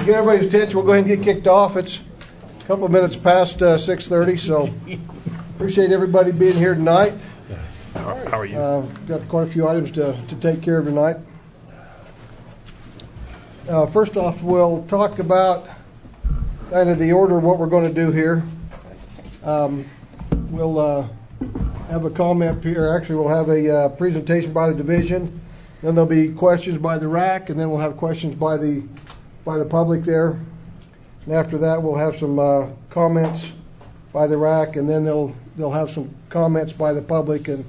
To get everybody's attention, we'll go ahead and get kicked off. It's a couple of minutes past 6:30, so appreciate everybody being here tonight. How are you? Got quite a few items to take care of tonight. First off, we'll talk about kind of the order of what we're going to do here. We'll have a comment here. Actually, we'll have a presentation by the division. Then there'll be questions by the RAC, and then we'll have questions by the public there. And after that, we'll have some comments by the RAC, and then they'll have some comments by the public. And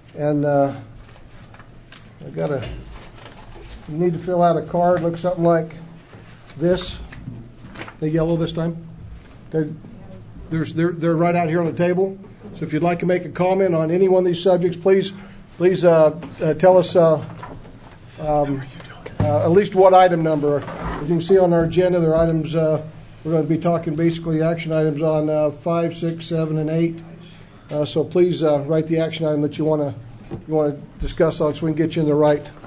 you need to fill out a card. Looks something like this. The yellow this time. They're right out here on the table. So if you'd like to make a comment on any one of these subjects, please tell us at least what item number. As you can see on our agenda, there are items we're going to be talking basically action items on 5, 6, 7, and 8. So please write the action item that you want to discuss on, so we can get you in the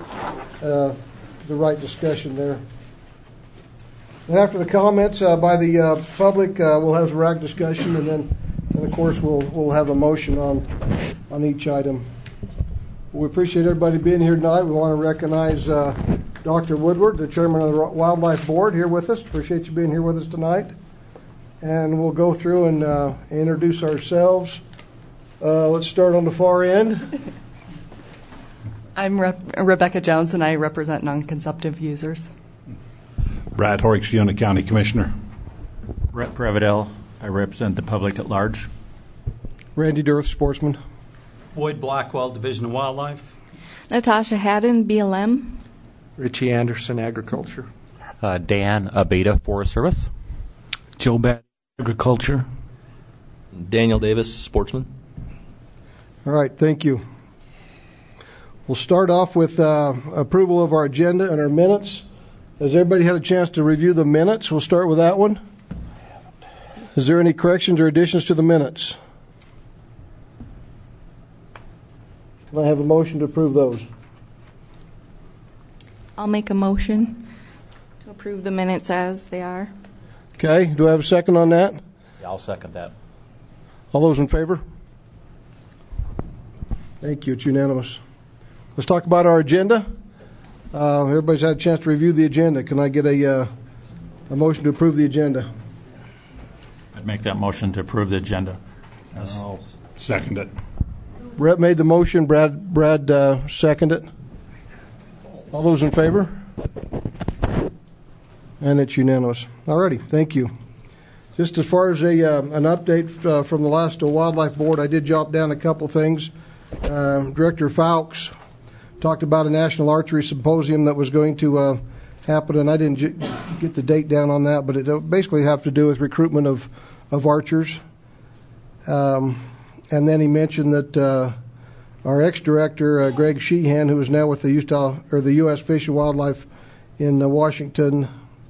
right discussion there. And after the comments by the public, we'll have a RAC discussion, and then of course we'll have a motion on each item. We appreciate everybody being here tonight. We want to recognize Dr. Woodward, the chairman of the Wildlife Board, here with us. Appreciate you being here with us tonight. And we'll go through and introduce ourselves. Let's start on the far end. I'm Rebecca Jones, and I represent non-consumptive users. Brad Horrocks, Yonah County Commissioner. Brett Prevedel, I represent the public at large. Randy Durth, Sportsman. Boyd Blackwell, Division of Wildlife. Natasha Haddon, BLM. Richie Anderson, Agriculture. Dan Abeda, Forest Service. Joe Bat, Agriculture. Daniel Davis, Sportsman. All right, thank you. We'll start off with approval of our agenda and our minutes. Has everybody had a chance to review the minutes? We'll start with that one. Is there any corrections or additions to the minutes? Can I have a motion to approve those? I'll make a motion to approve the minutes as they are. Okay, do I have a second on that? Yeah, I'll second that. All those in favor? Thank you, it's unanimous. Let's talk about our agenda. Everybody's had a chance to review the agenda. Can I get a motion to approve the agenda? I'd make that motion to approve the agenda. I'll second it. Brett made the motion. Brad seconded it. All those in favor? And it's unanimous. All righty, thank you. Just as far as an update from the last Wildlife Board, I did jot down a couple things. Director Fowles talked about a National Archery Symposium that was going to happen, and I didn't get the date down on that, but it basically have to do with recruitment of archers. And then he mentioned that our ex-director, Greg Sheehan, who is now with the U.S. Fish and Wildlife in Washington,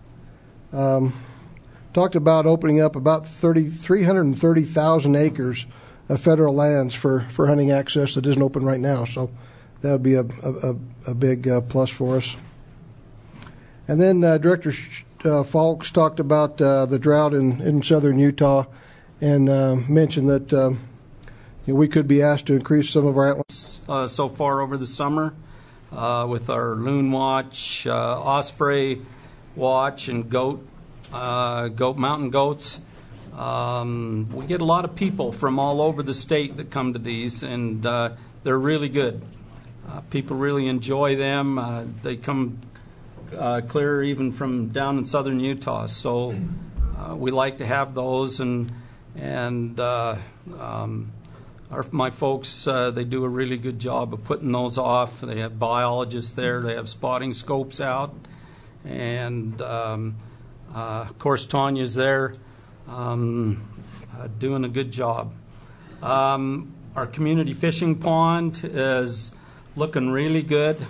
talked about opening up about 330,000 acres of federal lands for hunting access that isn't open right now. So that would be a big plus for us. And then Director Fowles talked about the drought in southern Utah and mentioned that we could be asked to increase some of our antlers. So far over the summer with our loon watch, osprey watch, and mountain goats. We get a lot of people from all over the state that come to these, and they're really good. People really enjoy them. They come clear even from down in southern Utah. So we like to have those, and my folks, they do a really good job of putting those off. They have biologists there. They have spotting scopes out. And, of course, Tanya's there doing a good job. Our community fishing pond is looking really good.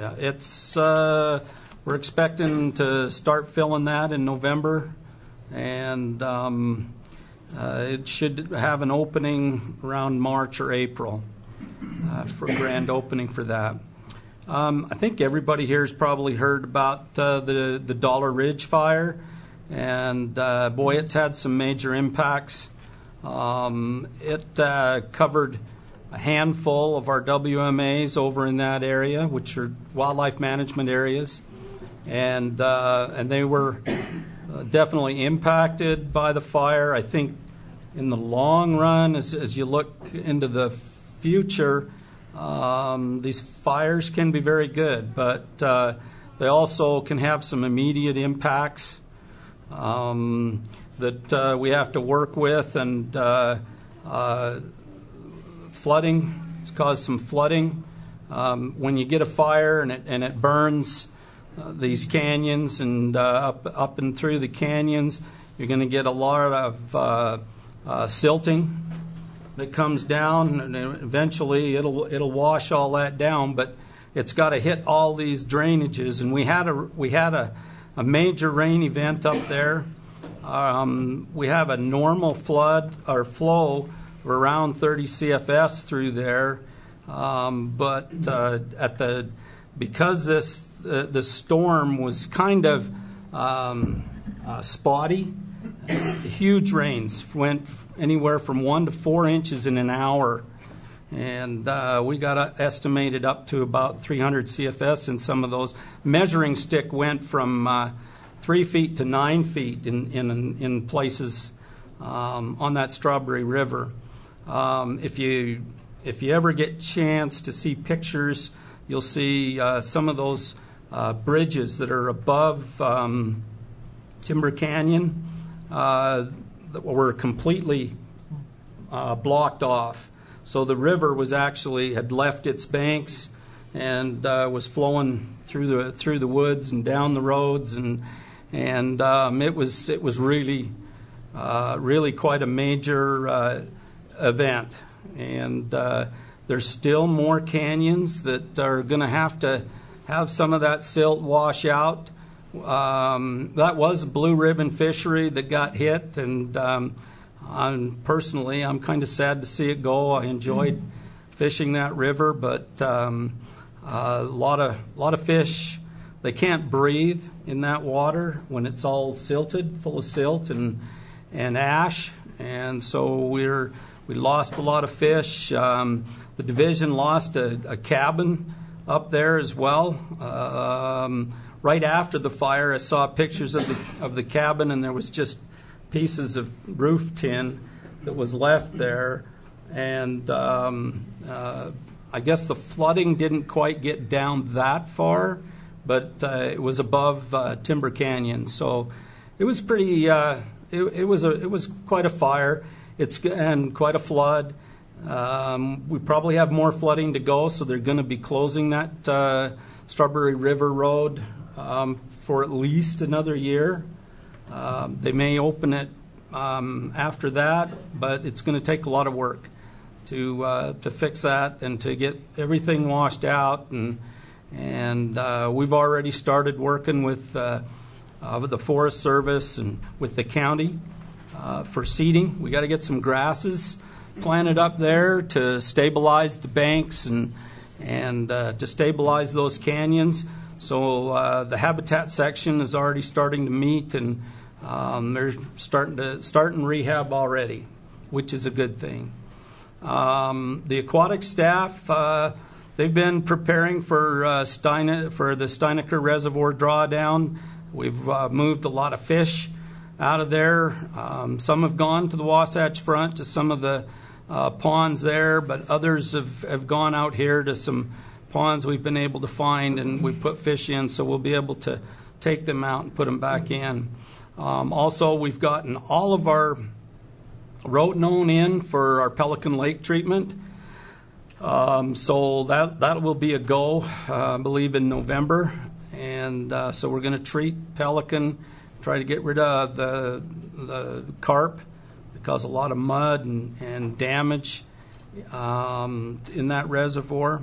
We're expecting to start filling that in November. And it should have an opening around March or April for grand opening for that. I think everybody here has probably heard about the Dollar Ridge fire, and boy, it's had some major impacts. It covered a handful of our WMAs over in that area, which are wildlife management areas, and they were definitely impacted by the fire. I think in the long run, as you look into the future, these fires can be very good, but they also can have some immediate impacts that we have to work with, and flooding. It's caused some flooding. When you get a fire and it burns these canyons and up and through the canyons, you're going to get a lot of silting that comes down, and eventually it'll wash all that down. But it's got to hit all these drainages, and we had a major rain event up there. We have a normal flood or flow of around 30 CFS through there, but because the storm was kind of spotty, huge rains went anywhere from 1 to 4 inches in an hour, and we got estimated up to about 300 CFS in some of those. Measuring stick went from 3 feet to 9 feet in places on that Strawberry River. If you ever get chance to see pictures, you'll see some of those bridges that are above Timber Canyon that were completely blocked off. So the river had left its banks and was flowing through the woods and down the roads, and it was really quite a major event. And there's still more canyons that are going to have some of that silt wash out. That was a blue ribbon fishery that got hit, and personally, I'm kind of sad to see it go. I enjoyed fishing that river, but a lot of fish, they can't breathe in that water when it's all silted, full of silt and ash, and so we lost a lot of fish. The division lost a cabin up there as well. Right after the fire, I saw pictures of the cabin, and there was just pieces of roof tin that was left there. And I guess the flooding didn't quite get down that far, but it was above Timber Canyon. So it was pretty. It was quite a fire. And quite a flood. We probably have more flooding to go, so they're going to be closing that Strawberry River Road for at least another year. They may open it after that, but it's going to take a lot of work to fix that and to get everything washed out. And we've already started working with the Forest Service and with the county for seeding. We got to get some grasses planted up there to stabilize the banks and to stabilize those canyons. So the habitat section is already starting to meet, and they're starting rehab already, which is a good thing. The aquatic staff, they've been preparing for the Steinecker Reservoir drawdown. We've moved a lot of fish out of there. Some have gone to the Wasatch Front to some of the ponds there, but others have gone out here to some ponds we've been able to find, and we put fish in, so we'll be able to take them out and put them back in. Also, we've gotten all of our rotenone in for our Pelican Lake treatment. So that will be a go, I believe, in November. And so we're going to treat Pelican, try to get rid of the carp that cause a lot of mud and damage in that reservoir.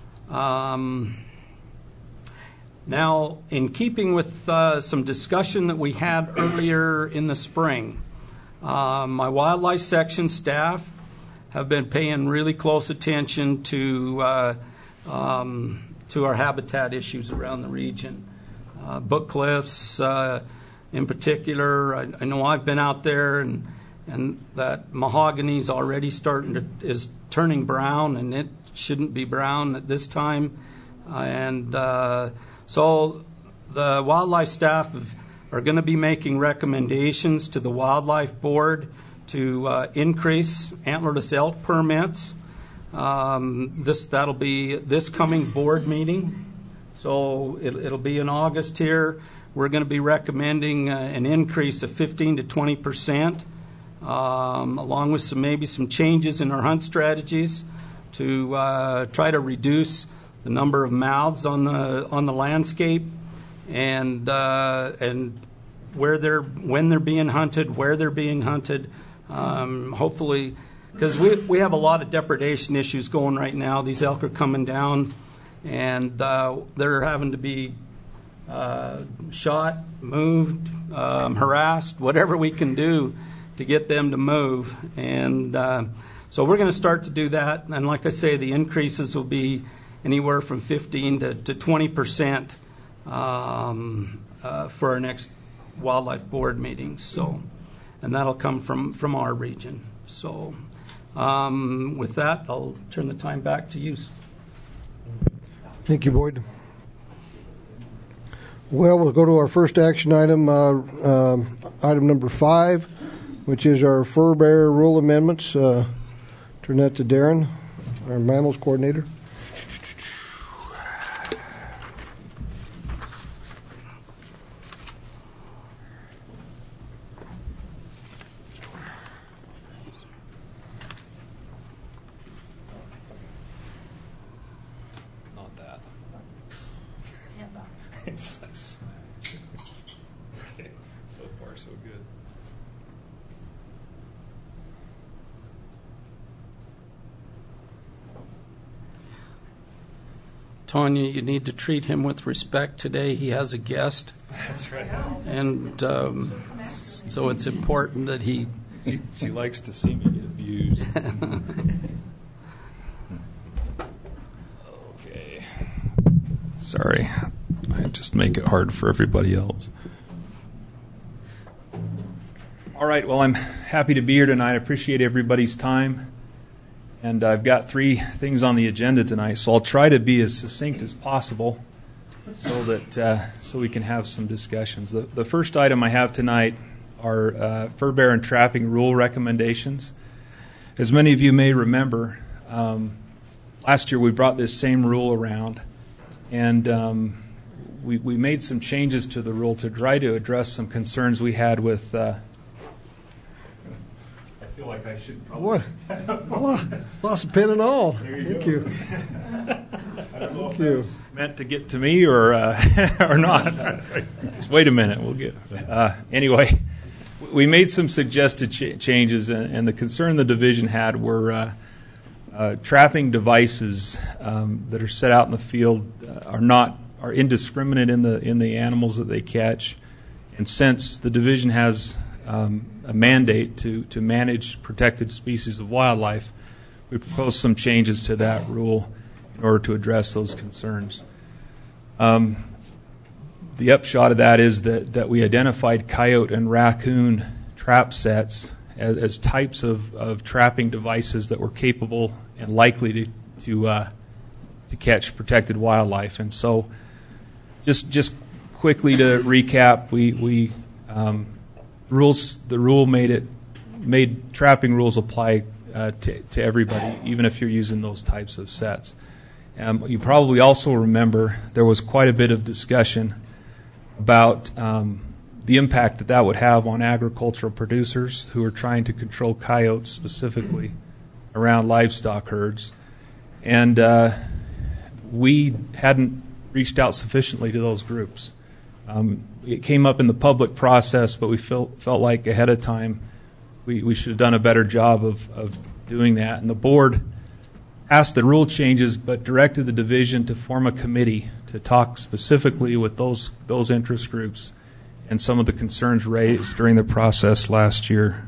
Now, in keeping with some discussion that we had earlier in the spring, my wildlife section staff have been paying really close attention to to our habitat issues around the region. Book cliffs, in particular, I know I've been out there, and that mahogany's already is turning brown, and it shouldn't be brown at this time. So the wildlife staff are going to be making recommendations to the Wildlife Board to increase antlerless elk permits. That'll be this coming board meeting. So it'll be in August here. We're going to be recommending an increase of 15 to 20%, along with maybe some changes in our hunt strategies to try to reduce the number of mouths on the landscape, and when they're being hunted, where they're being hunted. Hopefully, because we have a lot of depredation issues going right now. These elk are coming down, and they're having to be shot, moved, harassed, whatever we can do to get them to move. And so we're going to start to do that. And like I say, the increases will be anywhere from 15 to 20% for our next Wildlife Board meeting. So, and that'll come from our region. So with that, I'll turn the time back to you. Thank you, Boyd. Well, we'll go to our first action item, item number 5, which is our fur bearer rule amendments. Turn that to Darren, our mammals coordinator. Tanya, you need to treat him with respect today. He has a guest. That's right. And so it's important that he... She likes to see me get abused. Okay. Sorry. I just make it hard for everybody else. All right. Well, I'm happy to be here tonight. I appreciate everybody's time. And I've got 3 things on the agenda tonight, so I'll try to be as succinct as possible so we can have some discussions. The first item I have tonight are fur bear and trapping rule recommendations. As many of you may remember, last year we brought this same rule around, and we made some changes to the rule to try to address some concerns we had with... I feel like I should probably... What? Lost a pen and all. Thank you. I don't know if that was meant to get to me or not. Just wait a minute. We'll get... Anyway, we made some suggested changes, and the concern the division had were trapping devices that are set out in the field are indiscriminate in the animals that they catch. And since the division has a mandate to manage protected species of wildlife, we proposed some changes to that rule in order to address those concerns. The upshot of that is that we identified coyote and raccoon trap sets as types of trapping devices that were capable and likely to catch protected wildlife. And so, just quickly to recap, the rule made trapping rules apply to everybody, even if you're using those types of sets. You probably also remember there was quite a bit of discussion about the impact that would have on agricultural producers who are trying to control coyotes specifically around livestock herds. And we hadn't reached out sufficiently to those groups. It came up in the public process, but we felt like ahead of time we should have done a better job of doing that. And the board passed the rule changes, but directed the division to form a committee to talk specifically with those interest groups and some of the concerns raised during the process last year.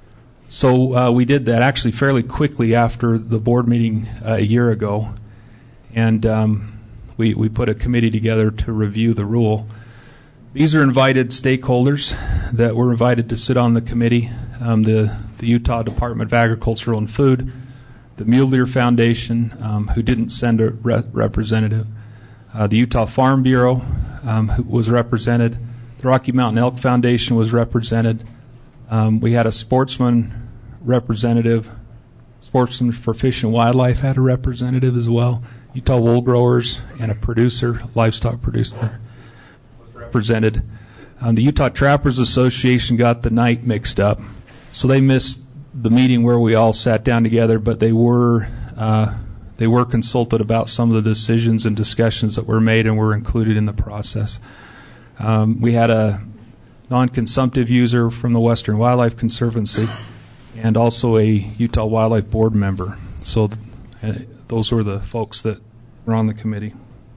So we did that actually fairly quickly after the board meeting a year ago. and we put a committee together to review the rule. These are invited stakeholders that were invited to sit on the committee, the Utah Department of Agriculture and Food, the Mule Deer Foundation, who didn't send a representative, the Utah Farm Bureau, who was represented, the Rocky Mountain Elk Foundation was represented. We had a sportsman representative. Sportsmen for Fish and Wildlife had a representative as well. Utah Wool Growers and a producer, livestock producer, was represented. The Utah Trappers Association got the night mixed up, so they missed the meeting where we all sat down together, but they were consulted about some of the decisions and discussions that were made and were included in the process. We had a non-consumptive user from the Western Wildlife Conservancy and also a Utah Wildlife Board member. So those were the folks that were on the committee.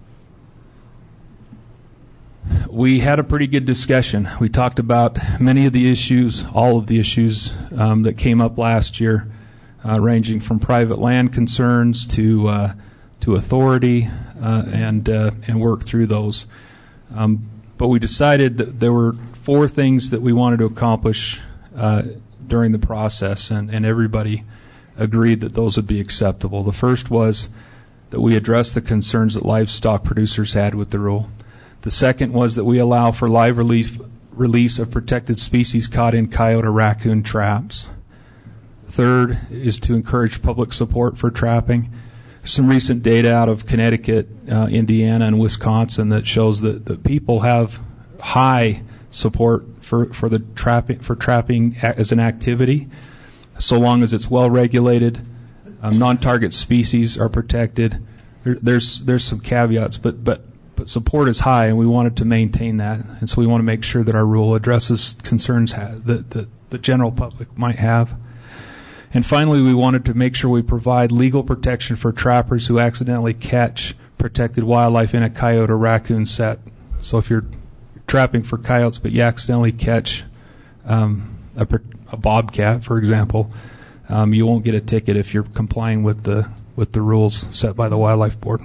We had a pretty good discussion. We talked about many of the issues, all of the issues that came up last year, ranging from private land concerns to authority, and work through those. But we decided that there were 4 things that we wanted to accomplish during the process, and everybody agreed that those would be acceptable. The first was that we address the concerns that livestock producers had with the rule. The second was that we allow for live release of protected species caught in coyote or raccoon traps. Third is to encourage public support for trapping. There's some recent data out of Connecticut, Indiana, and Wisconsin that shows that people have high support for trapping as an activity, so long as it's well regulated. Non-target species are protected. There's some caveats, but support is high, and we wanted to maintain that. And so we want to make sure that our rule addresses concerns that the general public might have. And finally, we wanted to make sure we provide legal protection for trappers who accidentally catch protected wildlife in a coyote or raccoon set. So if you're trapping for coyotes but you accidentally catch a bobcat, for example, you won't get a ticket if you're complying with the rules set by the Wildlife Board.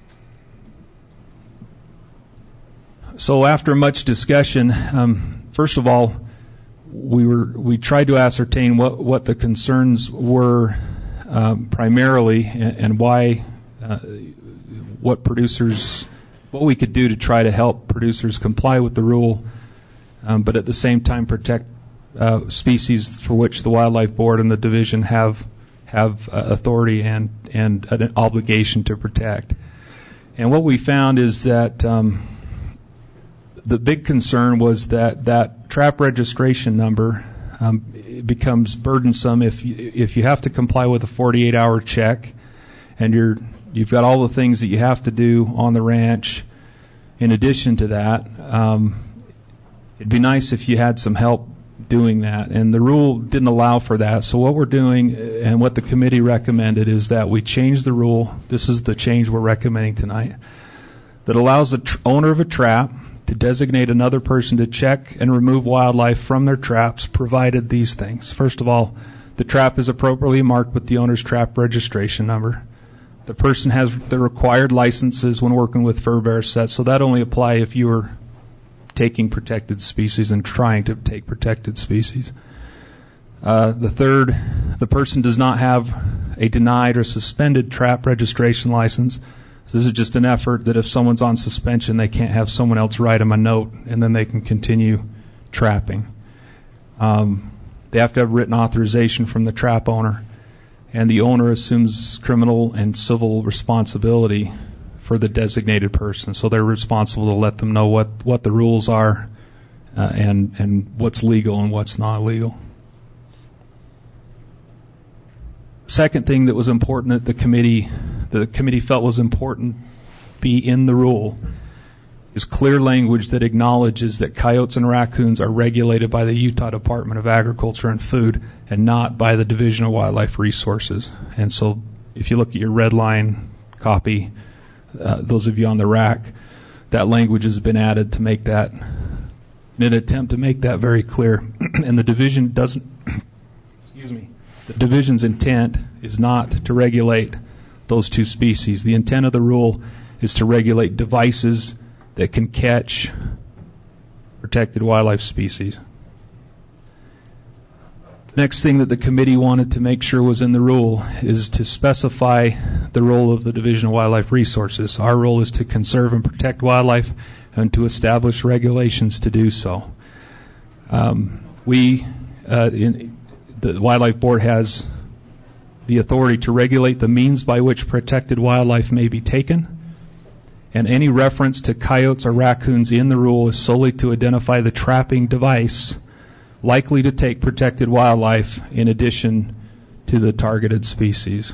So after much discussion, first of all, we tried to ascertain what the concerns were primarily, and why, what we could do to try to help producers comply with the rule, but at the same time protect species for which the Wildlife Board and the division have authority and an obligation to protect. And what we found is that the big concern was that trap registration number becomes burdensome if you have to comply with a 48-hour check, and you've got all the things that you have to do on the ranch. In addition to that, it'd be nice if you had some help doing that, and the rule didn't allow for that. So what we're doing, and what the committee recommended, is that we change the rule. This is the change we're recommending tonight, that allows the owner of a trap to designate another person to check and remove wildlife from their traps, provided these things. First of all, the trap is appropriately marked with the owner's trap registration number. The person has the required licenses when working with fur bear sets, so that only apply if you are taking protected species and trying to take protected species. The third, the person does not have a denied or suspended trap registration license. So this is just an effort that if someone's on suspension, they can't have someone else write them a note and then they can continue trapping. They have to have written authorization from the trap owner, and the owner assumes criminal and civil responsibility for the designated person. So they're responsible to let them know what the rules are and what's legal and what's not legal. Second thing that was important that the committee felt was important be in the rule is clear language that acknowledges that coyotes and raccoons are regulated by the Utah Department of Agriculture and Food and not by the Division of Wildlife Resources. And so if you look at your red line copy, those of you on the rack, that language has been added to make that, in an attempt to make that very clear. And the division doesn't, the division's intent is not to regulate those two species. The intent of the rule is to regulate devices that can catch protected wildlife species. The next thing that the committee wanted to make sure was in the rule is to specify the role of the Division of Wildlife Resources. Our role is to conserve and protect wildlife and to establish regulations to do so. The Wildlife Board has the authority to regulate the means by which protected wildlife may be taken, and any reference to coyotes or raccoons in the rule is solely to identify the trapping device likely to take protected wildlife in addition to the targeted species.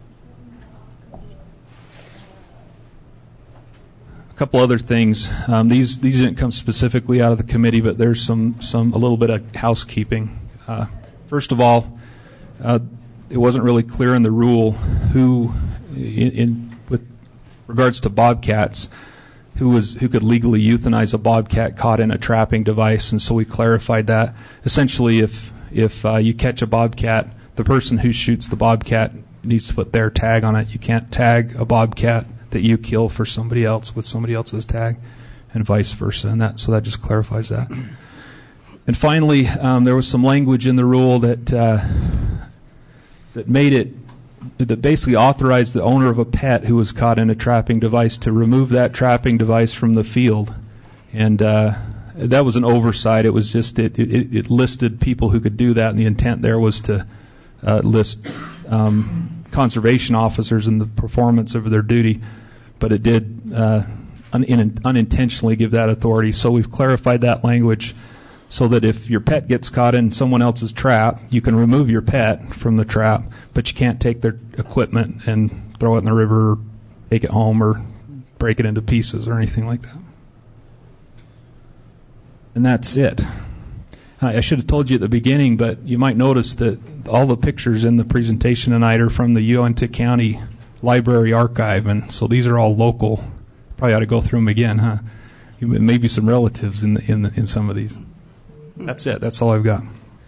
A couple other things. These didn't come specifically out of the committee, but there's a little bit of housekeeping. First of all, it wasn't really clear in the rule who, with regards to bobcats, who could legally euthanize a bobcat caught in a trapping device, and so we clarified that. Essentially, if you catch a bobcat, the person who shoots the bobcat needs to put their tag on it. You can't tag a bobcat that you kill for somebody else with somebody else's tag, and vice versa. And so that just clarifies that. And finally, there was some language in the rule that basically authorized the owner of a pet who was caught in a trapping device to remove that trapping device from the field. And that was an oversight. It was just it listed people who could do that, and the intent there was to list conservation officers and the performance of their duty. But it did unintentionally give that authority. So we've clarified that language so that if your pet gets caught in someone else's trap, you can remove your pet from the trap, but you can't take their equipment and throw it in the river or take it home or break it into pieces or anything like that. And that's it. I should have told you at the beginning, but you might notice that all the pictures in the presentation tonight are from the Uintah County Library Archive, and so these are all local. Probably ought to go through them again, huh? Maybe some relatives in some of these. That's it. That's all I've got.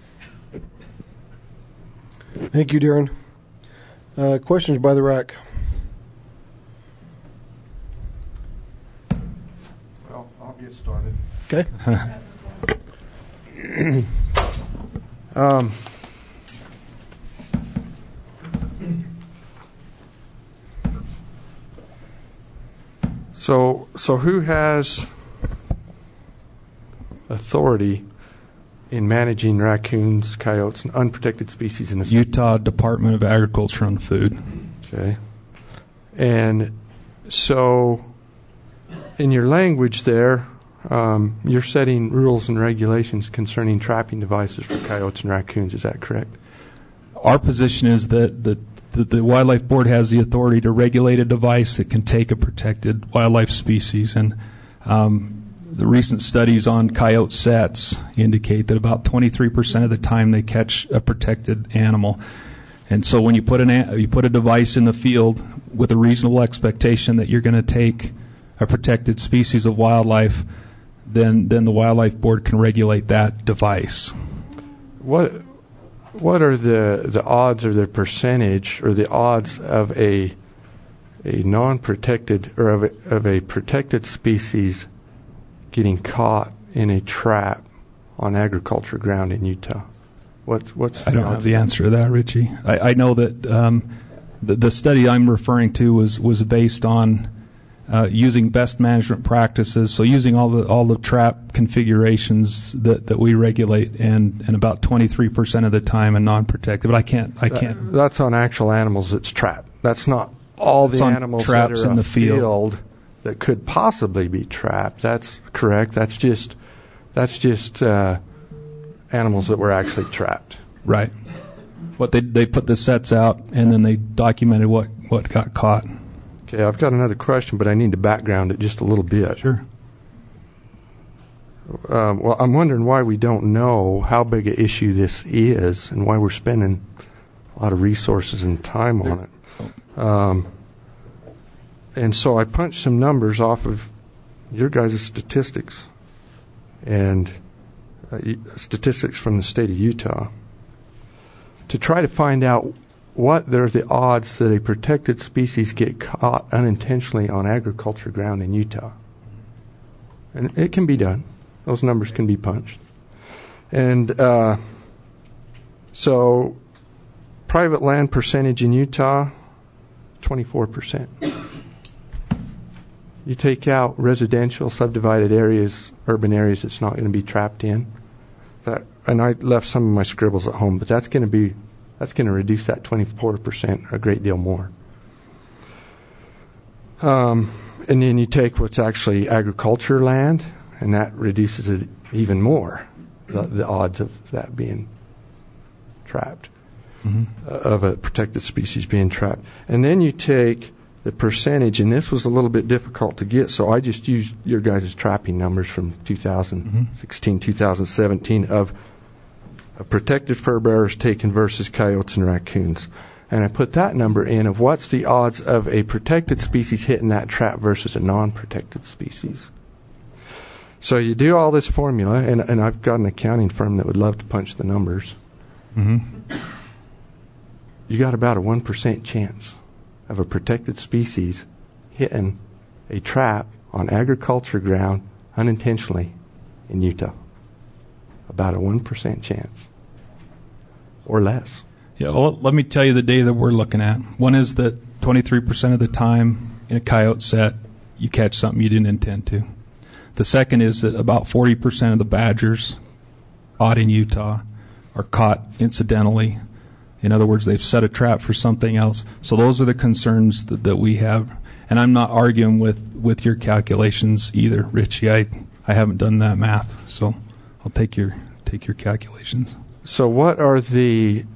Thank you, Darren. Questions by the RAC? Well, I'll get started. Okay. So who has authority in managing raccoons, coyotes, and unprotected species in the state? Utah Department of Agriculture and Food. Okay. And so in your language there, you're setting rules and regulations concerning trapping devices for coyotes and raccoons. Is that correct? Our position is that the Wildlife Board has the authority to regulate a device that can take a protected wildlife species. And the recent studies on coyote sets indicate that about 23% of the time they catch a protected animal. And so when you put a device in the field with a reasonable expectation that you're going to take a protected species of wildlife, then the Wildlife Board can regulate that device. What are the odds or the percentage or the odds of a non-protected or of a protected species getting caught in a trap on agriculture ground in Utah? What's I don't have the answer to that, Richie. I know that the study I'm referring to was based on using best management practices, so using all the trap configurations that we regulate, and about 23% of the time in non-protected. But I can't. That's on actual animals that's trapped. That's not all the animals traps that are in the field that could possibly be trapped. That's correct. That's just animals that were actually trapped. Right. What they put the sets out, and then they documented what got caught. Okay, I've got another question, but I need to background it just a little bit. Sure. Well, I'm wondering why we don't know how big an issue this is and why we're spending a lot of resources and time on it. And so I punched some numbers off of your guys' statistics and statistics from the state of Utah to try to find out what are the odds that a protected species get caught unintentionally on agriculture ground in Utah? And it can be done. Those numbers can be punched. And so private land percentage in Utah, 24%. You take out residential subdivided areas, urban areas it's not going to be trapped in. And I left some of my scribbles at home, but that's going to reduce that 24% a great deal more. And then you take what's actually agriculture land, and that reduces it even more, the odds of that being trapped, of a protected species being trapped. And then you take the percentage, and this was a little bit difficult to get, so I just used your guys' trapping numbers from 2016, 2017 of protected fur bearers taken versus coyotes and raccoons. And I put that number in of what's the odds of a protected species hitting that trap versus a non-protected species. So you do all this formula, and I've got an accounting firm that would love to punch the numbers. You got about a 1% chance of a protected species hitting a trap on agriculture ground unintentionally in Utah. About a 1% chance or less. Yeah, well, let me tell you the data that we're looking at. One is that 23% of the time in a coyote set, you catch something you didn't intend to. The second is that about 40% of the badgers caught in Utah are caught incidentally. In other words, they've set a trap for something else. So those are the concerns that we have. And I'm not arguing with your calculations either, Richie. I haven't done that math, so I'll take your calculations. So what are the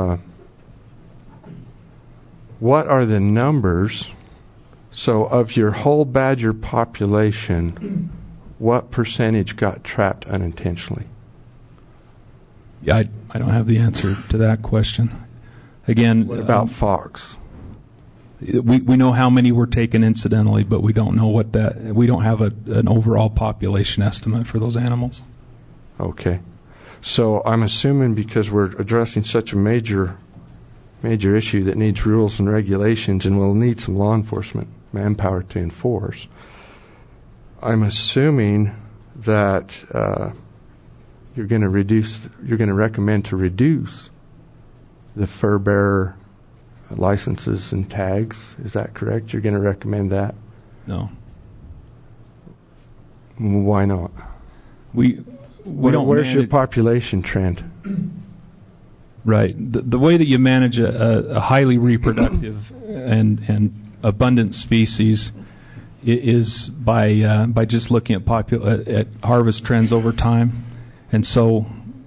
numbers? So of your whole badger population, what percentage got trapped unintentionally? Yeah, I don't have the answer to that question. Again, what about fox? We know how many were taken incidentally, but we don't know we don't have an overall population estimate for those animals. Okay. So I'm assuming because we're addressing such a major issue that needs rules and regulations and will need some law enforcement manpower to enforce, I'm assuming that you're going to recommend to reduce the fur bearer licenses and tags. Is that correct? You're going to recommend that? No. Why not? We don't. Where's your population trend? Right. The way that you manage a highly reproductive and abundant species is by just looking at harvest trends over time, and so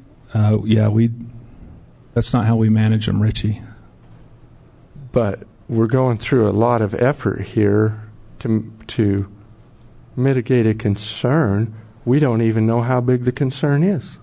that's not how we manage them, Richie. But we're going through a lot of effort here to mitigate a concern. We don't even know how big the concern is.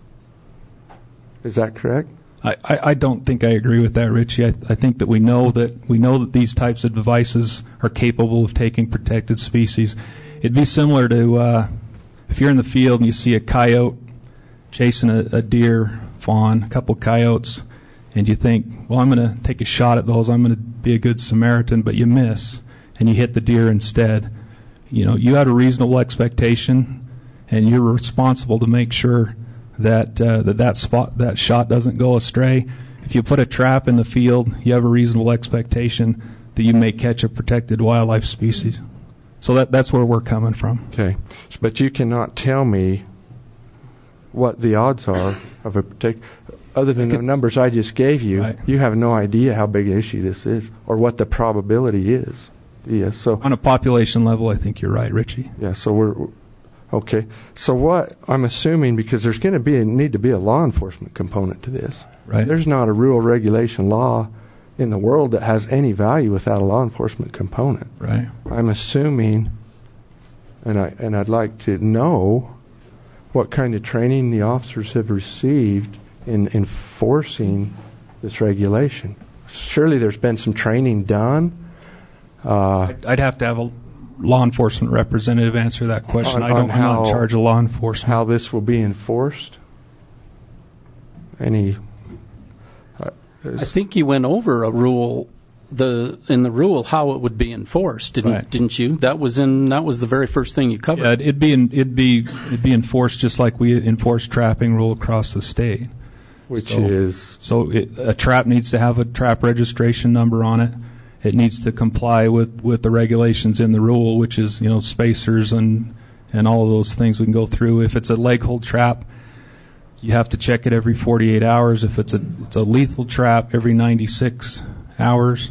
Is that correct? I don't think I agree with that, Richie. I think that we know that these types of devices are capable of taking protected species. It'd be similar to if you're in the field and you see a coyote chasing a deer fawn, a couple coyotes, and you think, well, I'm going to take a shot at those. I'm going to be a good Samaritan, but you miss and you hit the deer instead. You had a reasonable expectation, and you're responsible to make sure that shot doesn't go astray. If you put a trap in the field, you have a reasonable expectation that you may catch a protected wildlife species. So that's where we're coming from. Okay, but you cannot tell me what the odds are of a protect. Other than the numbers I just gave you, right. You have no idea how big an issue this is or what the probability is. Yeah, so on a population level, I think you're right, Richie. Yeah, so we're okay. So what I'm assuming, because there's going to need to be a law enforcement component to this. Right. There's not a rule regulation law in the world that has any value without a law enforcement component. Right. I'm assuming, and I'd like to know what kind of training the officers have received in enforcing this regulation. Surely there's been some training done. I'd have to have a law enforcement representative answer that question. I'm not in charge of law enforcement. How this will be enforced? I think you went over a rule, in the rule how it would be enforced, didn't you? That was the very first thing you covered. Yeah, it'd be enforced just like we enforce trapping rule across the state. A trap needs to have a trap registration number on it. It needs to comply with the regulations in the rule, which is spacers and all of those things we can go through. If it's a leg hold trap, you have to check it every 48 hours. If it's a lethal trap, every 96 hours.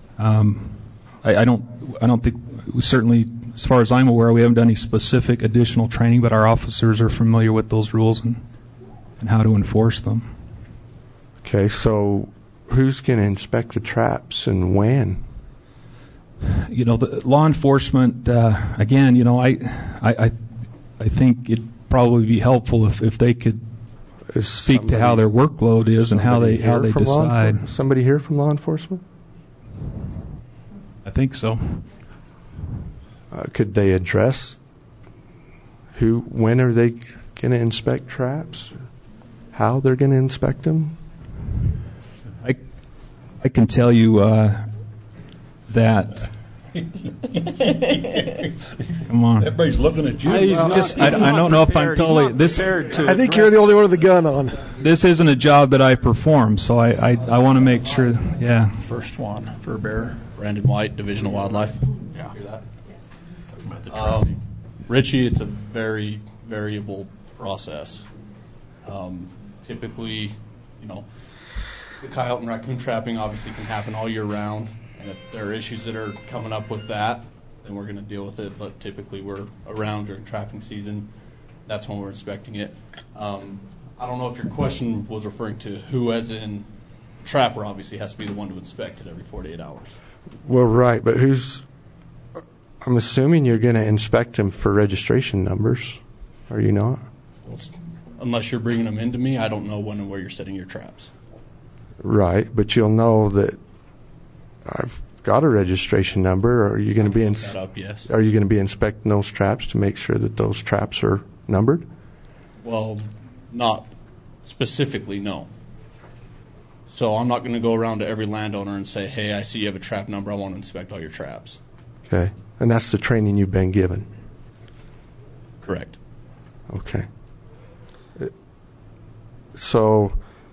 I don't think, certainly as far as I'm aware, we haven't done any specific additional training, but our officers are familiar with those rules and how to enforce them. Okay, so who's going to inspect the traps and when? The law enforcement, again, I think it'd probably be helpful if they could speak to how their workload is and how they decide. Somebody here from law enforcement? I think so. Could they address when are they going to inspect traps? How they're going to inspect them? I can tell you that. Come on. Everybody's looking at you. I don't know if I'm totally this. I think you're the only one with the gun on. This isn't a job that I perform, so I want to make sure. Yeah. First one, fur bearer, Brandon White, Division of Wildlife. Yeah. Hear that? Richie, it's a very variable process. Typically, the coyote and raccoon trapping obviously can happen all year round, and if there are issues that are coming up with that, then we're going to deal with it. But typically, we're around during trapping season. That's when we're inspecting it. I don't know if your question was referring to who, as in trapper, obviously has to be the one to inspect it every 48 hours. Well, right, but I'm assuming you're going to inspect them for registration numbers, are you not? Well, unless you're bringing them into me, I don't know when and where you're setting your traps. Right, but you'll know that I've got a registration number. Are you going to be Yes. Are you going to be inspecting those traps to make sure that those traps are numbered? Well, not specifically, no. So I'm not going to go around to every landowner and say, hey, I see you have a trap number. I want to inspect all your traps. Okay, and that's the training you've been given? Correct. Okay. So,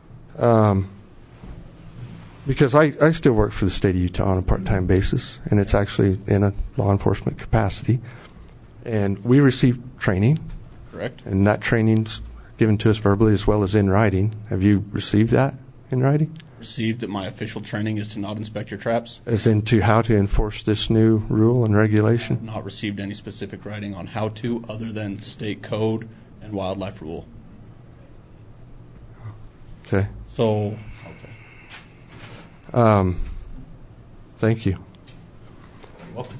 because I still work for the state of Utah on a part-time basis, and it's actually in a law enforcement capacity, and we receive training. Correct. And that training's given to us verbally as well as in writing. Have you received that in writing? Received that my official training is to not inspect your traps. As into how to enforce this new rule and regulation? Not received any specific writing on how to, other than state code and wildlife rule. Okay. So, okay. Thank you. You're welcome.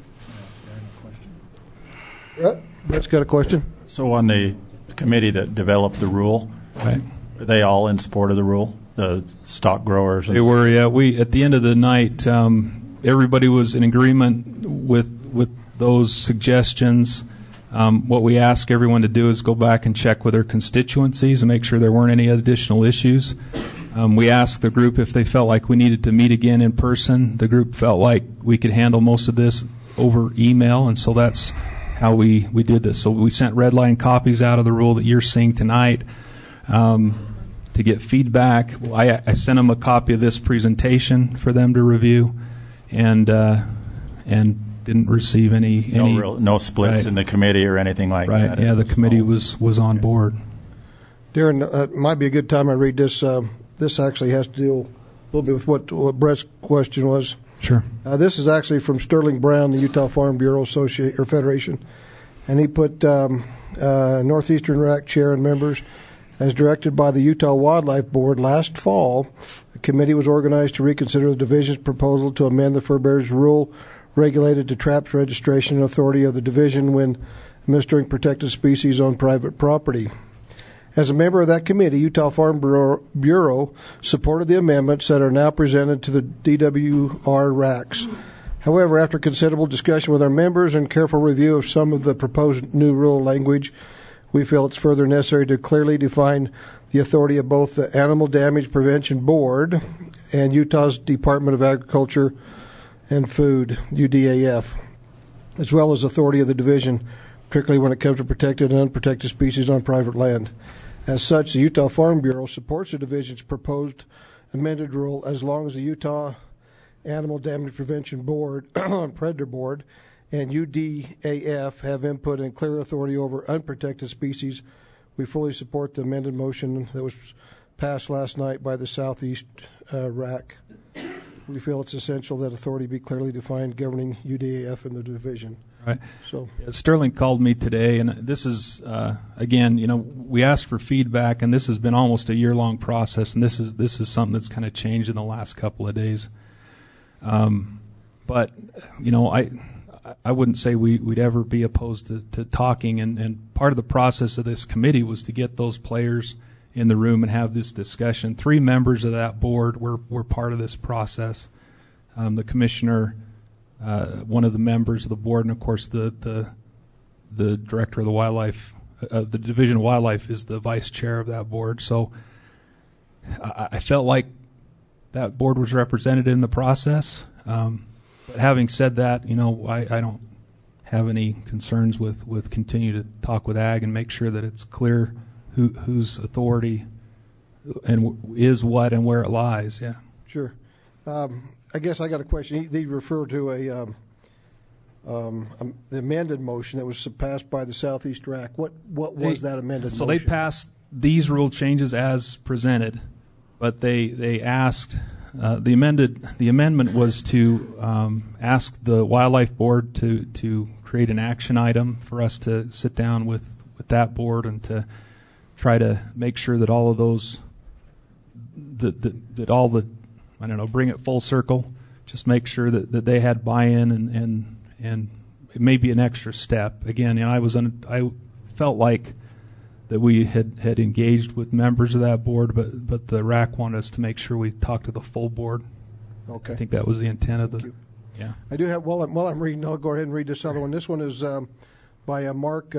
Brett's got a question. So on the committee that developed the rule, Right. are they all in support of the rule? The stock growers? They were, yeah. We, at the end of the night, everybody was in agreement with those suggestions. What we ask everyone to do is go back and check with their constituencies and make sure there weren't any additional issues. We asked the group if they felt like we needed to meet again in person. The group felt like we could handle most of this over email, and so that's how we did this. So we sent red line copies out of the rule that you're seeing tonight to get feedback. I sent them a copy of this presentation for them to review, and didn't receive any no splits right. in the committee or anything like right. that. Yeah, the committee was on board. Darren, it might be a good time I read this. This actually has to deal a little bit with what Brett's question was. Sure. This is actually from Sterling Brown, the Utah Farm Bureau Federation, and he put Northeastern RAC chair and members, as directed by the Utah Wildlife Board last fall. The committee was organized to reconsider the division's proposal to amend the fur bearers rule regulated to traps registration and authority of the division when administering protected species on private property. As a member of that committee, Utah Farm Bureau supported the amendments that are now presented to the DWR RACs. However, after considerable discussion with our members and careful review of some of the proposed new rule language, We feel it's further necessary to clearly define the authority of both the Animal Damage Prevention Board and Utah's Department of Agriculture and Food, UDAF, as well as authority of the division, particularly when it comes to protected and unprotected species on private land. As such, the Utah Farm Bureau supports the division's proposed amended rule as long as the Utah Animal Damage Prevention Board, Predator Board, and UDAF have input and clear authority over unprotected species. We fully support the amended motion that was passed last night by the Southeast RAC. We feel it's essential that authority be clearly defined governing UDAF and the division. Right. So Sterling called me today, and this is again, we asked for feedback, and this has been almost a year-long process, and this is something that's kind of changed in the last couple of days. But I wouldn't say we'd ever be opposed to talking, and part of the process of this committee was to get those players in the room and have this discussion. 3 members of that board were part of this process. The commissioner, one of the members of the board, and of course the director of the wildlife, the Division of Wildlife is the vice chair of that board. So I felt like that board was represented in the process. But having said that, I don't have any concerns with continue to talk with Ag and make sure that it's clear whose authority and is what and where it lies. Yeah. Sure. I guess I got a question. They refer to the amended motion that was passed by the Southeast RAC. What was that amended motion? So they passed these rule changes as presented, but they asked the amendment was to ask the Wildlife Board to create an action item for us to sit down with that board and to try to make sure that all of those that all the bring it full circle, just make sure that they had buy-in and it may be an extra step. Again, I felt like that we had engaged with members of that board, but the RAC wanted us to make sure we talked to the full board. Okay. I think that was the intent of Thank you. Yeah. I do have, while I'm reading, I'll go ahead and read this other one. This one is by Mark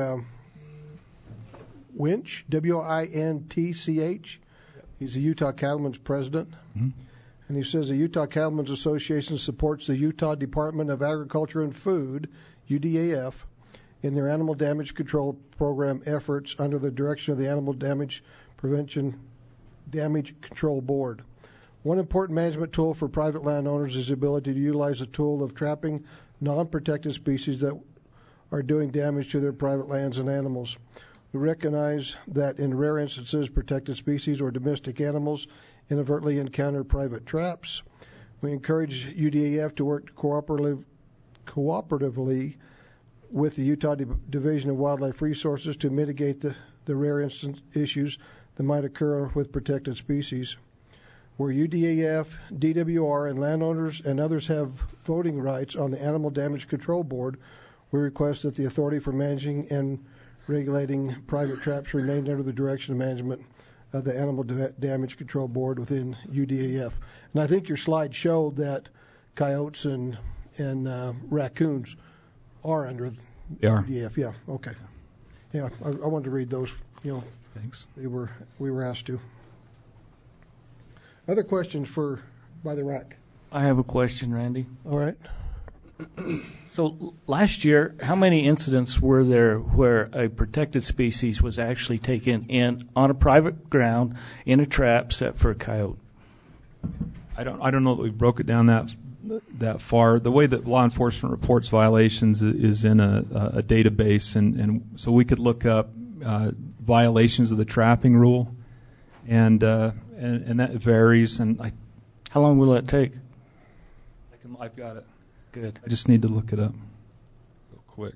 Winch, W-I-N-T-C-H. He's the Utah Cattlemen's president. Mm-hmm. And he says the Utah Cattlemen's Association supports the Utah Department of Agriculture and Food, UDAF, in their animal damage control program efforts under the direction of the Animal Damage Prevention Damage Control Board. One important management tool for private landowners is the ability to utilize the tool of trapping non-protected species that are doing damage to their private lands and animals. We recognize that in rare instances, protected species or domestic animals inadvertently encounter private traps. We encourage UDAF to work cooperatively with the Utah Division of Wildlife Resources to mitigate the rare instance issues that might occur with protected species. Where UDAF, DWR, and landowners and others have voting rights on the Animal Damage Control Board, we request that the authority for managing and regulating private traps remain under the direction and management of the Animal Damage Control Board within UDAF. And I think your slide showed that coyotes and raccoons are under UDAF. Yeah, okay. Yeah, I wanted to read those. Thanks. We were asked to. Other questions by the RAC? I have a question, Randy. All right. So last year, how many incidents were there where a protected species was actually taken in on a private ground in a trap set for a coyote? I don't know that we broke it down that far. The way that law enforcement reports violations is in a database, and so we could look up violations of the trapping rule, and that varies. And how long will that take? I've got it. Good. I just need to look it up real quick.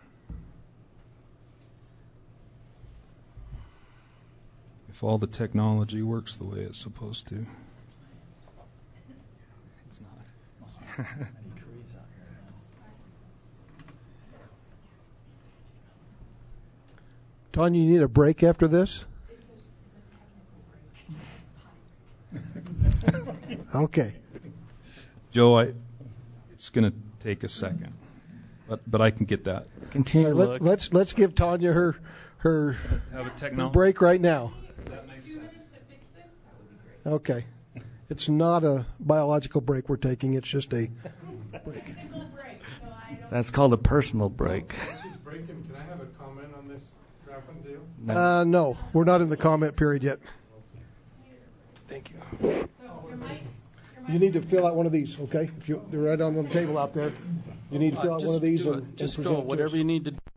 If all the technology works the way it's supposed to. It's not. Tanya, you need a break after this? Okay. Joe, it's going to take a second, but I can get that. Continue. Let's give Tanya her her Have a technology. break right now. That makes sense. Okay. It's not a biological break we're taking. It's just a break. That's called a personal break. Can I have a comment on this trapping deal? No, we're not in the comment period yet. Thank you. You need to fill out one of these, okay? If they're right on the table out there. You need to fill out one of these do it. and Just present go, it to whatever us. you need to do.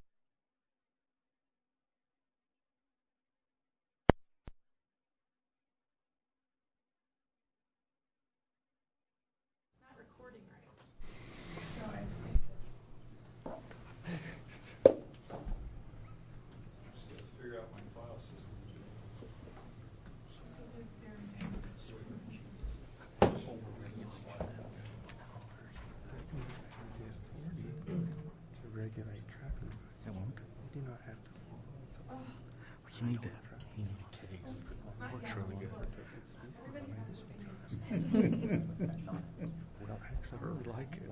You need to. You need a case. Works really good. I really like it.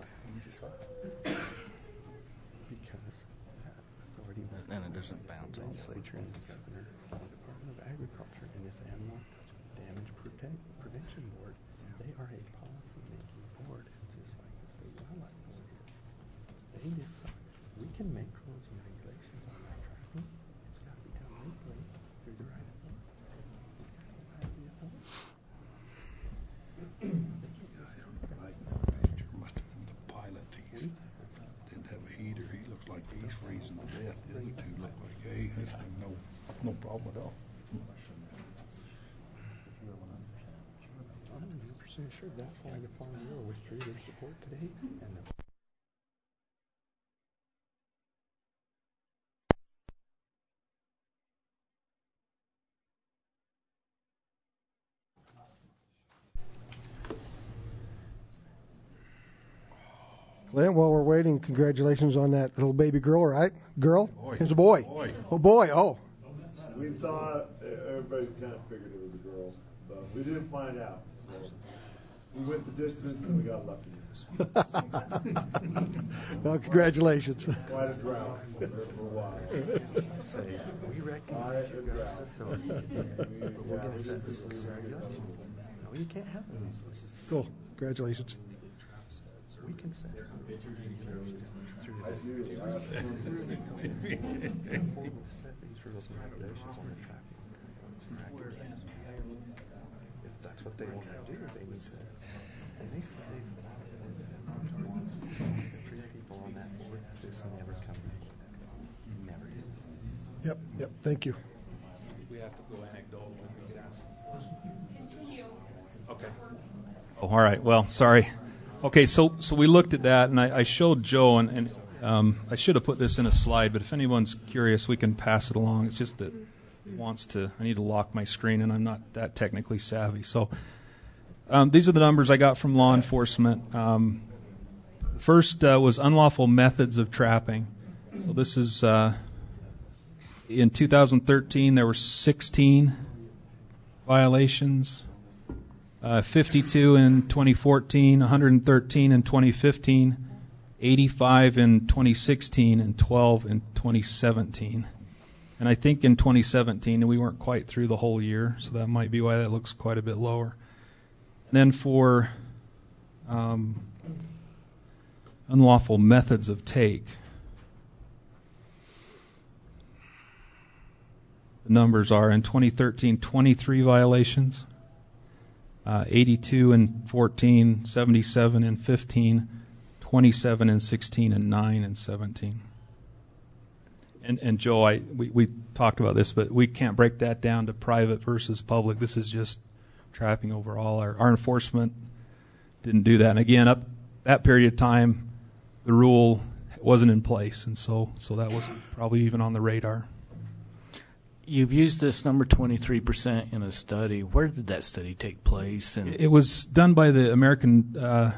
Because authority was And it doesn't bounce off. legislature and the governor, the Department of Agriculture, and this Animal Damage Prevention Board. They are a policy-making board, just like the State Wildlife Board is. They decide. We can make rules and regulations on that tracking. It's got to be done legally through the right authority. Must have been the pilot. He didn't have a heater. He looks like he's freezing to death. The other two look like, hey, this ain't no problem at all. I'm 100% sure that's why the Farm Bureau withdrew their support today. And the Glenn, while we're waiting, congratulations on that little baby girl, right? Girl? Boy. It's a boy. Boy. Oh, boy. Oh. We thought everybody kind of figured it was a girl, but we didn't find out. So we went the distance and we got lucky. Well, congratulations. Quite a drought there for a while. we recognize you guys as authority, but we're going to set this as a regulation. No, you can't have it. Cool. Congratulations. We can set some regulations through I do. set these rules and regulations on the tracking. If that's what they want to do, they need to. And they say they've once the 3 people on that board. This never come. Never did. Yep. Thank you. We have to go anecdotal with these asks. Okay. Oh, all right. Well, sorry. Okay, so we looked at that, and I showed Joe, and I should have put this in a slide, but if anyone's curious, we can pass it along. It's just that I need to lock my screen, and I'm not that technically savvy. So these are the numbers I got from law enforcement. First was unlawful methods of trapping. So this is in 2013, there were 16 violations. 52 in 2014, 113 in 2015, 85 in 2016, and 12 in 2017. And I think in 2017 we weren't quite through the whole year, so that might be why that looks quite a bit lower. Then for unlawful methods of take, the numbers are in 2013, 23 violations. 82 and 14, 77 and 15, 27 and 16, and 9 and 17. And Joe, we talked about this, but we can't break that down to private versus public. This is just trapping overall. Our enforcement didn't do that. And again, up that period of time, the rule wasn't in place, and so that was probably even on the radar. You've used this number 23% in a study. Where did that study take place? And it was done by the American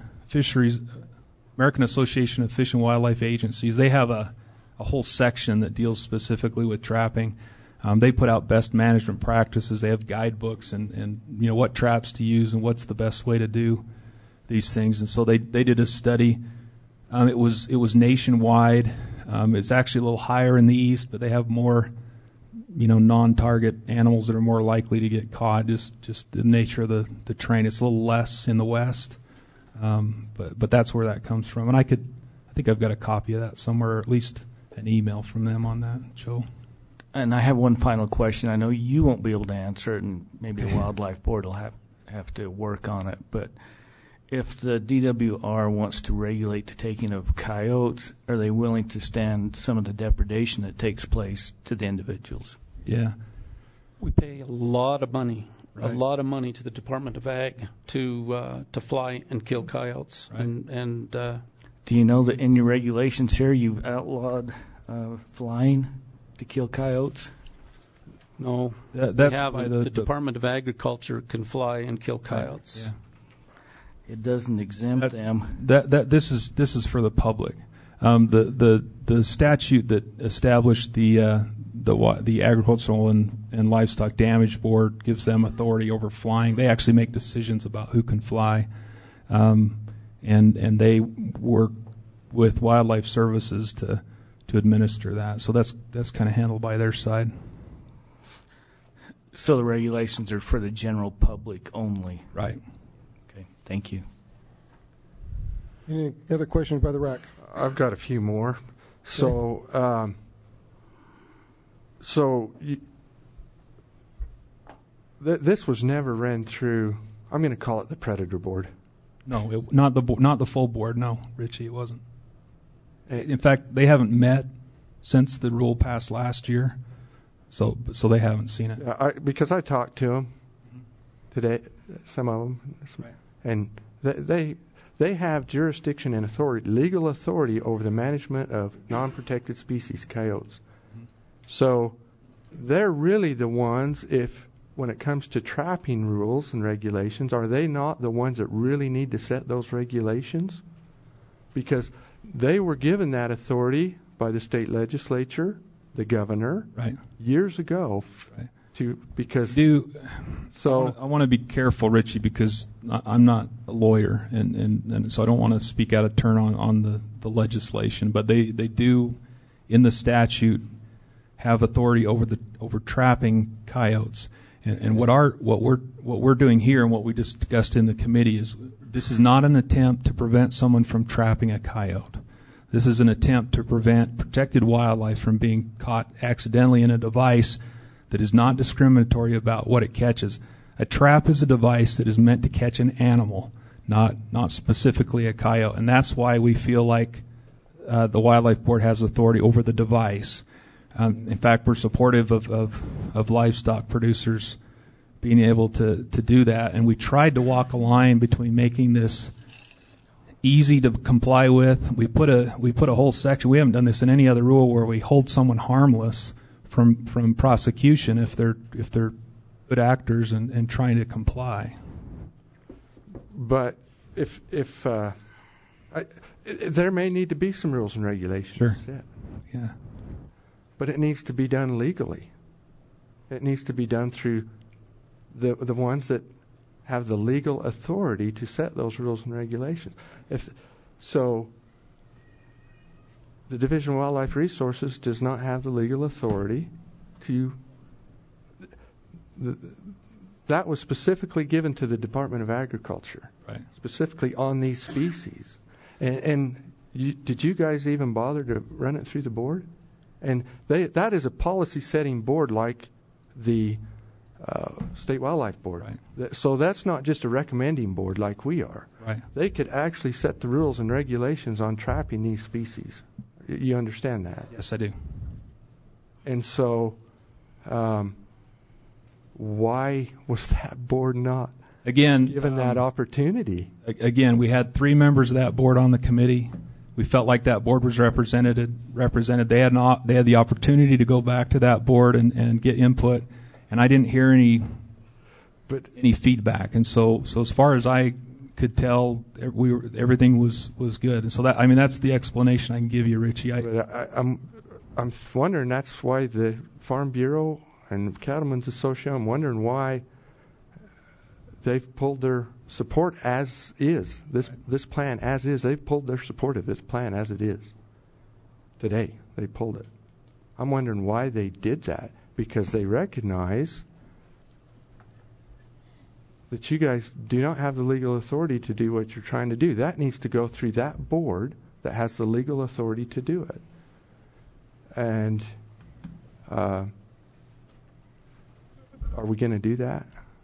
Association of Fish and Wildlife Agencies. They have a whole section that deals specifically with trapping. They put out best management practices. They have guidebooks and what traps to use and what's the best way to do these things. And so they did a study. It was nationwide. It's actually a little higher in the east, but they have more non-target animals that are more likely to get caught. Just the nature of the terrain. It's a little less in the west, but that's where that comes from. And I think I've got a copy of that somewhere, or at least an email from them on that, Joe. And I have one final question. I know you won't be able to answer it, and maybe the Wildlife Board will have to work on it. But if the DWR wants to regulate the taking of coyotes, are they willing to stand some of the depredation that takes place to the individuals? Yeah. We pay a lot of money, a lot of money to the Department of Ag to fly and kill coyotes. Right. And do you know that in your regulations here you've outlawed flying to kill coyotes? No, that's the Department of Agriculture can fly and kill coyotes. Yeah. It doesn't exempt them. This is for the public. The statute that established the Agricultural and Livestock Damage Board gives them authority over flying. They actually make decisions about who can fly, and they work with Wildlife Services to administer that. So that's kind of handled by their side. So the regulations are for the general public only. Right. Okay. Thank you. Any other questions by the RAC? I've got a few more. So, this was never ran through. I'm going to call it the Predator Board. No, not the full board. No, Richie, it wasn't. In fact, they haven't met since the rule passed last year, so they haven't seen it. Because I talked to them today, some of them, and they have jurisdiction and authority, legal authority over the management of non-protected species coyotes. So they're really the ones, when it comes to trapping rules and regulations, are they not the ones that really need to set those regulations? Because they were given that authority by the state legislature, the governor, years ago. Right. I want to be careful, Richie, because I'm not a lawyer, and so I don't want to speak out of turn on the legislation. But they do, in the statute, have authority over trapping coyotes. And what we're doing here and what we discussed in the committee is this is not an attempt to prevent someone from trapping a coyote. This is an attempt to prevent protected wildlife from being caught accidentally in a device that is not discriminatory about what it catches. A trap is a device that is meant to catch an animal, not specifically a coyote. And that's why we feel like the Wildlife Board has authority over the device. In fact, we're supportive of livestock producers being able to do that. And we tried to walk a line between making this easy to comply with. We put a whole section. We haven't done this in any other rule where we hold someone harmless from prosecution if they're good actors and trying to comply. But if there may need to be some rules and regulations. Sure. Set. Yeah. But it needs to be done legally. It needs to be done through the ones that have the legal authority to set those rules and regulations. So the Division of Wildlife Resources does not have the legal authority to. That was specifically given to the Department of Agriculture, right? Specifically on these species. And did you guys even bother to run it through the board? And that is a policy-setting board like the State Wildlife Board. Right. So that's not just a recommending board like we are. Right. They could actually set the rules and regulations on trapping these species. You understand that? Yes, I do. And so why was that board not given that opportunity? Again, we had 3 members of that board on the committee. We felt like that board was represented. They had the opportunity to go back to that board and get input, and I didn't hear any feedback. And so as far as I could tell, everything was good. And so that's the explanation I can give you, Richie. I'm wondering, that's why the Farm Bureau and Cattlemen's Association, I'm wondering why they've pulled their support as is. This plan as is, they've pulled their support of this plan as it is. Today, they pulled it. I'm wondering why they did that. because they recognize that you guys do not have the legal authority to do what you're trying to do. That needs to go through that board that has the legal authority to do it. And are we going to do that?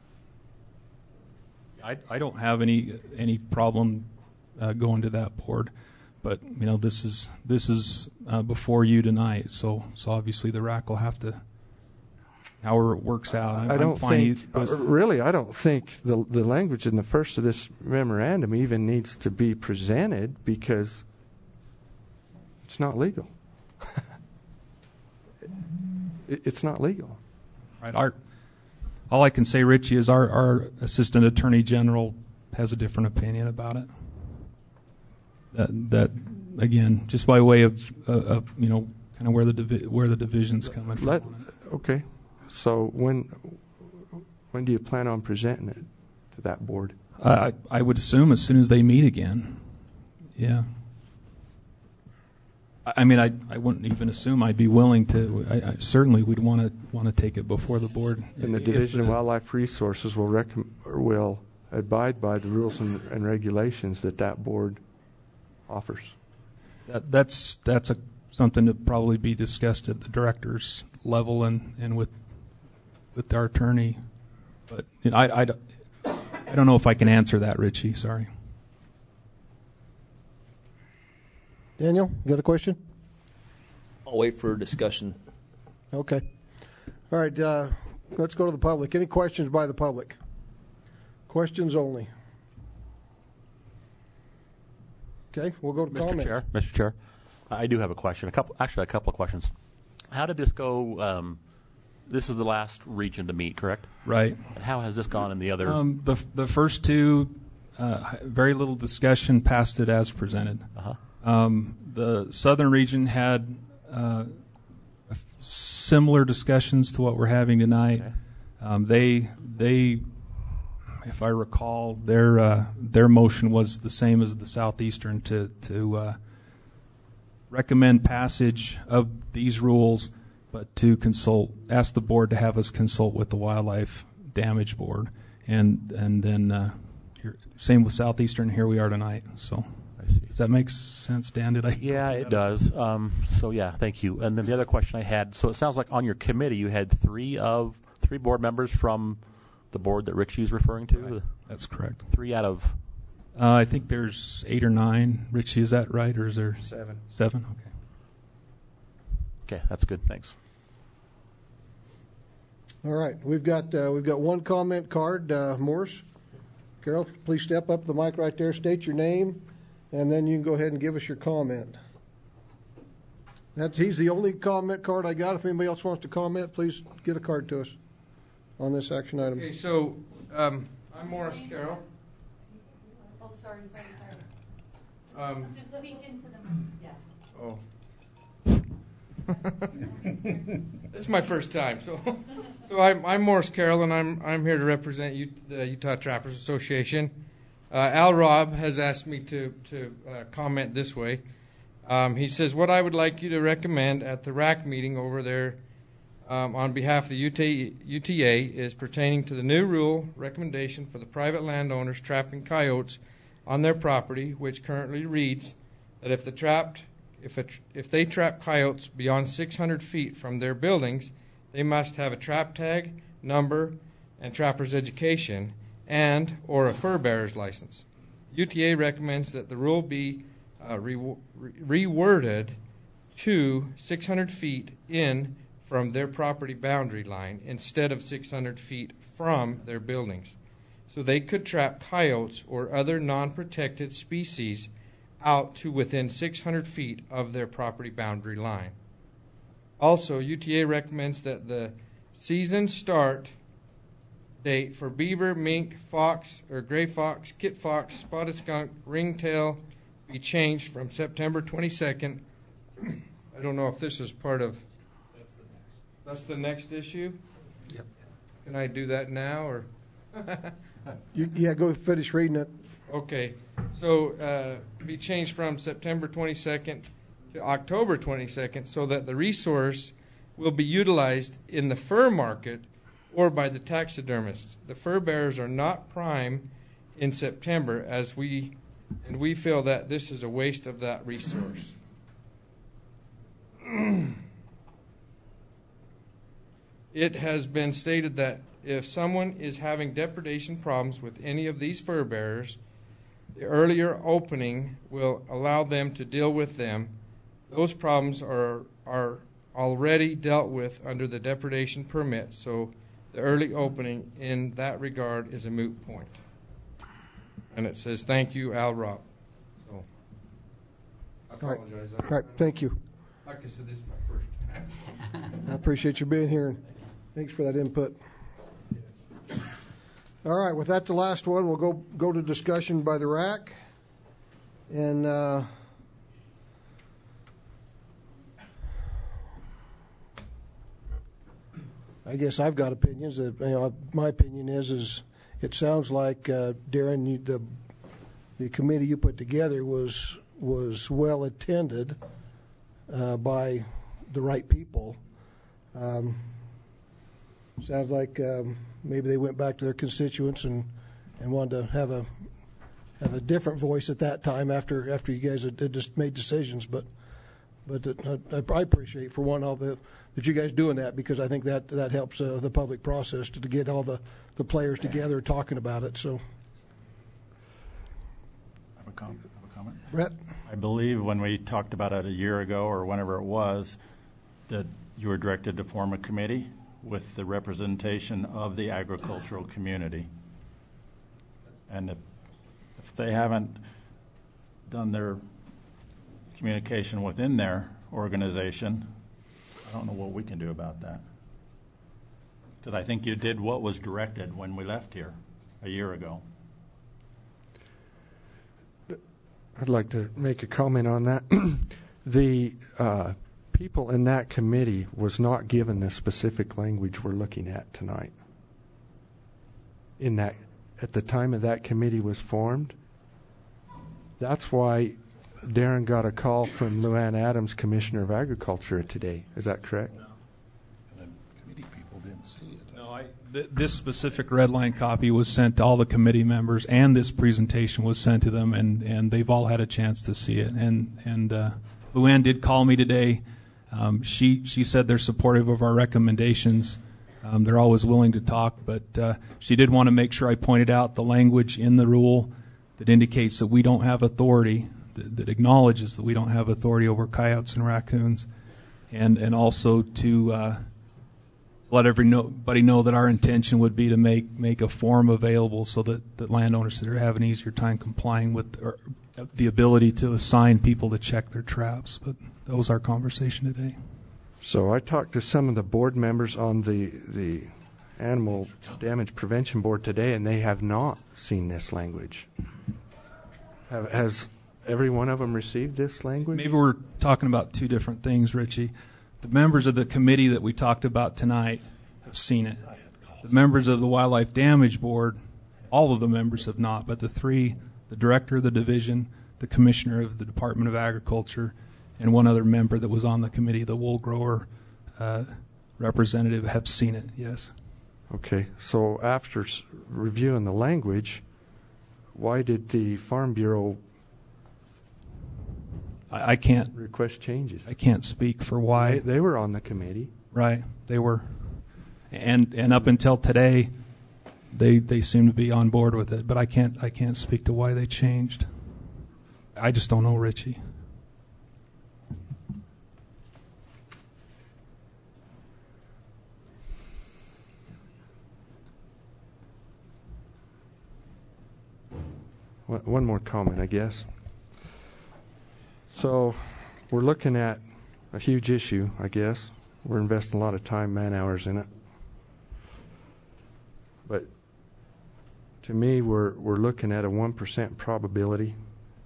I don't have any problem going to that board, but this is before you tonight. So obviously the RAC will have to, however it works out. I don't think the language in the first of this memorandum even needs to be presented because it's not legal. It's not legal. Right. All I can say, Richie, is our Assistant Attorney General has a different opinion about it. That again, just by way of kind of where the division's coming from. Okay. So when do you plan on presenting it to that board? I would assume as soon as they meet again. Yeah. I mean, I wouldn't even assume I'd be willing to. I certainly would want to take it before the board. And the Division of Wildlife Resources will abide by the rules and regulations that board offers. That's something to probably be discussed at the director's level and with our attorney. But I don't know if I can answer that, Richie. Sorry. Daniel, you got a question? I'll wait for discussion. Okay. All right, let's go to the public. Any questions by the public? Questions only. Okay, we'll go to comments. Mr. Chair, I do have a question. A couple of questions. How did this go? This is the last region to meet, correct? Right. And how has this gone in the other? The first two, very little discussion, passed it as presented. Uh-huh. The southern region had similar discussions to what we're having tonight. Okay. They, if I recall, their motion was the same as the southeastern to recommend passage of these rules, but to ask the board to have us consult with the Wildlife Damage Board, and then same with southeastern. Here we are tonight. So. Does that make sense, Dan? Yeah, it does. So yeah, thank you. And then the other question I had, so it sounds like on your committee you had three board members from the board that Richie's referring to? Right. That's correct. 3 out of? I think there's 8 or 9. Richie, is that right, or is there? 7. 7? Okay, that's good. Thanks. All right, we've got one comment card. Morris, Carol, please step up to the mic right there. State your name. And then you can go ahead and give us your comment. He's the only comment card I got. If anybody else wants to comment, please get a card to us on this action item. Okay, so I'm Morris Carroll. Oh, sorry. Just speak into the mic. Oh. This is my first time, so I'm Morris Carroll, and I'm here to represent the Utah Trappers Association. Al Robb has asked me to comment this way. He says, what I would like you to recommend at the RAC meeting over there on behalf of the UTA is pertaining to the new rule recommendation for the private landowners trapping coyotes on their property, which currently reads that if they trap coyotes beyond 600 feet from their buildings, they must have a trap tag, number, and trapper's education, and or a fur bearer's license. UTA recommends that the rule be reworded to 600 feet in from their property boundary line instead of 600 feet from their buildings, so they could trap coyotes or other non-protected species out to within 600 feet of their property boundary line. Also, UTA recommends that the season start date for beaver, mink, fox, or gray fox, kit fox, spotted skunk, ringtail be changed from September 22nd. I don't know if this is part of... That's the next issue? Yep. Can I do that now, or... Yeah, go finish reading it. Okay. So be changed from September 22nd to October 22nd so that the resource will be utilized in the fur market or by the taxidermists. The fur bearers are not prime in September, and we feel that this is a waste of that resource. It has been stated that if someone is having depredation problems with any of these fur bearers, the earlier opening will allow them to deal with them. Those problems are already dealt with under the depredation permit, so the early opening in that regard is a moot point. And it says, thank you, Al Robb. So, I apologize. All right, thank you. Like I said, this is my first time. I appreciate you being here. Thanks for that input. All right, with that, the last one, we'll go to discussion by the RAC. And I guess I've got opinions. My opinion is it sounds like Darren, the committee you put together was well attended by the right people. Sounds like maybe they went back to their constituents and wanted to have a different voice at that time after you guys had just made decisions. But I appreciate, for one, that you guys doing that, because I think that helps the public process to get all the players together talking about it. So, I have a comment. Brett? I believe when we talked about it a year ago or whenever it was, that you were directed to form a committee with the representation of the agricultural community. And if they haven't done their communication within their organization, I don't know what we can do about that. Because I think you did what was directed when we left here a year ago. I'd like to make a comment on that. The people in that committee was not given the specific language we're looking at tonight. At the time of that committee was formed, that's why Darren got a call from Luann Adams, Commissioner of Agriculture, today. Is that correct? No. And the committee people didn't see it. No, this specific red line copy was sent to all the committee members, and this presentation was sent to them, and they've all had a chance to see it. And Luann did call me today. She said they're supportive of our recommendations. They're always willing to talk, but she did want to make sure I pointed out the language in the rule that indicates that we don't have authority, that acknowledges that we don't have authority over coyotes and raccoons, and also to let everybody know that our intention would be to make a form available so that landowners that are having an easier time complying with the ability to assign people to check their traps. But that was our conversation today. So I talked to some of the board members on the Animal Damage Prevention Board today, and they have not seen this language. Has every one of them received this language? Maybe we're talking about two different things, Richie. The members of the committee that we talked about tonight have seen it. The members of the Wildlife Damage Board, all of the members have not, but the three, the director of the division, the commissioner of the Department of Agriculture, and one other member that was on the committee, the wool grower representative, have seen it, yes. Okay, so after reviewing the language, why did the Farm Bureau I can't request changes? I can't speak for why. They were on the committee. Right, they were. And up until today, they seem to be on board with it, but I can't speak to why they changed. I just don't know, Richie. One more comment, I guess. So we're looking at a huge issue, I guess. We're investing a lot of time, man-hours in it. But to me, we're looking at a 1% probability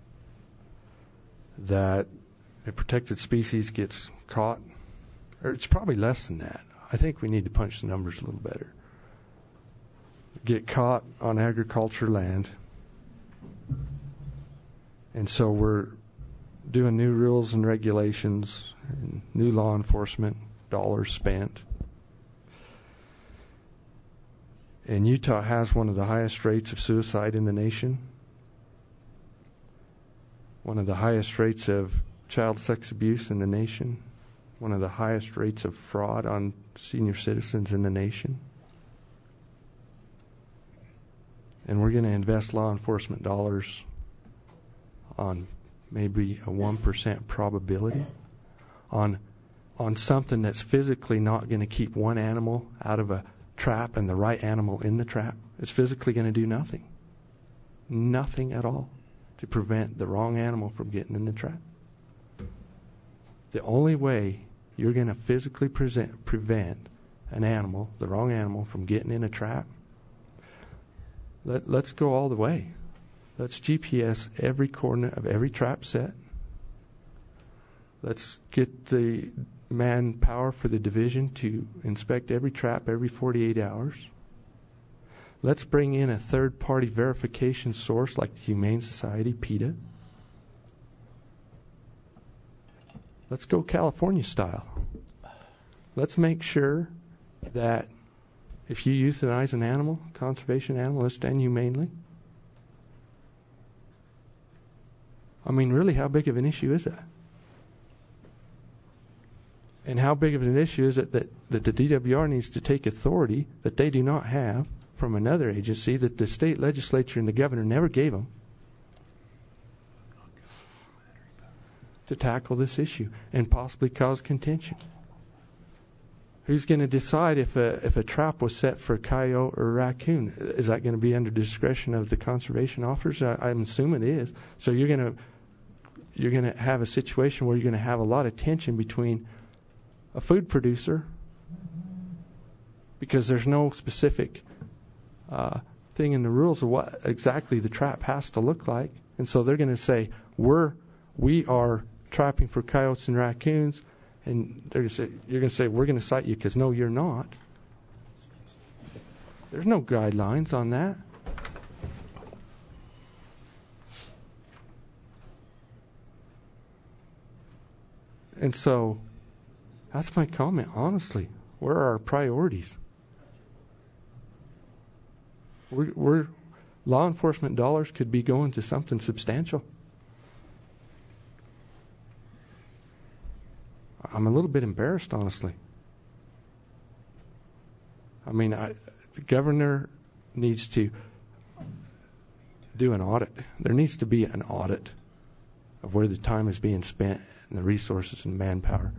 that a protected species gets caught. Or it's probably less than that. I think we need to punch the numbers a little better. Get caught on agriculture land. And so we're doing new rules and regulations and new law enforcement dollars spent. And Utah has one of the highest rates of suicide in the nation, one of the highest rates of child sex abuse in the nation, one of the highest rates of fraud on senior citizens in the nation. And we're going to invest law enforcement dollars on maybe a 1% probability on something that's physically not going to keep one animal out of a trap and the right animal in the trap. It's physically going to do nothing. Nothing at all to prevent the wrong animal from getting in the trap. The only way you're going to physically prevent an animal, the wrong animal, from getting in a trap, let's go all the way. Let's GPS every coordinate of every trap set. Let's get the manpower for the division to inspect every trap every 48 hours. Let's bring in a third-party verification source like the Humane Society, PETA. Let's go California style. Let's make sure that if you euthanize an animal, conservation animal, it's done humanely. I mean, really, how big of an issue is that? And how big of an issue is it that the DWR needs to take authority that they do not have from another agency that the state legislature and the governor never gave them to tackle this issue and possibly cause contention? Who's going to decide if a trap was set for a coyote or a raccoon? Is that going to be under discretion of the conservation officers? I'm assuming it is. So you're going to have a situation where you're going to have a lot of tension between a food producer, because there's no specific thing in the rules of what exactly the trap has to look like, and so they're going to say we are trapping for coyotes and raccoons, and you're going to say we're going to cite you because no, you're not. There's no guidelines on that. And so that's my comment, honestly. Where are our priorities? We're law enforcement dollars could be going to something substantial. I'm a little bit embarrassed, honestly. I mean, the governor needs to do an audit. There needs to be an audit of where the time is being spent and the resources and manpower.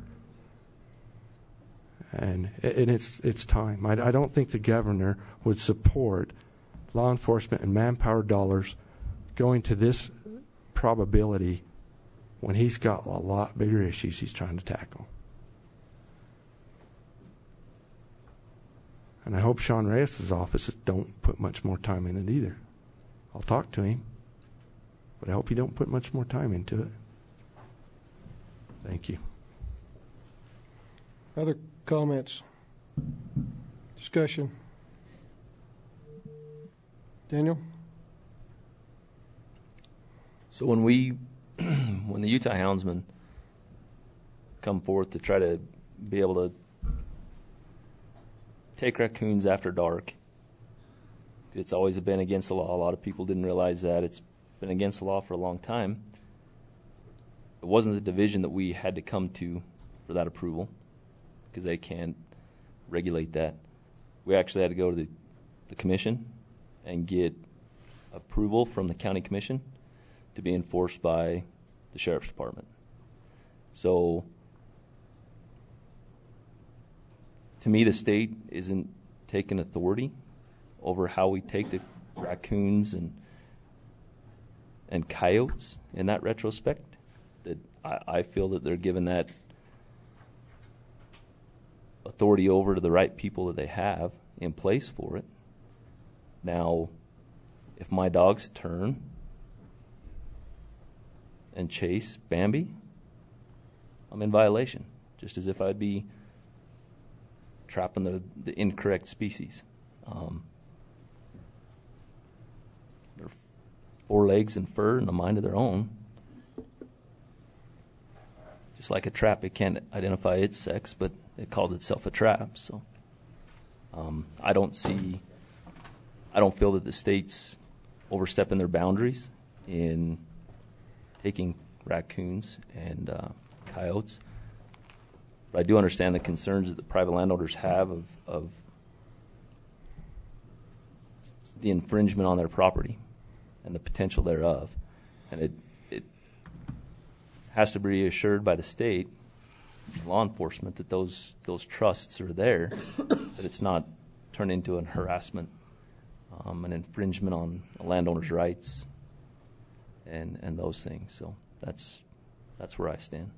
And it's time. I don't think the governor would support law enforcement and manpower dollars going to this probability when he's got a lot bigger issues he's trying to tackle. And I hope Sean Reyes' office don't put much more time in it either. I'll talk to him, but I hope he don't put much more time into it. Thank you. Other comments? Discussion? Daniel? So when the Utah Houndsmen come forth to try to be able to take raccoons after dark, it's always been against the law. A lot of people didn't realize that. It's been against the law for a long time. It wasn't the division that we had to come to for that approval, because they can't regulate that. We actually had to go to the commission and get approval from the county commission to be enforced by the sheriff's department. So to me, the state isn't taking authority over how we take the raccoons and coyotes in that retrospect. That I feel that they're giving that authority over to the right people that they have in place for it. Now, if my dogs turn and chase Bambi, I'm in violation, just as if I'd be trapping the incorrect species. They're 4 legs and fur and a mind of their own. Just like a trap, it can't identify its sex, but it calls itself a trap. So I don't feel that the state's overstepping their boundaries in taking raccoons and coyotes. But I do understand the concerns that the private landowners have of the infringement on their property and the potential thereof. And it has to be reassured by the state law enforcement that those trusts are there, that it's not turned into an harassment, an infringement on a landowner's rights, and those things. So that's where I stand.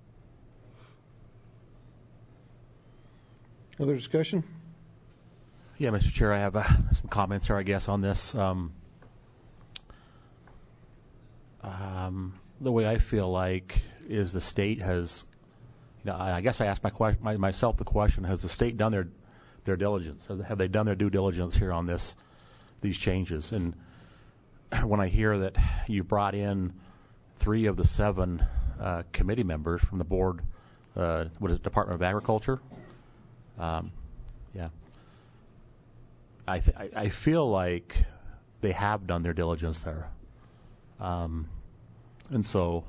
Other discussion? Yeah, Mr. Chair, I have some comments here, I guess, on this. The way I feel like is the state has, I guess I asked myself the question: has the state done their diligence? Have they done their due diligence here on these changes? And when I hear that you brought in 3 of the 7 committee members from the board, what is it, Department of Agriculture? Yeah. I feel like they have done their diligence there. And so,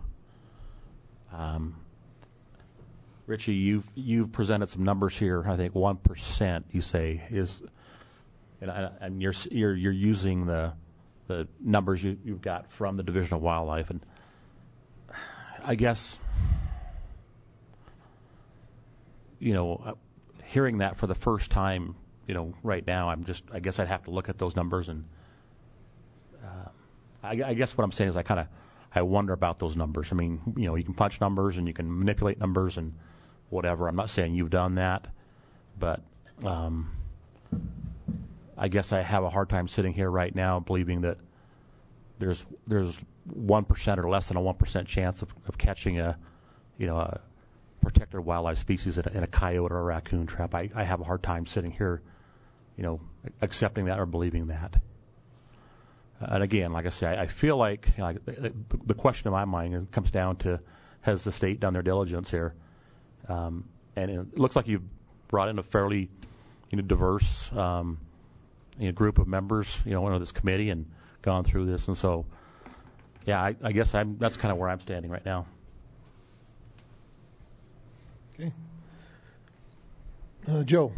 Richie, you've presented some numbers here. I think 1% you say is, and you're using the numbers you've got from the Division of Wildlife, and I guess hearing that for the first time, right now, I guess I'd have to look at those numbers, and I guess what I'm saying is I wonder about those numbers. I mean, you can punch numbers and you can manipulate numbers and whatever. I'm not saying you've done that, but I guess I have a hard time sitting here right now believing that there's 1% or less than a 1% chance of catching a protected wildlife species in a coyote or a raccoon trap. I have a hard time sitting here, accepting that or believing that. And again, like I say, I feel like the question in my mind comes down to, has the state done their diligence here? And it looks like you've brought in a fairly diverse group of members, into this committee and gone through this. And so, yeah, I guess that's kind of where I'm standing right now. Okay. Joe.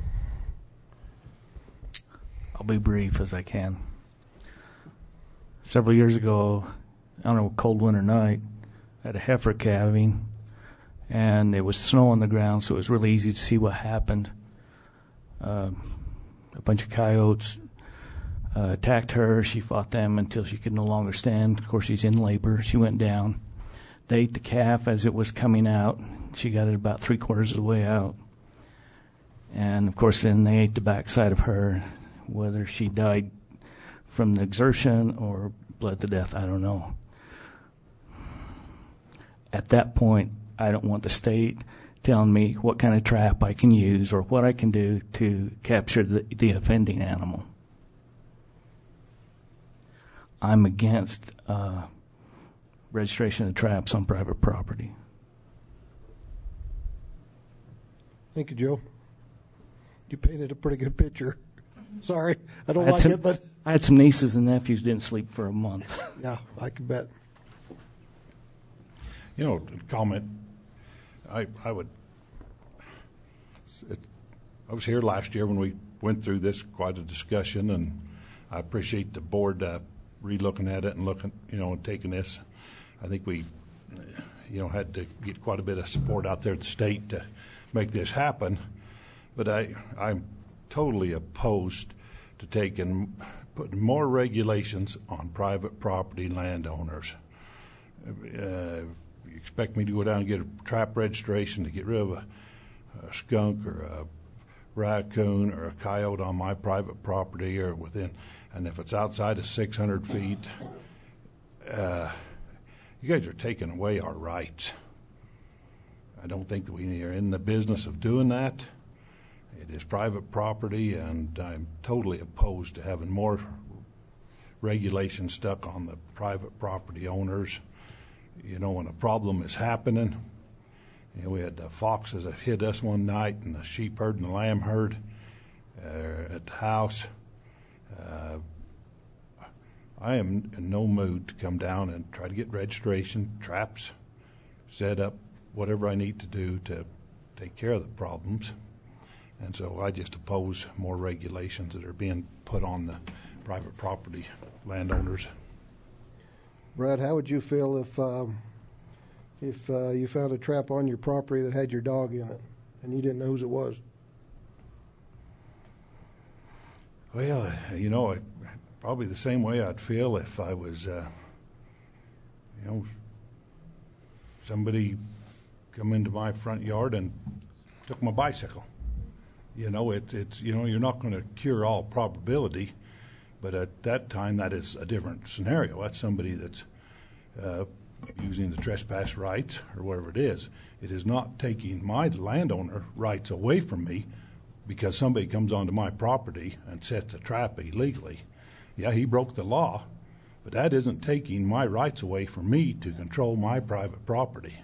I'll be brief as I can. Several years ago, on a cold winter night, I had a heifer calving, and there was snow on the ground, so it was really easy to see what happened. A bunch of coyotes attacked her. She fought them until she could no longer stand. Of course, she's in labor. She went down. They ate the calf as it was coming out. She got it about 3/4 of the way out. And, of course, then they ate the backside of her. Whether she died from the exertion or bled to death, I don't know. At that point, I don't want the state telling me what kind of trap I can use or what I can do to capture the offending animal. I'm against registration of traps on private property. Thank you, Joe. You painted a pretty good picture. Sorry, I don't like it, but I had some nieces and nephews didn't sleep for a month. Yeah, I can bet. Comment. I was here last year when we went through this, quite a discussion, and I appreciate the board re-looking at it and looking, and taking this. I think we, had to get quite a bit of support out there at the state to make this happen. But I'm totally opposed to putting more regulations on private property landowners. You expect me to go down and get a trap registration to get rid of a skunk or a raccoon or a coyote on my private property or within, and if it's outside of 600 feet, you guys are taking away our rights. I don't think that we are in the business of doing that. It is private property, and I'm totally opposed to having more regulations stuck on the private property owners. When a problem is happening, We had the foxes that hit us one night, and the sheep herd and the lamb herd at the house. I am in no mood to come down and try to get registration, traps, set up whatever I need to do to take care of the problems. And so I just oppose more regulations that are being put on the private property landowners. Brad, how would you feel if you found a trap on your property that had your dog in it and you didn't know whose it was? Well, probably the same way I'd feel if I was, somebody come into my front yard and took my bicycle. You're not going to cure all probability, but at that time that is a different scenario. That's somebody that's using the trespass rights or whatever it is. It is not taking my landowner rights away from me because somebody comes onto my property and sets a trap illegally. Yeah, he broke the law, but that isn't taking my rights away from me to control my private property.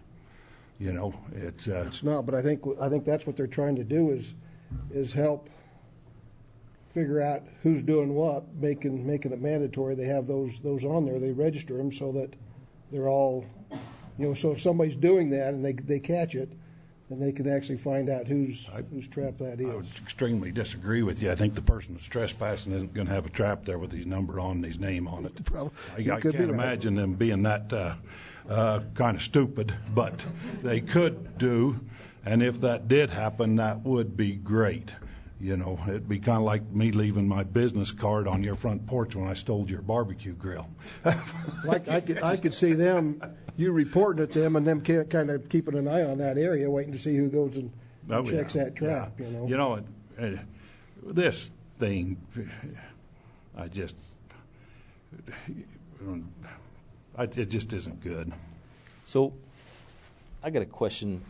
It's not, but I think that's what they're trying to do is help figure out who's doing what, making it mandatory. They have those on there. They register them so that they're all, so if somebody's doing that and they catch it, then they can actually find out whose trap that is. I would extremely disagree with you. I think the person that's trespassing isn't going to have a trap there with his number on and his name on it. I can't imagine them being that kind of stupid, but they could do, and if that did happen, that would be great. It'd be kind of like me leaving my business card on your front porch when I stole your barbecue grill. Like I could see you reporting it to them, and them kind of keeping an eye on that area, waiting to see who goes and checks that trap. Yeah. This thing, it just isn't good. So, I got a question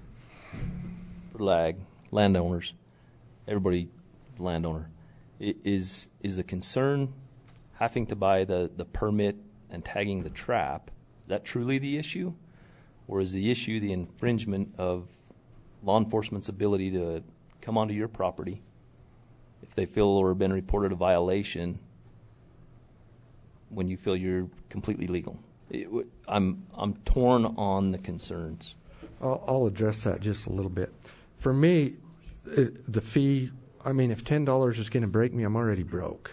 for landowners. Everybody, landowner, is the concern having to buy the permit and tagging the trap? Is that truly the issue, or is the issue the infringement of law enforcement's ability to come onto your property if they feel or have been reported a violation when you feel you're completely legal? I'm torn on the concerns. I'll address that just a little bit. For me, the fee, if $10 is going to break me, I'm already broke.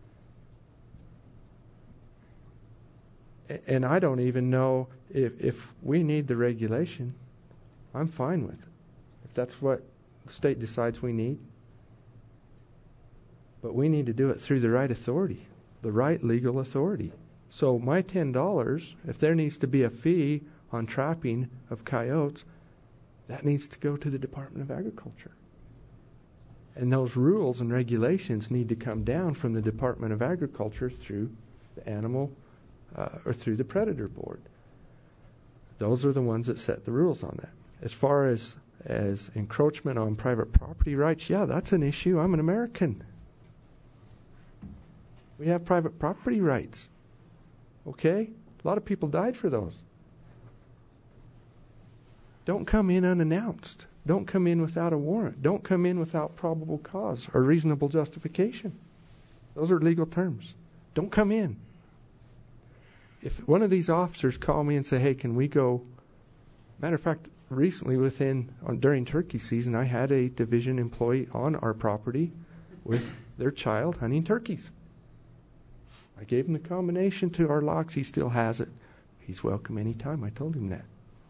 And I don't even know if we need the regulation. I'm fine with it, if that's what the state decides we need. But we need to do it through the right authority, the right legal authority. So my $10, if there needs to be a fee on trapping of coyotes, that needs to go to the Department of Agriculture. And those rules and regulations need to come down from the Department of Agriculture through the animal or through the Predator Board. Those are the ones that set the rules on that. As far as encroachment on private property rights, yeah, that's an issue. I'm an American. We have private property rights. Okay? A lot of people died for those. Don't come in unannounced. Don't come in without a warrant. Don't come in without probable cause or reasonable justification. Those are legal terms. Don't come in. If one of these officers call me and say, hey, can we go? Matter of fact, recently during turkey season, I had a division employee on our property with their child hunting turkeys. I gave him the combination to our locks. He still has it. He's welcome anytime. I told him that.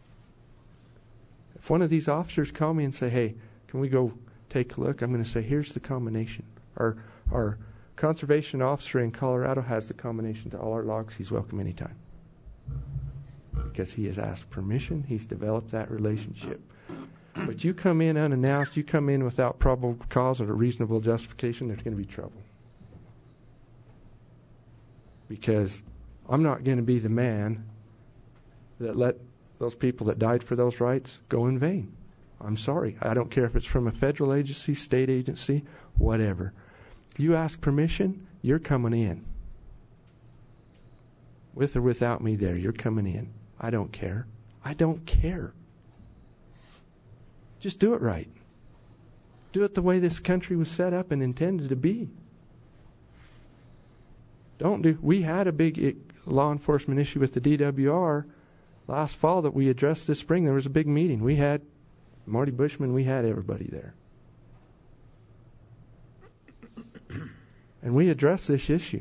If one of these officers call me and say, hey, can we go take a look? I'm going to say, here's the combination. Our conservation officer in Colorado has the combination to all our logs. He's welcome anytime. Because he has asked permission. He's developed that relationship. But you come in unannounced, you come in without probable cause or a reasonable justification, there's going to be trouble. Because I'm not going to be the man that let those people that died for those rights go in vain. I'm sorry. I don't care if it's from a federal agency, state agency, whatever. You ask permission, you're coming in. With or without me there, you're coming in. I don't care. I don't care. Just do it right. Do it the way this country was set up and intended to be. We had a big law enforcement issue with the DWR last fall that we addressed this spring. There was a big meeting. We had Marty Bushman, we had everybody there. And we addressed this issue.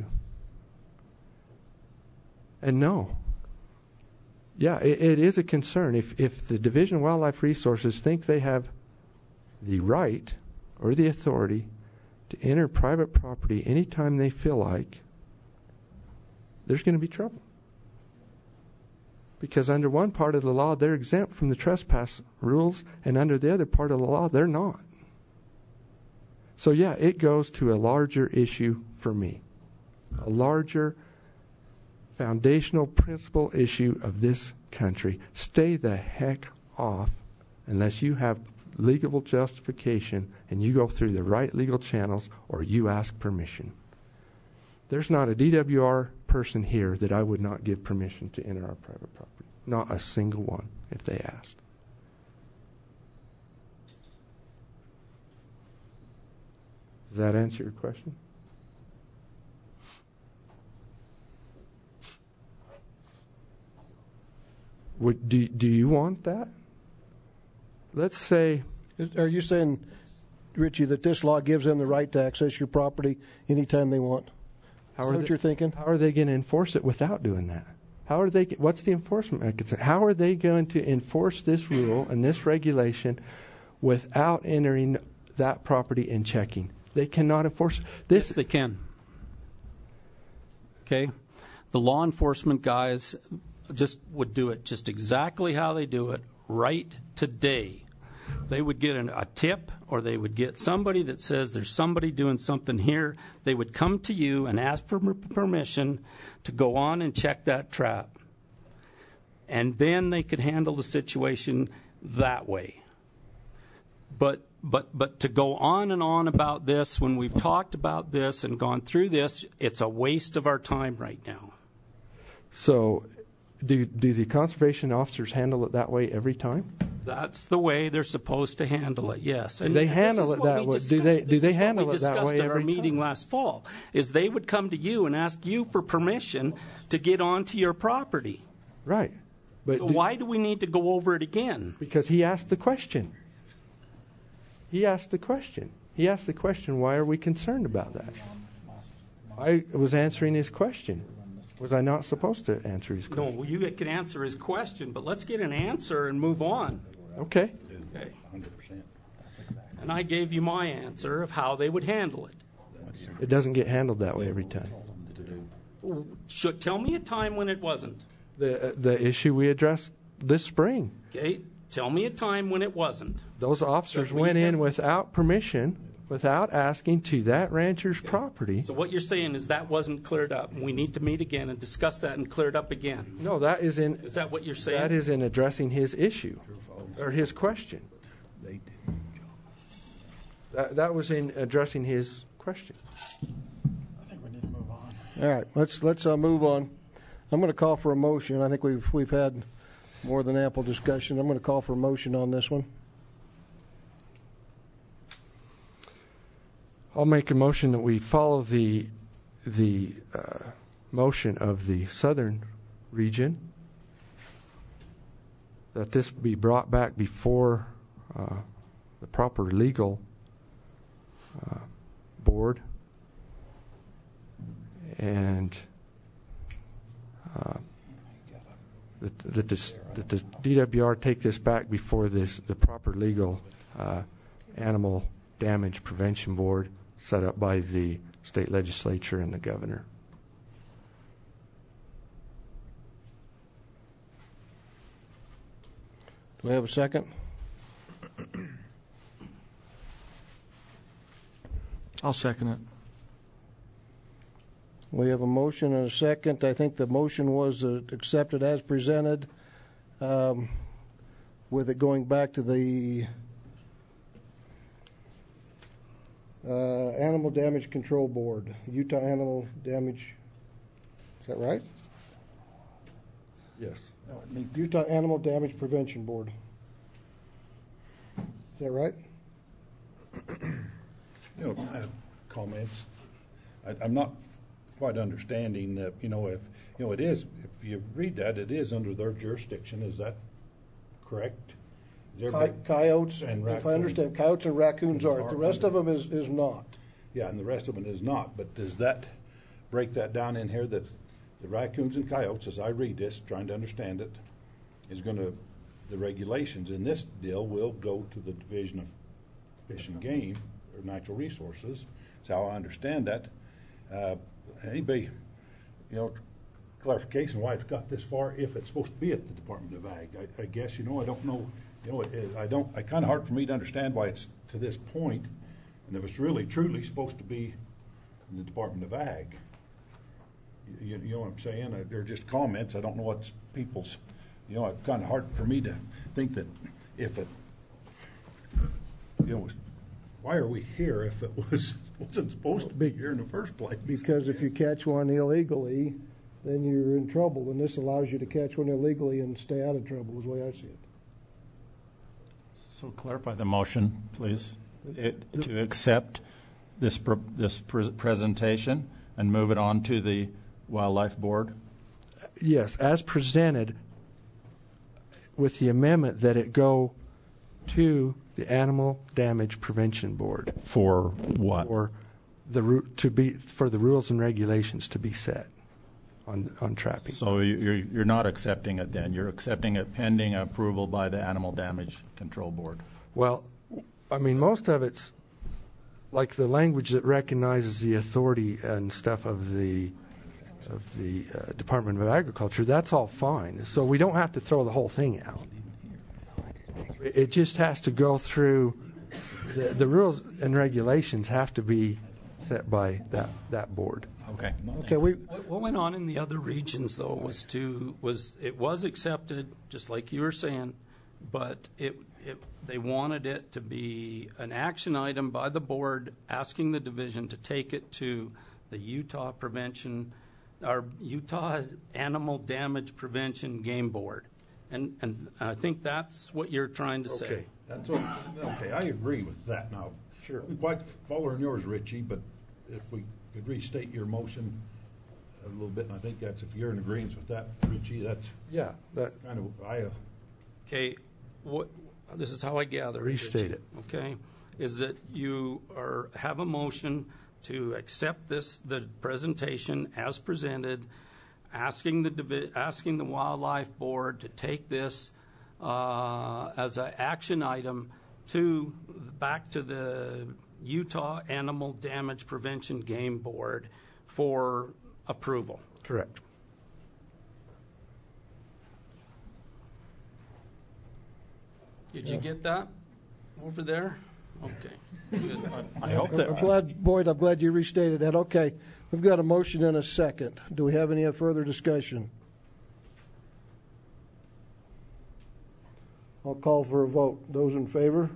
And no. Yeah, it is a concern. If the Division of Wildlife Resources think they have the right or the authority to enter private property anytime they feel like, there's going to be trouble. Because under one part of the law, they're exempt from the trespass rules, and under the other part of the law, they're not. So yeah, it goes to a larger issue for me. A larger foundational principle issue of this country. Stay the heck off unless you have legal justification and you go through the right legal channels or you ask permission. There's not a DWR person here that I would not give permission to enter our private property. Not a single one if they asked. Does that answer your question? Do you want that? Let's say... Are you saying, Richie, that this law gives them the right to access your property anytime they want? Is that what you're thinking? How are they going to enforce it without doing that? What's the enforcement mechanism? How are they going to enforce this rule and this regulation without entering that property and checking? They cannot enforce this. Yes, they can. Okay? The law enforcement guys just would do it just exactly how they do it right today. They would get a tip, or they would get somebody that says there's somebody doing something here. They would come to you and ask for permission to go on and check that trap. And then they could handle the situation that way. But to go on and on about this, when we've talked about this and gone through this, it's a waste of our time right now. So do the conservation officers handle it that way every time? That's the way they're supposed to handle it, yes. And they handle it that way. Do they handle it that way every time? This is what we discussed at our meeting last fall, is they would come to you and ask you for permission to get onto your property. Right. So why do we need to go over it again? Because he asked the question. He asked the question, why are we concerned about that? I was answering his question. Was I not supposed to answer his question? No, you can answer his question, but let's get an answer and move on. Okay. 100%. And I gave you my answer of how they would handle it. It doesn't get handled that way every time. Tell me a time when it wasn't. The issue we addressed this spring. Okay. Tell me a time when it wasn't. Those officers went in without permission, without asking, to that rancher's property. So what you're saying is that wasn't cleared up, and we need to meet again and discuss that and clear it up again. No, that is in... Is that what you're saying? That is in addressing his issue, or his question. That was in addressing his question. I think we need to move on. All right, let's move on. I'm going to call for a motion. I think we've had more than ample discussion. I'm going to call for a motion on this one. I'll make a motion that we follow the motion of the southern region, that this be brought back before the proper legal board, and that the DWR take this back before the proper legal animal damage prevention board set up by the state legislature and the governor. Do we have a second? I'll second it. We have a motion and a second. I think the motion was accepted as presented, with it going back to the Animal Damage Control Board, Utah Animal Damage. Is that right? Yes. Utah Animal Damage Prevention Board. Is that right? You know, I have comments. I'm not quite understanding that, you know, if, you know, it is, if you read that, it is under their jurisdiction. Is that correct? Is there Coyotes, and if I raccoon- understand, coyotes and raccoons are. The rest of them is not. Yeah, and the rest of it is not. But does that break that down in here that the raccoons and coyotes, as I read this, trying to understand it, is going to, the regulations in this deal will go to the Division of Fish and Game or Natural Resources. That's how I understand that. Anybody, you know, clarification why it's got this far if it's supposed to be at the Department of Ag. I guess, you know, I don't know. You know, it's kind of hard for me to understand why it's to this point, and if it's really truly supposed to be in the Department of Ag. You know what I'm saying? They're just comments. I don't know what's people's. You know, it's kind of hard for me to think that if it, you know, why are we here if it wasn't supposed to be here in the first place? Because if you catch one illegally, then you're in trouble, and this allows you to catch one illegally and stay out of trouble, is the way I see it. So clarify the motion, please, to accept this presentation and move it on to the Wildlife Board? Yes, as presented, with the amendment that it go to the Animal Damage Prevention Board. For what? For the rules and regulations to be set on trapping. So you're not accepting it then? You're accepting it pending approval by the Animal Damage Control Board? Well, I mean, most of it's like the language that recognizes the authority and stuff of the Department of Agriculture. That's all fine. So we don't have to throw the whole thing out. It just has to go through the rules and regulations have to be set by that board. Okay. Okay. What went on in the other regions though was it was accepted, just like you were saying, but they wanted it to be an action item by the board, asking the division to take it to the Utah Animal Damage Prevention Game Board, and I think that's what you're trying to say. Okay, I agree with that. Now, sure, I'm quite following yours, Richie, but if we could restate your motion a little bit, and I think that's if you're in agreement with that, Richie, that's that kind of Okay, this is how I gather. Restate it. Okay, is that you have a motion to accept the presentation as presented, asking the Wildlife Board to take this as an action item back to the Utah Animal Damage Prevention Game Board for approval. Correct. Did you get that over there? Okay. Good. I hope that. I'm glad you restated that. Okay. We've got a motion and a second. Do we have any further discussion? I'll call for a vote. Those in favor?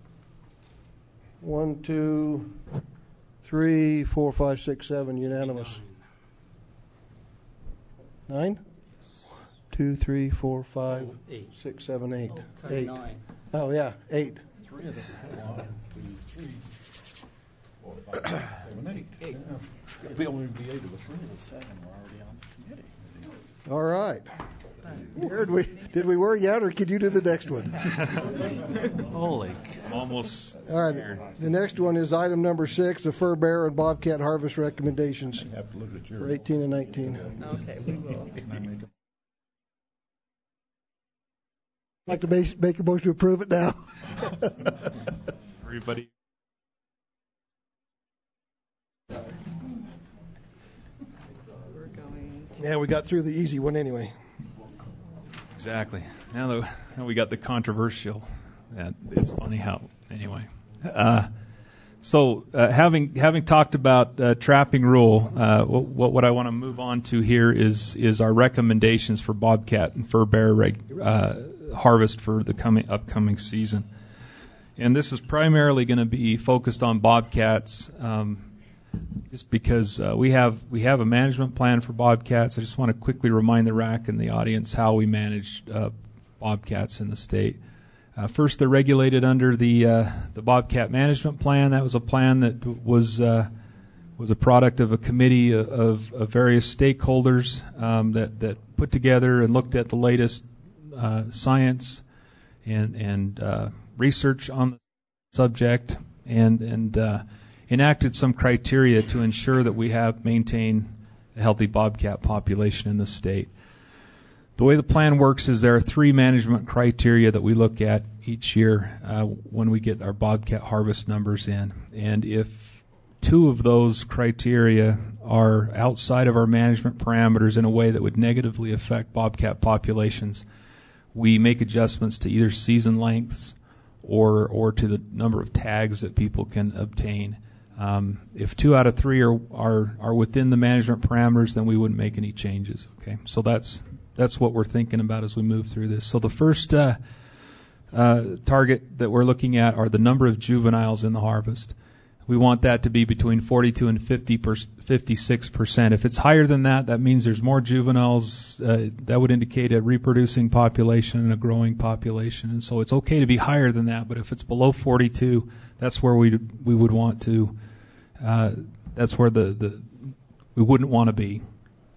1, 2, 3, 4, 5, 6, 7. Unanimous. 9? 2, 3, 4, 5, 6, 7, 8. 8. 9. Oh, yeah, 8. 3 of us. 1, 2, 3, 4, 5, 6, 7, 8. 8. It'd be only be 8 of the 3 of the 7 were already on the committee. All right. Did we wear you out, or could you do the next one? Holy, almost. All right. The next one is item number 6, the fur bear and bobcat harvest recommendations have to look at your for 18 and 19. Okay, we will. I'd like to make a motion to approve it now. Everybody. Yeah, we got through the easy one anyway. Exactly. Now we got the controversial. It's funny how. Anyway, so having talked about trapping rule, what I want to move on to here is our recommendations for bobcat and fur bear harvest for the upcoming season, and this is primarily going to be focused on bobcats. Just because we have a management plan for bobcats. I just want to quickly remind the RAC and the audience how we manage bobcats in the state. First, they're regulated under the Bobcat Management Plan. That was a plan that was a product of a committee of various stakeholders that put together and looked at the latest science and research on the subject and enacted some criteria to ensure that we maintain a healthy bobcat population in the state. The way the plan works is there are 3 management criteria that we look at each year when we get our bobcat harvest numbers in. And if 2 of those criteria are outside of our management parameters in a way that would negatively affect bobcat populations, we make adjustments to either season lengths or to the number of tags that people can obtain. If 2 out of 3 are within the management parameters, then we wouldn't make any changes. Okay, so that's what we're thinking about as we move through this. So the first target that we're looking at are the number of juveniles in the harvest. We want that to be between 42 and 56%. If it's higher than that, that means there's more juveniles. That would indicate a reproducing population and a growing population. And so it's okay to be higher than that, but if it's below 42, that's where we would want to. That's where we wouldn't want to be.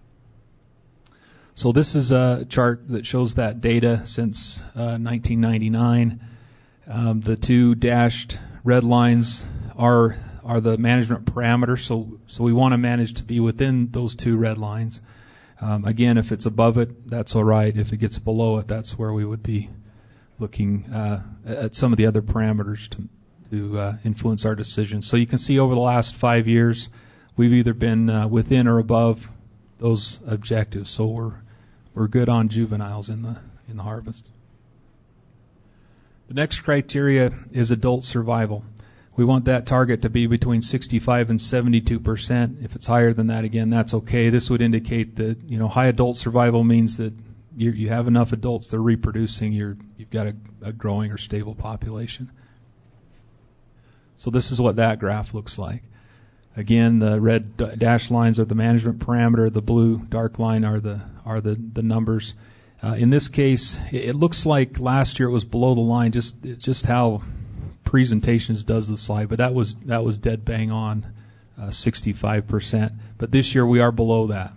So this is a chart that shows that data since 1999. The 2 dashed red lines are the management parameters. So we want to manage to be within those 2 red lines. Again, if it's above it, that's all right. If it gets below it, that's where we would be looking at some of the other parameters to influence our decisions. So you can see over the last 5 years, we've either been within or above those objectives. So we're good on juveniles in the harvest. The next criteria is adult survival. We want that target to be between 65 and 72%. If it's higher than that, again, that's okay. This would indicate that high adult survival means that you have enough adults that are reproducing. You've got a growing or stable population. So this is what that graph looks like. Again, the red dashed lines are the management parameter. The blue dark line are the numbers. In this case, it looks like last year it was below the line. Just how presentations does the slide, but that was dead bang on 65%. But this year we are below that.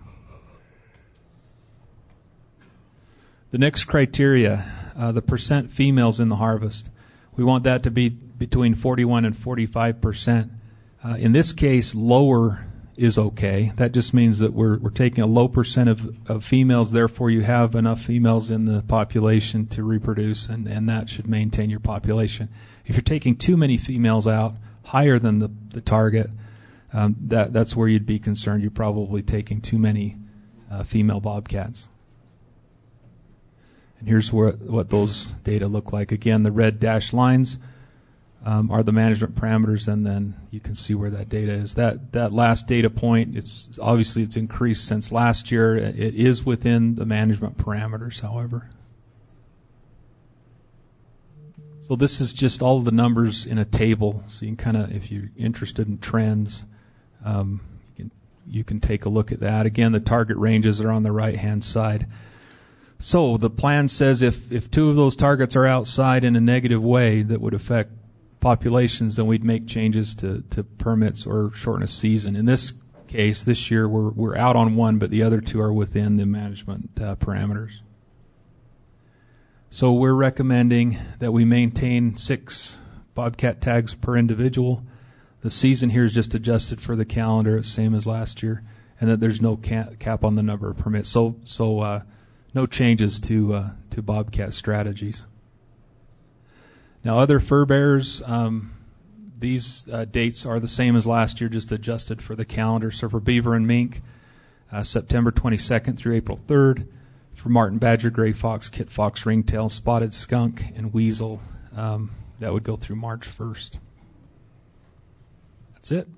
The next criteria, the percent females in the harvest. We want that to be between 41 and 45%. In this case, lower is okay. That just means that we're taking a low percent of females, therefore you have enough females in the population to reproduce, and that should maintain your population. If you're taking too many females out, higher than the target, that's where you'd be concerned. You're probably taking too many female bobcats. And here's what those data look like. Again, the red dashed lines are the management parameters, and then you can see where that data is. That last data point, it's increased since last year. It is within the management parameters, however. So this is just all of the numbers in a table. So you can if you're interested in trends, you can take a look at that. Again, the target ranges are on the right-hand side. So the plan says if 2 of those targets are outside in a negative way that would affect populations, then we'd make changes to permits or shorten a season. In this case, this year we're out on 1, but the other 2 are within the management parameters. So we're recommending that we maintain 6 bobcat tags per individual. The season here is just adjusted for the calendar, it's same as last year, and that there's no cap on the number of permits. So no changes to bobcat strategies. Now, other fur bearers, these dates are the same as last year, just adjusted for the calendar. So for beaver and mink, September 22nd through April 3rd. For marten, badger, gray fox, kit fox, ringtail, spotted skunk, and weasel, that would go through March 1st. That's it.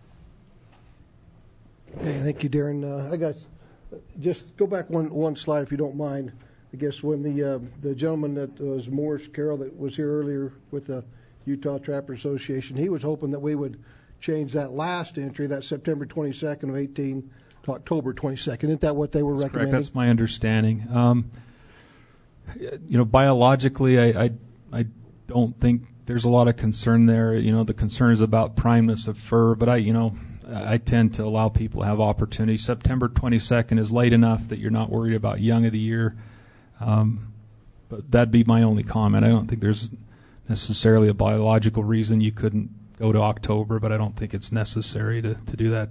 Okay, thank you, Darren. I got just go back one slide if you don't mind. I guess when the gentleman that was Morris Carroll that was here earlier with the Utah Trappers Association, he was hoping that we would change that last entry, that September 22nd of 18 to October 22nd. Isn't that what they were recommending? Correct. That's my understanding. Biologically, don't think there's a lot of concern there. You know, the concern is about primeness of fur, but I tend to allow people to have opportunity. September 22nd is late enough that you're not worried about young of the year. But that'd be my only comment. I don't think there's necessarily a biological reason you couldn't go to October, but I don't think it's necessary to do that.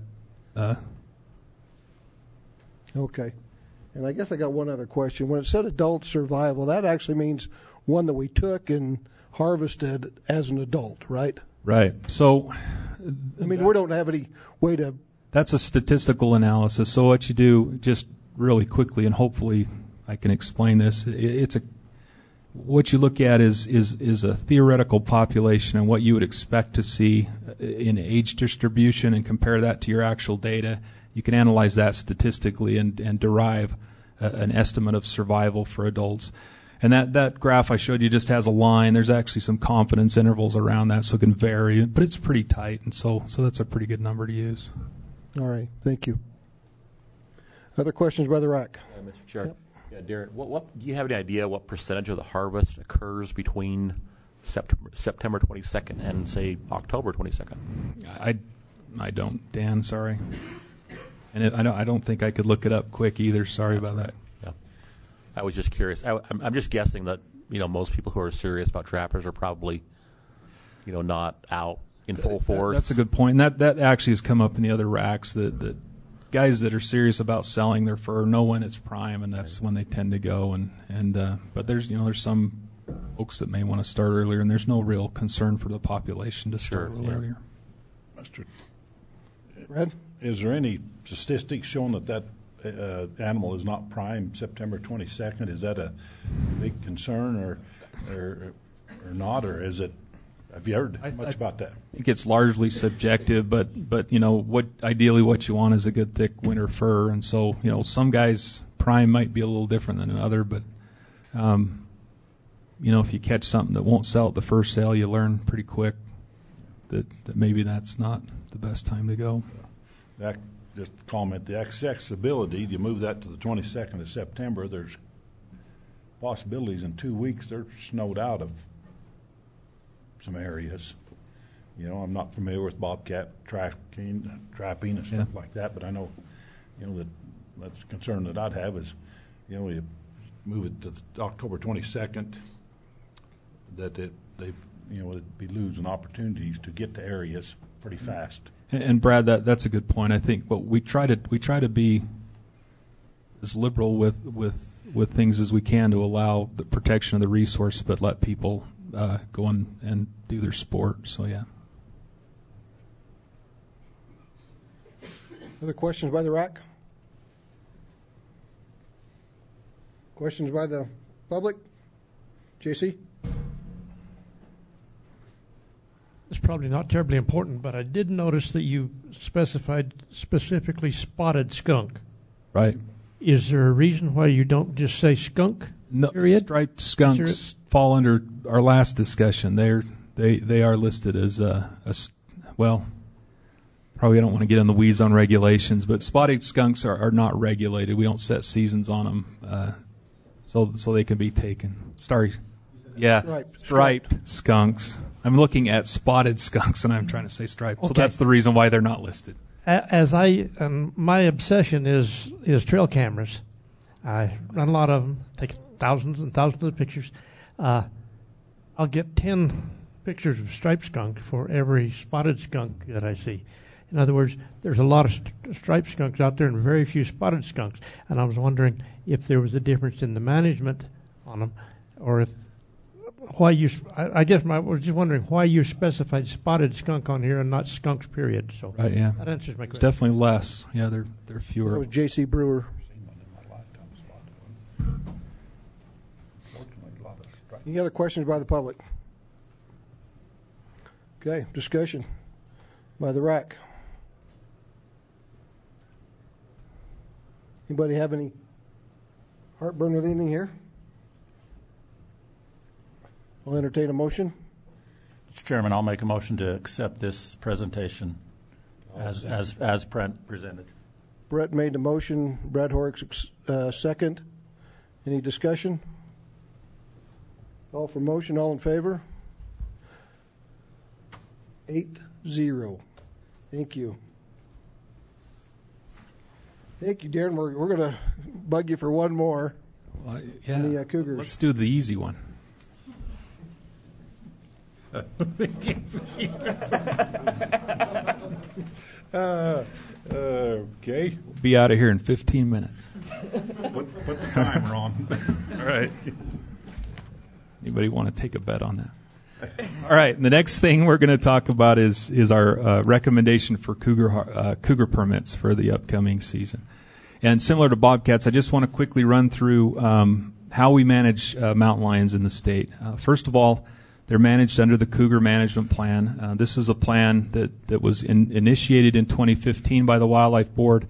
Okay. And I guess I got one other question. When it said adult survival, that actually means one that we took and harvested as an adult, right? Right. So, I mean, we don't have any way to... That's a statistical analysis. So what you do, just really quickly, and hopefully I can explain this, what you look at is a theoretical population and what you would expect to see in age distribution and compare that to your actual data. You can analyze that statistically and derive an estimate of survival for adults. And that graph I showed you just has a line. There's actually some confidence intervals around that, so it can vary, but it's pretty tight, and so that's a pretty good number to use. All right, thank you. Other questions by the rack? Mr. Chair. Yep. Yeah, Darren, what do you have any idea what percentage of the harvest occurs between September 22nd and, say, October 22nd? I don't, Dan, sorry. And I don't think I could look it up quick either. Sorry about that. Yeah. I was just curious. I'm just guessing that, you know, most people who are serious about trappers are probably, you know, not out in full force. That's a good point. And that actually has come up in the other racks. The guys that are serious about selling their fur know when it's prime, and that's when they tend to go. But there's some folks that may want to start earlier, and there's no real concern for the population to start a little earlier. Red? Is there any statistics showing that animal is not prime September 22nd? Is that a big concern or not, or is it? Have you heard much about that? I think it's largely subjective, but you know ideally what you want is a good thick winter fur, and so you know some guys prime might be a little different than another, but you know if you catch something that won't sell at the first sale, you learn pretty quick that maybe that's not the best time to go. Just comment, the accessibility, you move that to the 22nd of September, there's possibilities in 2 weeks they're snowed out of some areas. You know, I'm not familiar with bobcat trapping and stuff like that, but I know, you know, that's a concern that I'd have is, you know, you move it to October 22nd, that it'd be losing opportunities to get to areas pretty fast. And Brad, that's a good point. I think, but we try to be as liberal with things as we can to allow the protection of the resource, but let people go and do their sport. So yeah. Other questions by the rack? Questions by the public? JC? It's probably not terribly important, but I did notice that you specified specifically spotted skunk. Right. Is there a reason why you don't just say skunk? No, period? Striped skunks fall under our last discussion. They are listed as well. Probably I don't want to get in the weeds on regulations, but spotted skunks are not regulated. We don't set seasons on them, so they can be taken. Striped skunks. I'm looking at spotted skunks, and I'm trying to say striped. Okay. So that's the reason why they're not listed. As my obsession is trail cameras. I run a lot of them, take thousands and thousands of pictures. I'll get 10 pictures of striped skunk for every spotted skunk that I see. In other words, there's a lot of striped skunks out there and very few spotted skunks. And I was wondering if there was a difference in the management on them, or if why you. I was just wondering why you specified spotted skunk on here and not skunks. Period. So right, yeah, that answers my question. It's definitely less. Yeah, they're fewer. That was J.C. Brewer. Any other questions by the public? Okay, discussion by the rack. Anybody have any heartburn with anything here? I'll entertain a motion. Mr. Chairman, I'll make a motion to accept this presentation as presented. Brett made the motion. Brad Horrocks second. Any discussion? Call for motion. All in favor? 8-0. Thank you. Thank you, Darren. We're going to bug you for one more. Well, on the Cougars. Let's do the easy one. Okay. We'll be out of here in 15 minutes. Put the timer on. All right. Anybody want to take a bet on that? All right. The next thing we're going to talk about is our recommendation for cougar permits for the upcoming season. And similar to Bobcats, I just want to quickly run through how we manage mountain lions in the state. First of all, they're managed under the Cougar Management Plan. This is a plan that was initiated in 2015 by the Wildlife Board.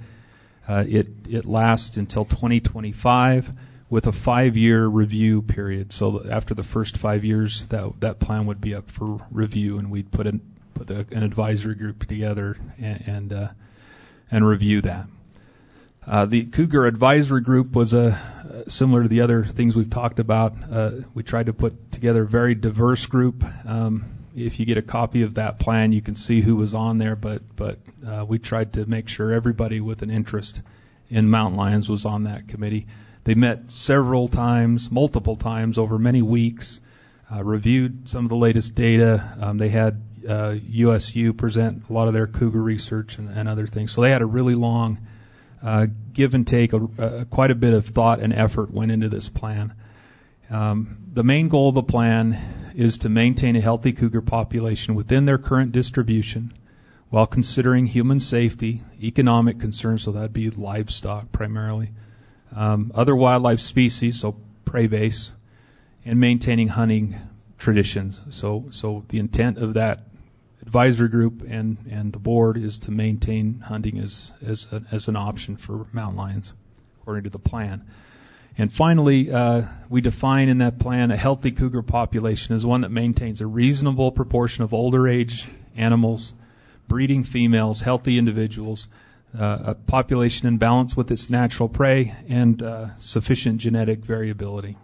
It lasts until 2025 with a 5-year review period. So after the first 5 years, that plan would be up for review, and we'd put an advisory group together and review that. The Cougar Advisory Group was similar to the other things we've talked about. We tried to put together a very diverse group. If you get a copy of that plan, you can see who was on there, but we tried to make sure everybody with an interest in mountain lions was on that committee. They met multiple times over many weeks, reviewed some of the latest data. They had USU present a lot of their cougar research and other things. So they had a really long give and take. Quite a bit of thought and effort went into this plan. The main goal of the plan is to maintain a healthy cougar population within their current distribution while considering human safety, economic concerns, so that'd be livestock primarily, other wildlife species, so prey base, and maintaining hunting traditions. So the intent of that advisory group and the board is to maintain hunting as an option for mountain lions, according to the plan. And finally, we define in that plan a healthy cougar population as one that maintains a reasonable proportion of older age animals, breeding females, healthy individuals, a population in balance with its natural prey, and sufficient genetic variability.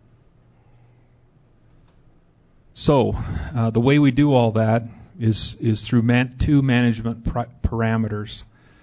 So the way we do all that is through two management parameters.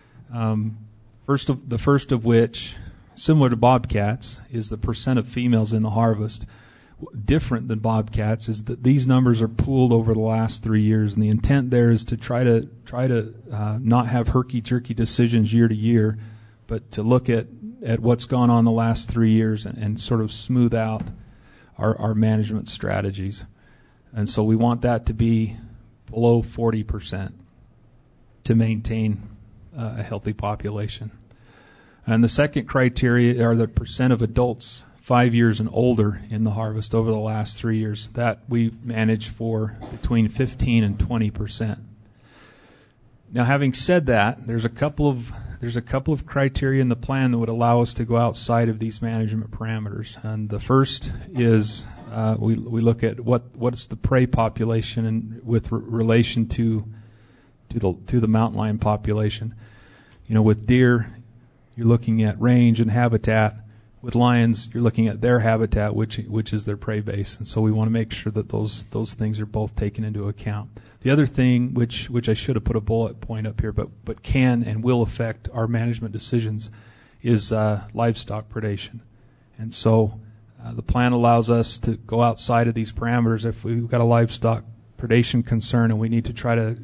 The first of which, similar to bobcats, is the percent of females in the harvest. Different than bobcats is that these numbers are pooled over the last 3 years, and the intent there is to try to not have herky-jerky decisions year to year, but to look at what's gone on the last 3 years and sort of smooth out our management strategies. And so we want that to be below 40% to maintain a healthy population. And the second criteria are the percent of adults 5 years and older in the harvest over the last 3 years. That we manage for between 15 and 20%. Now, having said that, there's a couple of criteria in the plan that would allow us to go outside of these management parameters. And the first is we look at what's the prey population and with relation to the mountain lion population. With deer, you're looking at range and habitat. With lions, you're looking at their habitat, which is their prey base, and so we want to make sure that those things are both taken into account. The other thing, which I should have put a bullet point up here, but can and will affect our management decisions, is livestock predation. And so the plan allows us to go outside of these parameters if we've got a livestock predation concern and we need to try to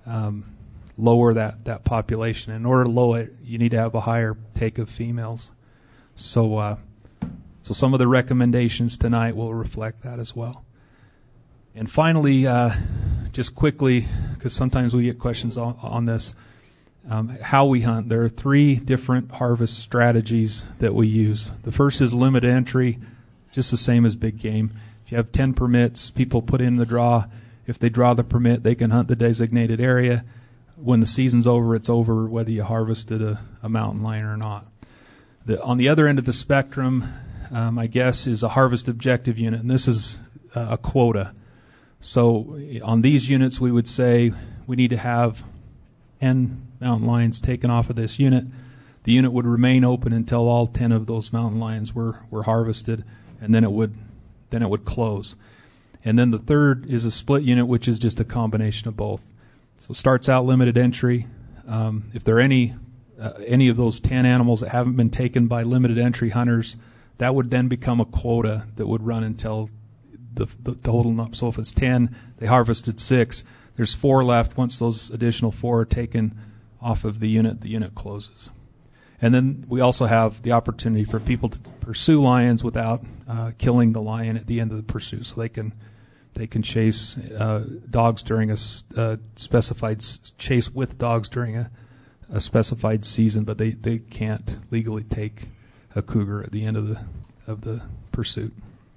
lower that population. In order to lower it, you need to have a higher take of females. So some of the recommendations tonight will reflect that as well. And finally, just quickly, because sometimes we get questions on this, how we hunt. There are 3 different harvest strategies that we use. The first is limited entry, just the same as big game. If you have 10 permits, people put in the draw. If they draw the permit, they can hunt the designated area. When the season's over, it's over whether you harvested a mountain lion or not. On the other end of the spectrum, I guess, is a harvest objective unit, and this is a quota. So on these units, we would say we need to have 10 mountain lions taken off of this unit. The unit would remain open until all 10 of those mountain lions were harvested, and then then it would close. And then the third is a split unit, which is just a combination of both. So it starts out limited entry. If there are any of those 10 animals that haven't been taken by limited entry hunters, that would then become a quota that would run until the total number. So if it's 10, they harvested 6. There's 4 left. Once those additional 4 are taken off of the unit closes. And then we also have the opportunity for people to pursue lions without killing the lion at the end of the pursuit. So they can chase dogs during a specified chase with dogs during a specified season, but they can't legally take a cougar at the end of the pursuit.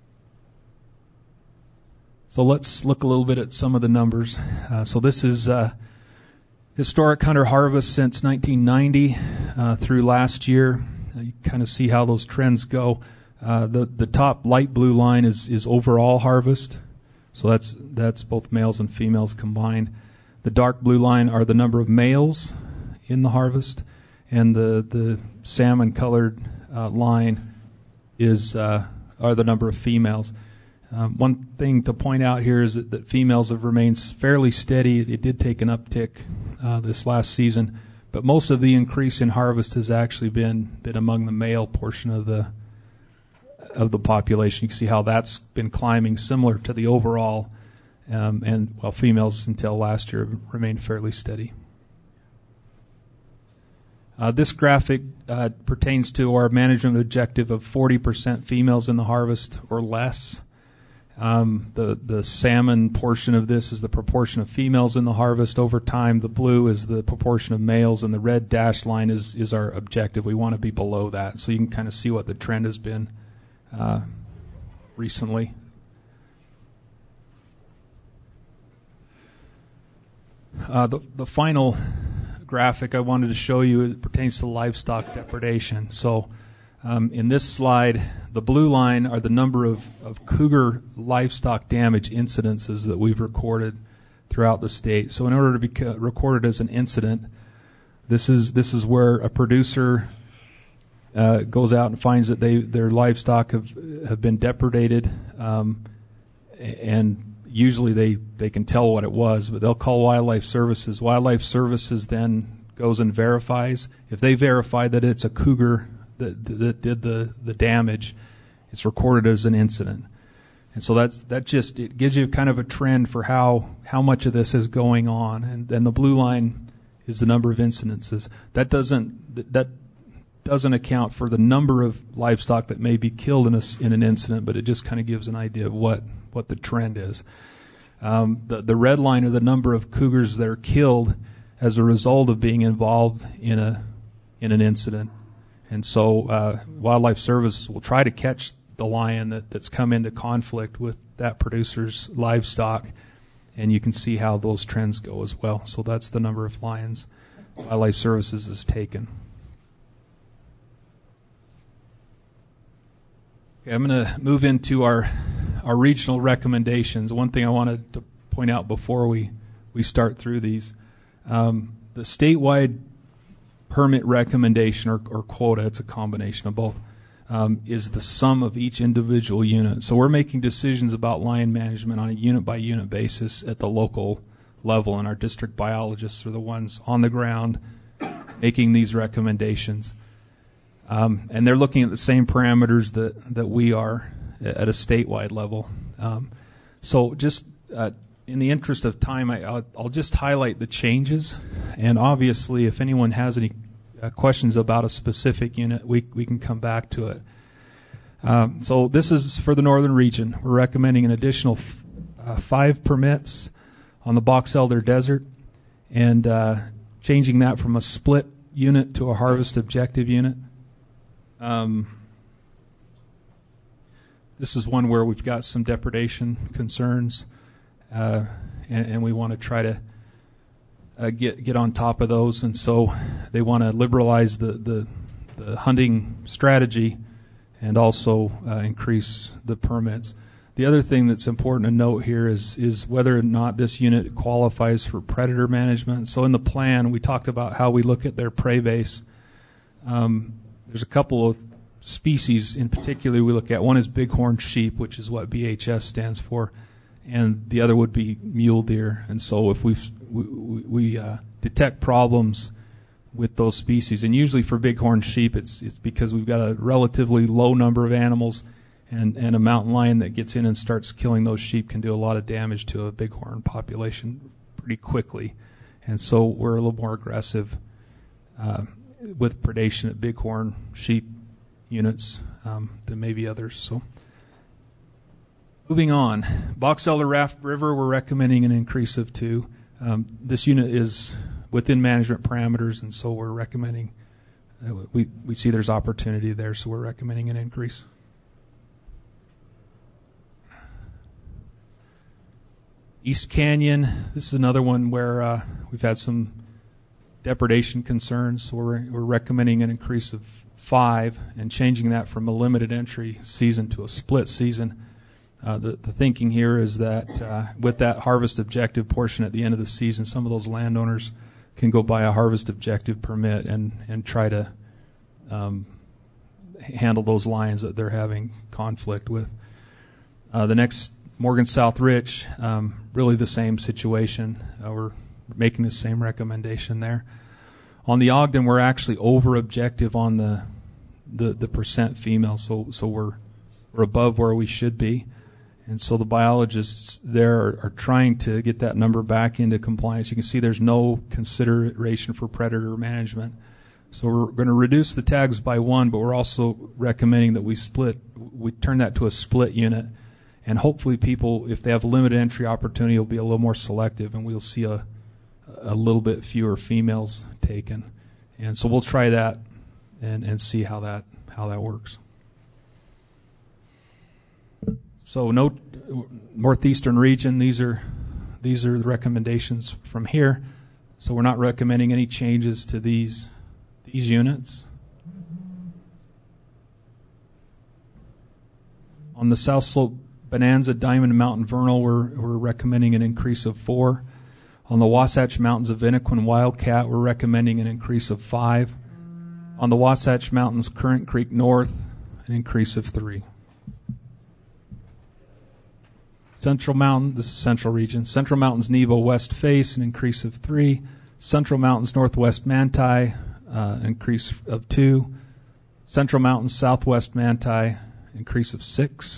So let's look a little bit at some of the numbers. So this is historic hunter harvest since 1990 through last year. You kind of see how those trends go. The top light blue line is overall harvest. So that's both males and females combined. The dark blue line are the number of males in the harvest, and the salmon colored line are the number of females. One thing to point out here is that females have remained fairly steady. It did take an uptick this last season, but most of the increase in harvest has actually been among the male portion of the population. You can see how that's been climbing, similar to the overall, and while females until last year remained fairly steady. This graphic pertains to our management objective of 40% females in the harvest or less. The salmon portion of this is the proportion of females in the harvest over time. The blue is the proportion of males, and the red dashed line is our objective. We want to be below that, so you can kind of see what the trend has been recently. The final graphic I wanted to show you, it pertains to livestock depredation. So in this slide, the blue line are the number of cougar livestock damage incidences that we've recorded throughout the state. So in order to be recorded as an incident, this is where a producer goes out and finds that their livestock have been depredated, and usually they can tell what it was, but they'll call Wildlife Services. Wildlife Services then goes and verifies. If they verify that it's a cougar that did the damage, it's recorded as an incident. And so it gives you kind of a trend for how much of this is going on. And the blue line is the number of incidences. That doesn't account for the number of livestock that may be killed in an incident, but it just kind of gives an idea of what the trend is. The red line are the number of cougars that are killed as a result of being involved in an incident. And so Wildlife Services will try to catch the lion that's come into conflict with that producer's livestock, and you can see how those trends go as well. So that's the number of lions Wildlife Services has taken. Okay, I'm going to move into our regional recommendations. One thing I wanted to point out before we start through these, the statewide permit recommendation or quota, it's a combination of both, is the sum of each individual unit. So we're making decisions about lion management on a unit-by-unit basis at the local level, and our district biologists are the ones on the ground making these recommendations. And they're looking at the same parameters that we are at a statewide level. So just in the interest of time, I'll just highlight the changes. And obviously, if anyone has any questions about a specific unit, we can come back to it. So this is for the northern region. We're recommending an additional 5 permits on the Box Elder Desert, and changing that from a split unit to a harvest objective unit. This is one where we've got some depredation concerns, and we want to try to get on top of those. And so they want to liberalize the hunting strategy and also increase the permits. The other thing that's important to note here is whether or not this unit qualifies for predator management. So in the plan, we talked about how we look at their prey base. There's a couple of species in particular we look at. One is bighorn sheep, which is what BHS stands for, and the other would be mule deer. And so if we detect problems with those species, and usually for bighorn sheep it's because we've got a relatively low number of animals, and a mountain lion that gets in and starts killing those sheep can do a lot of damage to a bighorn population pretty quickly. And so we're a little more aggressive with predation at bighorn sheep units than maybe others. So moving on, Box Elder Raft River, we're recommending an increase of 2. This unit is within management parameters, and so we're recommending, we see there's opportunity there, so we're recommending an increase. East Canyon, this is another one where we've had some depredation concerns, so we're recommending an increase of 5 and changing that from a limited entry season to a split season. The thinking here is that with that harvest objective portion at the end of the season, some of those landowners can go buy a harvest objective permit and try to handle those lions that they're having conflict with. The next, Morgan South Rich, really the same situation. We're making the same recommendation there. On the Ogden, we're actually over objective on the percent female, so we're above where we should be. And so the biologists there are trying to get that number back into compliance. You can see there's no consideration for predator management. So we're going to reduce the tags by 1, but we're also recommending that we turn that to a split unit. And hopefully people, if they have a limited entry opportunity, will be a little more selective, and we'll see a little bit fewer females taken. And so we'll try that and see how that works. So northeastern region, these are the recommendations from here. So we're not recommending any changes to these units. On the South Slope Bonanza, Diamond Mountain Vernal, we're recommending an increase of 4. On the Wasatch Mountains of Inniquin Wildcat, we're recommending an increase of 5. On the Wasatch Mountains Current Creek North, an increase of 3. Central Mountain, this is Central Region. Central Mountains Nebo West Face, an increase of 3. Central Mountains Northwest Manti, increase of 2. Central Mountains Southwest Manti, increase of 6.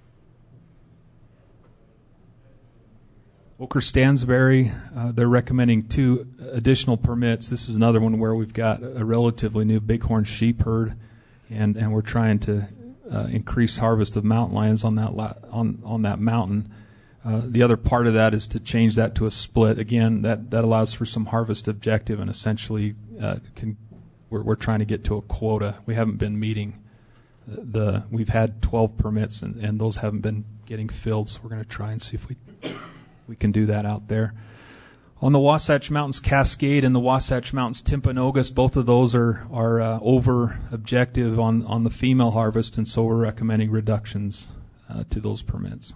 Oker Stansbury, they're recommending 2 additional permits. This is another one where we've got a relatively new bighorn sheep herd, and we're trying to increase harvest of mountain lions on that mountain. The other part of that is to change that to a split. Again, that allows for some harvest objective, and essentially we're trying to get to a quota. We haven't been meeting we've had 12 permits, and those haven't been getting filled, so we're going to try and see if we can do that out there. On the Wasatch Mountains Cascade and the Wasatch Mountains Timpanogos, both of those are over objective on the female harvest, and so we're recommending reductions to those permits.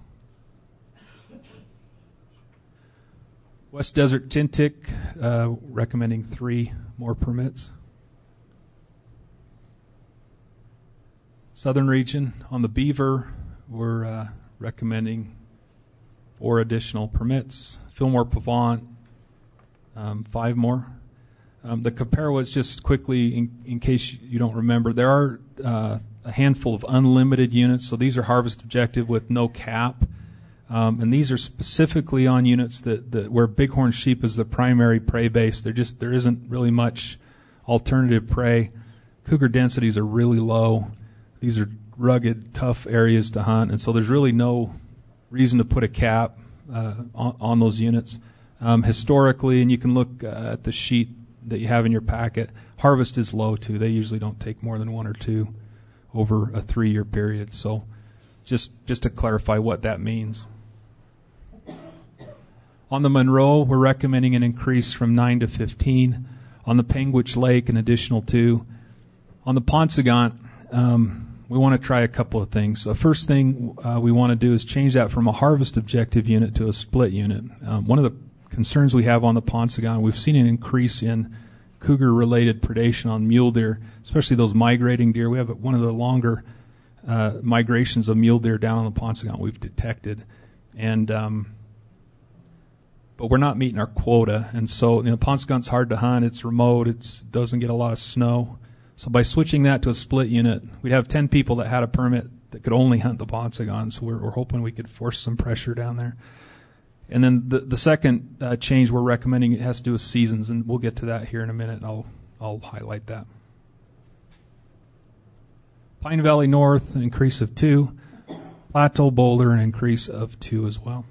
West Desert Tintic, recommending 3 more permits. Southern Region, on the Beaver, we're recommending 4 additional permits. Fillmore Pavant, 5 more. The Caparoas, just quickly, in case you don't remember, there are a handful of unlimited units, so these are harvest objective with no cap. And these are specifically on units that where bighorn sheep is the primary prey base. There isn't really much alternative prey. Cougar densities are really low. These are rugged, tough areas to hunt, and so there's really no reason to put a cap on those units. Historically, and you can look at the sheet that you have in your packet, harvest is low too. They usually don't take more than 1 or 2 over a 3-year period. So just to clarify what that means. On the Monroe, we're recommending an increase from 9 to 15. On the Panguitch Lake, an additional 2. On the Paunsaugunt, we want to try a couple of things. The first thing we want to do is change that from a harvest objective unit to a split unit. One of the concerns we have on the Paunsaugunt, we've seen an increase in cougar-related predation on mule deer, especially those migrating deer. We have one of the longer migrations of mule deer down on the Paunsaugunt we've detected, and but we're not meeting our quota. And so, Paunsaugant's hard to hunt. It's remote. It doesn't get a lot of snow. So by switching that to a split unit, we'd have 10 people that had a permit that could only hunt the Paunsaugunt. So we're hoping we could force some pressure down there. And then the second change we're recommending, it has to do with seasons, and we'll get to that here in a minute. I'll highlight that. Pine Valley North, an increase of 2. Plateau Boulder, an increase of 2 as well.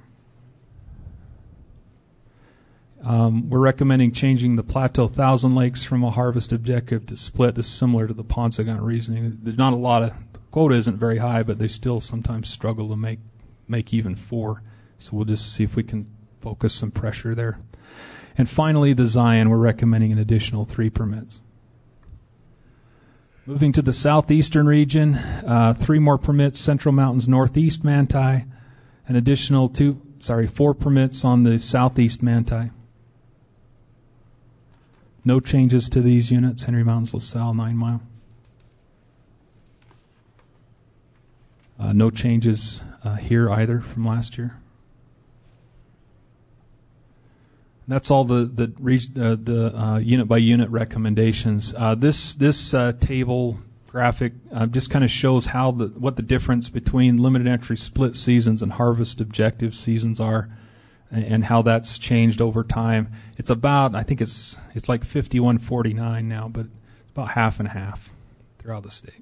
We're recommending changing the Plateau Thousand Lakes from a harvest objective to split. This is similar to the Paunsaugunt reasoning. There's not a lot of, the quota isn't very high, but they still sometimes struggle to make even 4. So we'll just see if we can focus some pressure there. And finally, the Zion, we're recommending an additional 3 permits. Moving to the southeastern region, 3 more permits, Central Mountains Northeast Manti, an additional 4 permits on the southeast Manti. No changes to these units, Henry Mountains, LaSalle, 9 Mile. No changes here either from last year. That's all the unit by unit recommendations. This table graphic just kind of shows what the difference between limited entry split seasons and harvest objective seasons are, and how that's changed over time. It's about, I think it's like 51-49 now, but it's about half and half throughout the state.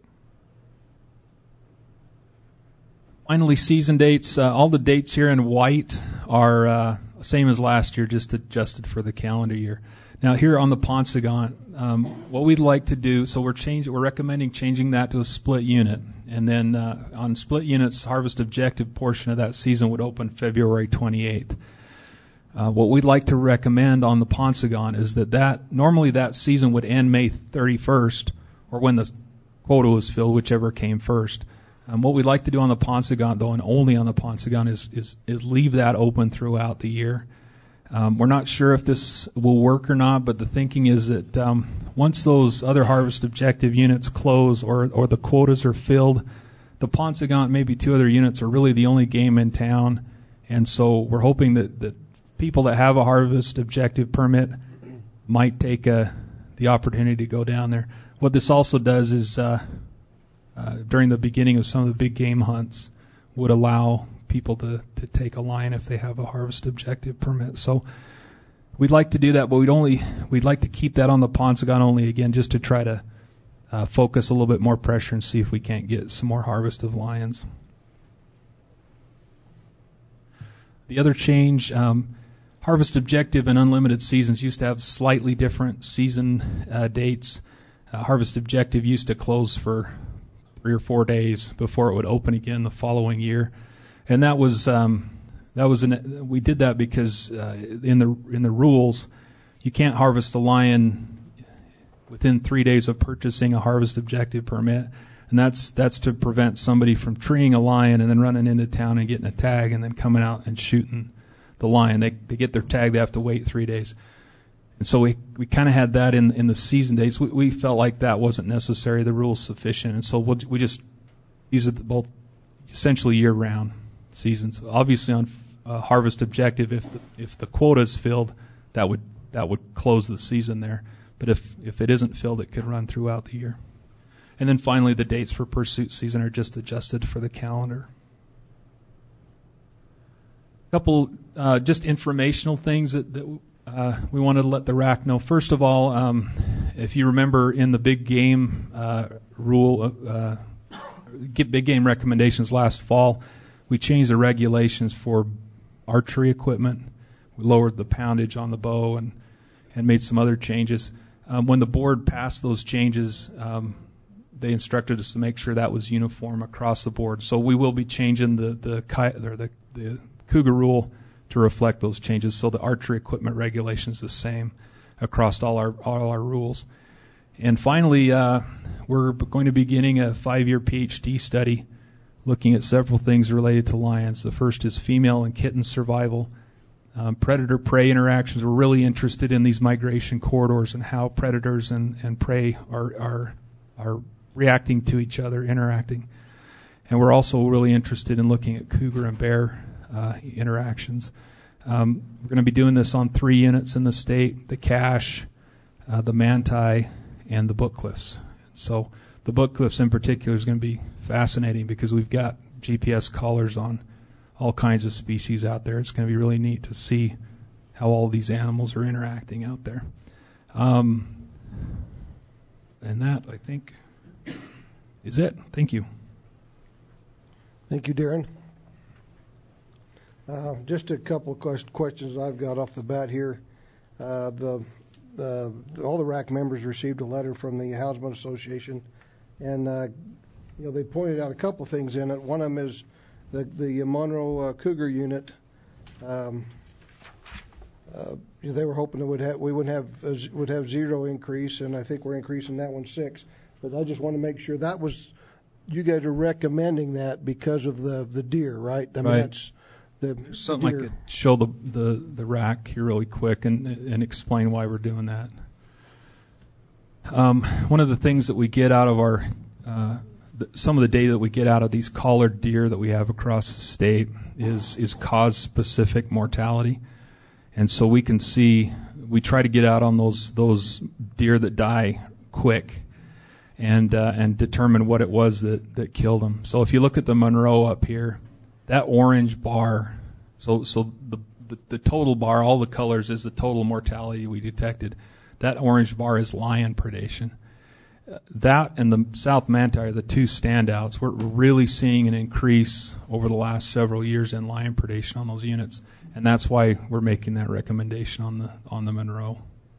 Finally, season dates. All the dates here in white are same as last year, just adjusted for the calendar year. Now here on the Paunsaugunt, what we'd like to do, so we're recommending changing that to a split unit, and then on split units, harvest objective portion of that season would open February 28th. What we'd like to recommend on the Paunsaugunt is that normally that season would end May 31st, or when the quota was filled, whichever came first. What we'd like to do on the Paunsaugunt, though, and only on the Paunsaugunt, is leave that open throughout the year. We're not sure if this will work or not, but the thinking is that once those other harvest objective units close or the quotas are filled, the Paunsaugunt, maybe 2 other units, are really the only game in town. And so we're hoping that people that have a harvest objective permit might take the opportunity to go down there. What this also does is during the beginning of some of the big game hunts would allow people to take a line if they have a harvest objective permit. So we'd like to do that, but we'd like to keep that on the Paunsaugunt only, again, just to try to focus a little bit more pressure and see if we can't get some more harvest of lions. The other change, harvest objective and unlimited seasons used to have slightly different season dates. Harvest objective used to close for 3 or 4 days before it would open again the following year, and we did that because in the rules, you can't harvest a lion within 3 days of purchasing a harvest objective permit, and that's to prevent somebody from treeing a lion and then running into town and getting a tag and then coming out and shooting the lion. They get their tag, they have to wait 3 days. And so we kind of had that in the season dates. We felt like that wasn't necessary. The rule's sufficient. And so these are both essentially year-round seasons. Obviously on harvest objective, if the quota is filled, that would close the season there. But if it isn't filled, it could run throughout the year. And then finally, the dates for pursuit season are just adjusted for the calendar. A couple just informational things that we wanted to let the RAC know. First of all, if you remember in the big game big game recommendations last fall, we changed the regulations for archery equipment. We lowered the poundage on the bow and made some other changes. When the board passed those changes, they instructed us to make sure that was uniform across the board. So we will be changing the Cougar rule to reflect those changes. So the archery equipment regulation is the same across all our rules. And finally, we're going to be beginning a 5-year PhD study looking at several things related to lions. The first is female and kitten survival. Predator-prey interactions. We're really interested in these migration corridors and how predators and prey are reacting to each other, interacting. And we're also really interested in looking at cougar and bear interactions. We're going to be doing this on 3 units in the state: the Cache, the Manti, and the Book Cliffs. So the Book Cliffs in particular is going to be fascinating because we've got GPS collars on all kinds of species out there. It's going to be really neat to see how all these animals are interacting out there. And that, I think, is it. Thank you. Thank you, Darren. Just a couple of questions I've got off the bat here. All the RAC members received a letter from the Houndsman Association, and they pointed out a couple things in it. One of them is the Monroe Cougar unit. They were hoping we would have zero increase, and I think we're increasing that one 6. But I just want to make sure that was, you guys are recommending that because of the deer, right? I mean, right. That's the something deer. I could show the rack here really quick and explain why we're doing that. One of the things that we get out of our some of the data that we get out of these collared deer that we have across the state is cause-specific mortality. And so we can see, we try to get out on those deer that die quick and determine what it was that killed them. So if you look at the Monroe up here, that orange bar, so the total bar, all the colors, is the total mortality we detected. That orange bar is lion predation. That and the South Manti are the two standouts. We're really seeing an increase over the last several years in lion predation on those units, and that's why we're making that recommendation on the Monroe,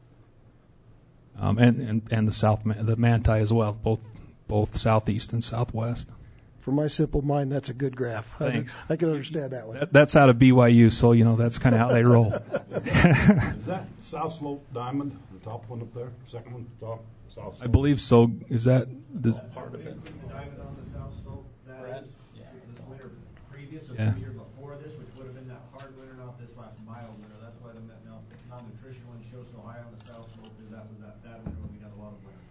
and the Manti as well, both southeast and southwest. For my simple mind, that's a good graph. Thanks. I can understand that one. That's out of BYU, so that's kind of how they roll. Is that South Slope Diamond, the top one up there, second one, top? South I believe so. Is that the part of it? The diamond on the South Slope, that is this winter previous or Yeah. the year before this, which would have been that hard winter, not this last mild winter. That's why the malnutrition one shows so high on the South Slope, because that was that bad winter when we had a lot of winter.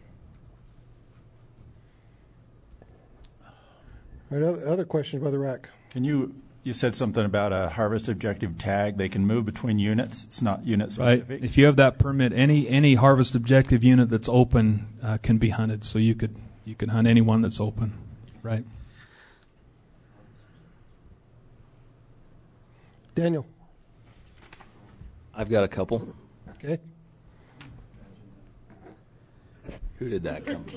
All right, other questions by the RAC? You said something about a harvest objective tag. They can move between units. It's not unit specific. Right. If you have that permit, any harvest objective unit that's open can be hunted. So you could hunt any one that's open, right? Daniel. I've got a couple. Okay. Who did that come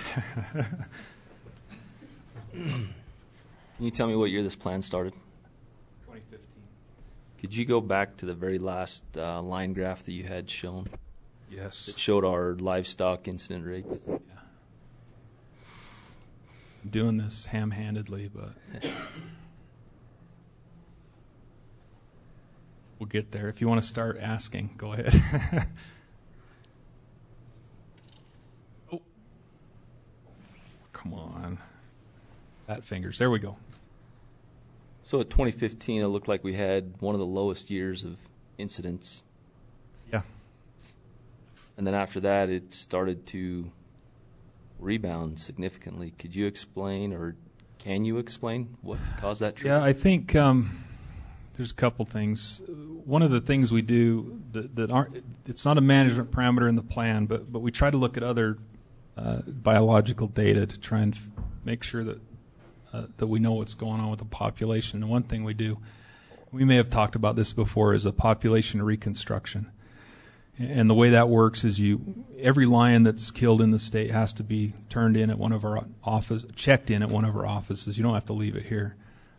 from? Can you tell me what year this plan started? 2015. Could you go back to the very last line graph that you had shown? Yes. It showed our livestock incident rates. Yeah. I'm doing this ham-handedly, but we'll get there. If you want to start asking, go ahead. Oh. Come on. Fat fingers. There we go. So at 2015, it looked like we had one of the lowest years of incidents. Yeah. And then after that, it started to rebound significantly. Could you explain, or can you explain what caused that trend? Yeah, I think there's a couple things. One of the things we do that aren't, it's not a management parameter in the plan, but we try to look at other biological data to try and make sure that we know what's going on with the population. And one thing we do, we may have talked about this before, is a population reconstruction. And the way that works is every lion that's killed in the state has to be turned in at one of our checked in at one of our offices. You don't have to leave it here.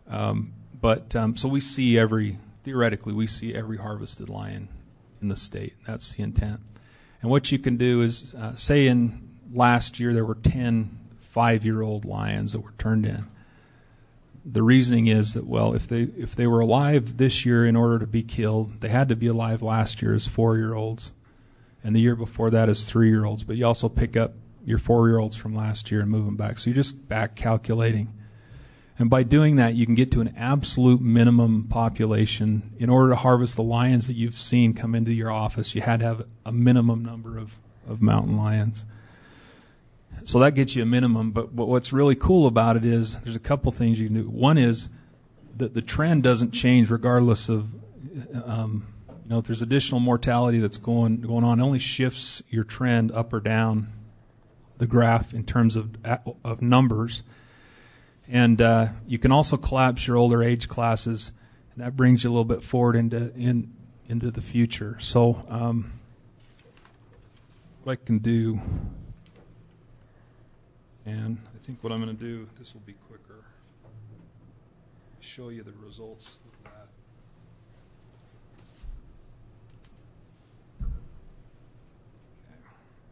So we see theoretically we see every harvested lion in the state. That's the intent. And what you can do is, say in last year there were 10 5-year-old lions that were turned in. The reasoning is that, well, if they were alive this year in order to be killed, they had to be alive last year as 4-year-olds, and the year before that as 3-year-olds. But you also pick up your 4-year-olds from last year and move them back. So you're just back calculating. And by doing that, you can get to an absolute minimum population. In order to harvest the lions that you've seen come into your office, you had to have a minimum number of mountain lions. So that gets you a minimum. But what's really cool about it is there's a couple things you can do. One is that the trend doesn't change regardless of, if there's additional mortality that's going on. It only shifts your trend up or down the graph in terms of numbers. And you can also collapse your older age classes, and that brings you a little bit forward into the future. So what I can do, and I think what I'm going to do, this will be quicker, show you the results of that. Okay.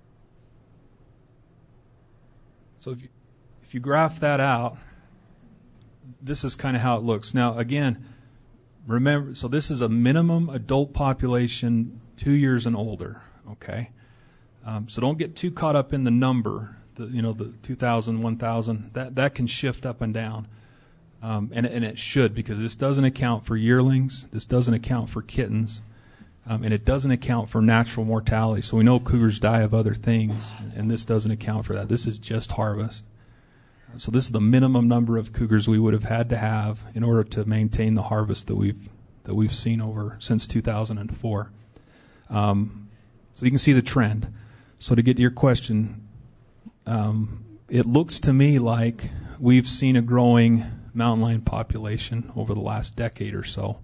So if you graph that out, this is kind of how it looks. Now, again, remember, so this is a minimum adult population 2 years and older, okay? So don't get too caught up in the number, the 2,000, 1,000. That can shift up and down, and it should, because this doesn't account for yearlings, this doesn't account for kittens, and it doesn't account for natural mortality. So we know cougars die of other things, and this doesn't account for that. This is just harvest. So this is the minimum number of cougars we would have had to have in order to maintain the harvest that we've seen over since 2004. So you can see the trend. So to get to your question, it looks to me like we've seen a growing mountain lion population over the last decade or so.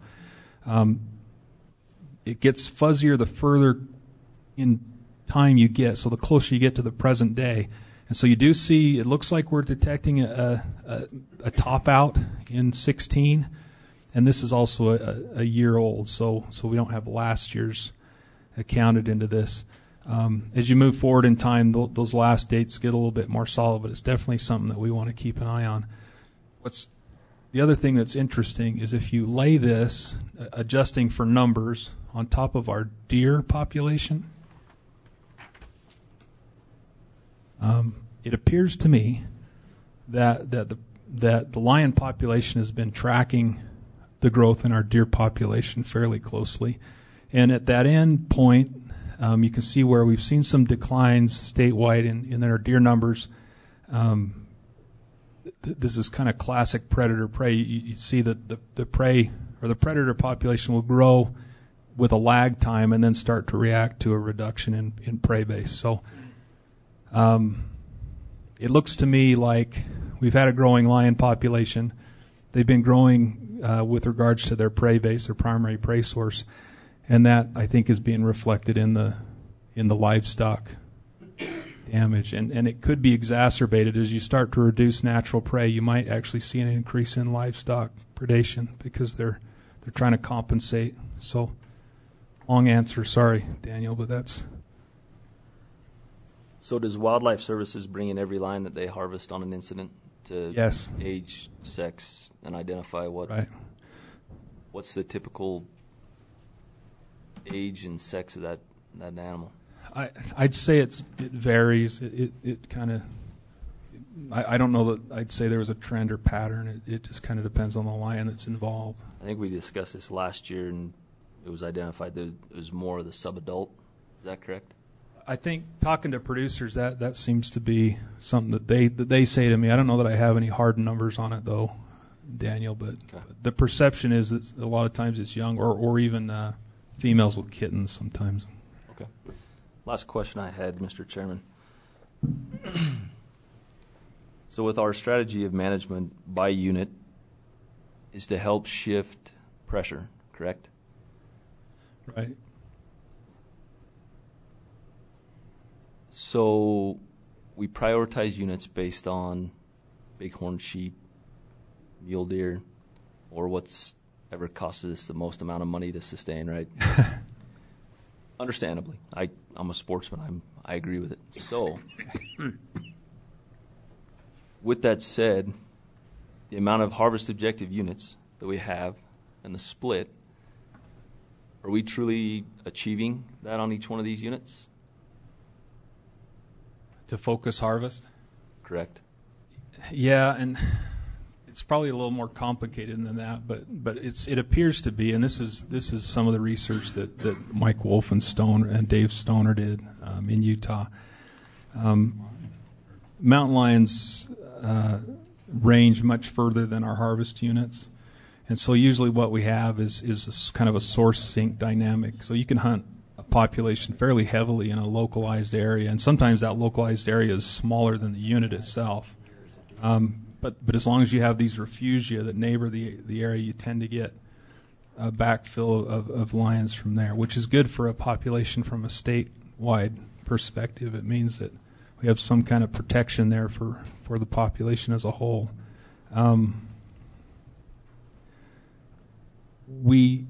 It gets fuzzier the further in time you get, so the closer you get to the present day. And so you do see, it looks like we're detecting a top out in 16, and this is also a year old, so we don't have last year's accounted into this. As you move forward in time, those last dates get a little bit more solid, but it's definitely something that we want to keep an eye on. The other thing that's interesting is if you lay this, adjusting for numbers, on top of our deer population, it appears to me that the lion population has been tracking the growth in our deer population fairly closely. And at that end point, you can see where we've seen some declines statewide in our deer numbers. This is kind of classic predator-prey. You see that the prey or the predator population will grow with a lag time and then start to react to a reduction in prey base. So it looks to me like we've had a growing lion population. They've been growing with regards to their prey base, their primary prey source, and that I think is being reflected in the livestock damage. And it could be exacerbated as you start to reduce natural prey. You might actually see an increase in livestock predation because they're trying to compensate. So, long answer, sorry, Daniel, but that's. So does Wildlife Services bring in every lion that they harvest on an incident to Yes. age, sex, and identify what's the typical age and sex of that animal? I'd say it varies. It kind of. I don't know that I'd say there was a trend or pattern. It just kind of depends on the lion that's involved. I think we discussed this last year, and it was identified that it was more of the subadult. Is that correct? I think talking to producers, that seems to be something that they say to me. I don't know that I have any hard numbers on it though, Daniel. But the perception is that a lot of times it's young or even females with kittens sometimes. Okay. Last question I had, Mr. Chairman. So with our strategy of management by unit is to help shift pressure, correct? Right. So we prioritize units based on bighorn sheep, mule deer, or what's ever costs us the most amount of money to sustain, right? Understandably. I'm a sportsman. I agree with it. So, with that said, the amount of harvest objective units that we have and the split, are we truly achieving that on each one of these units? To focus harvest? Correct. Yeah, and It's probably a little more complicated than that, but it appears to be, and this is some of the research that Mike Wolfenstone and Dave Stoner did in Utah. Mountain lions range much further than our harvest units, and so usually what we have is kind of a source sink dynamic. So you can hunt a population fairly heavily in a localized area, and sometimes that localized area is smaller than the unit itself. But as long as you have these refugia that neighbor the area, you tend to get a backfill of lions from there, which is good for a population from a statewide perspective. It means that we have some kind of protection there for the population as a whole. We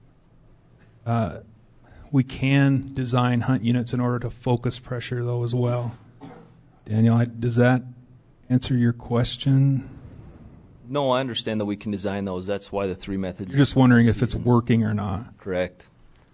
can design hunt units in order to focus pressure, though, as well. Daniel, does that answer your question? No, I understand that we can design those. That's why the 3 methods. You're just wondering if it's working or not. Correct.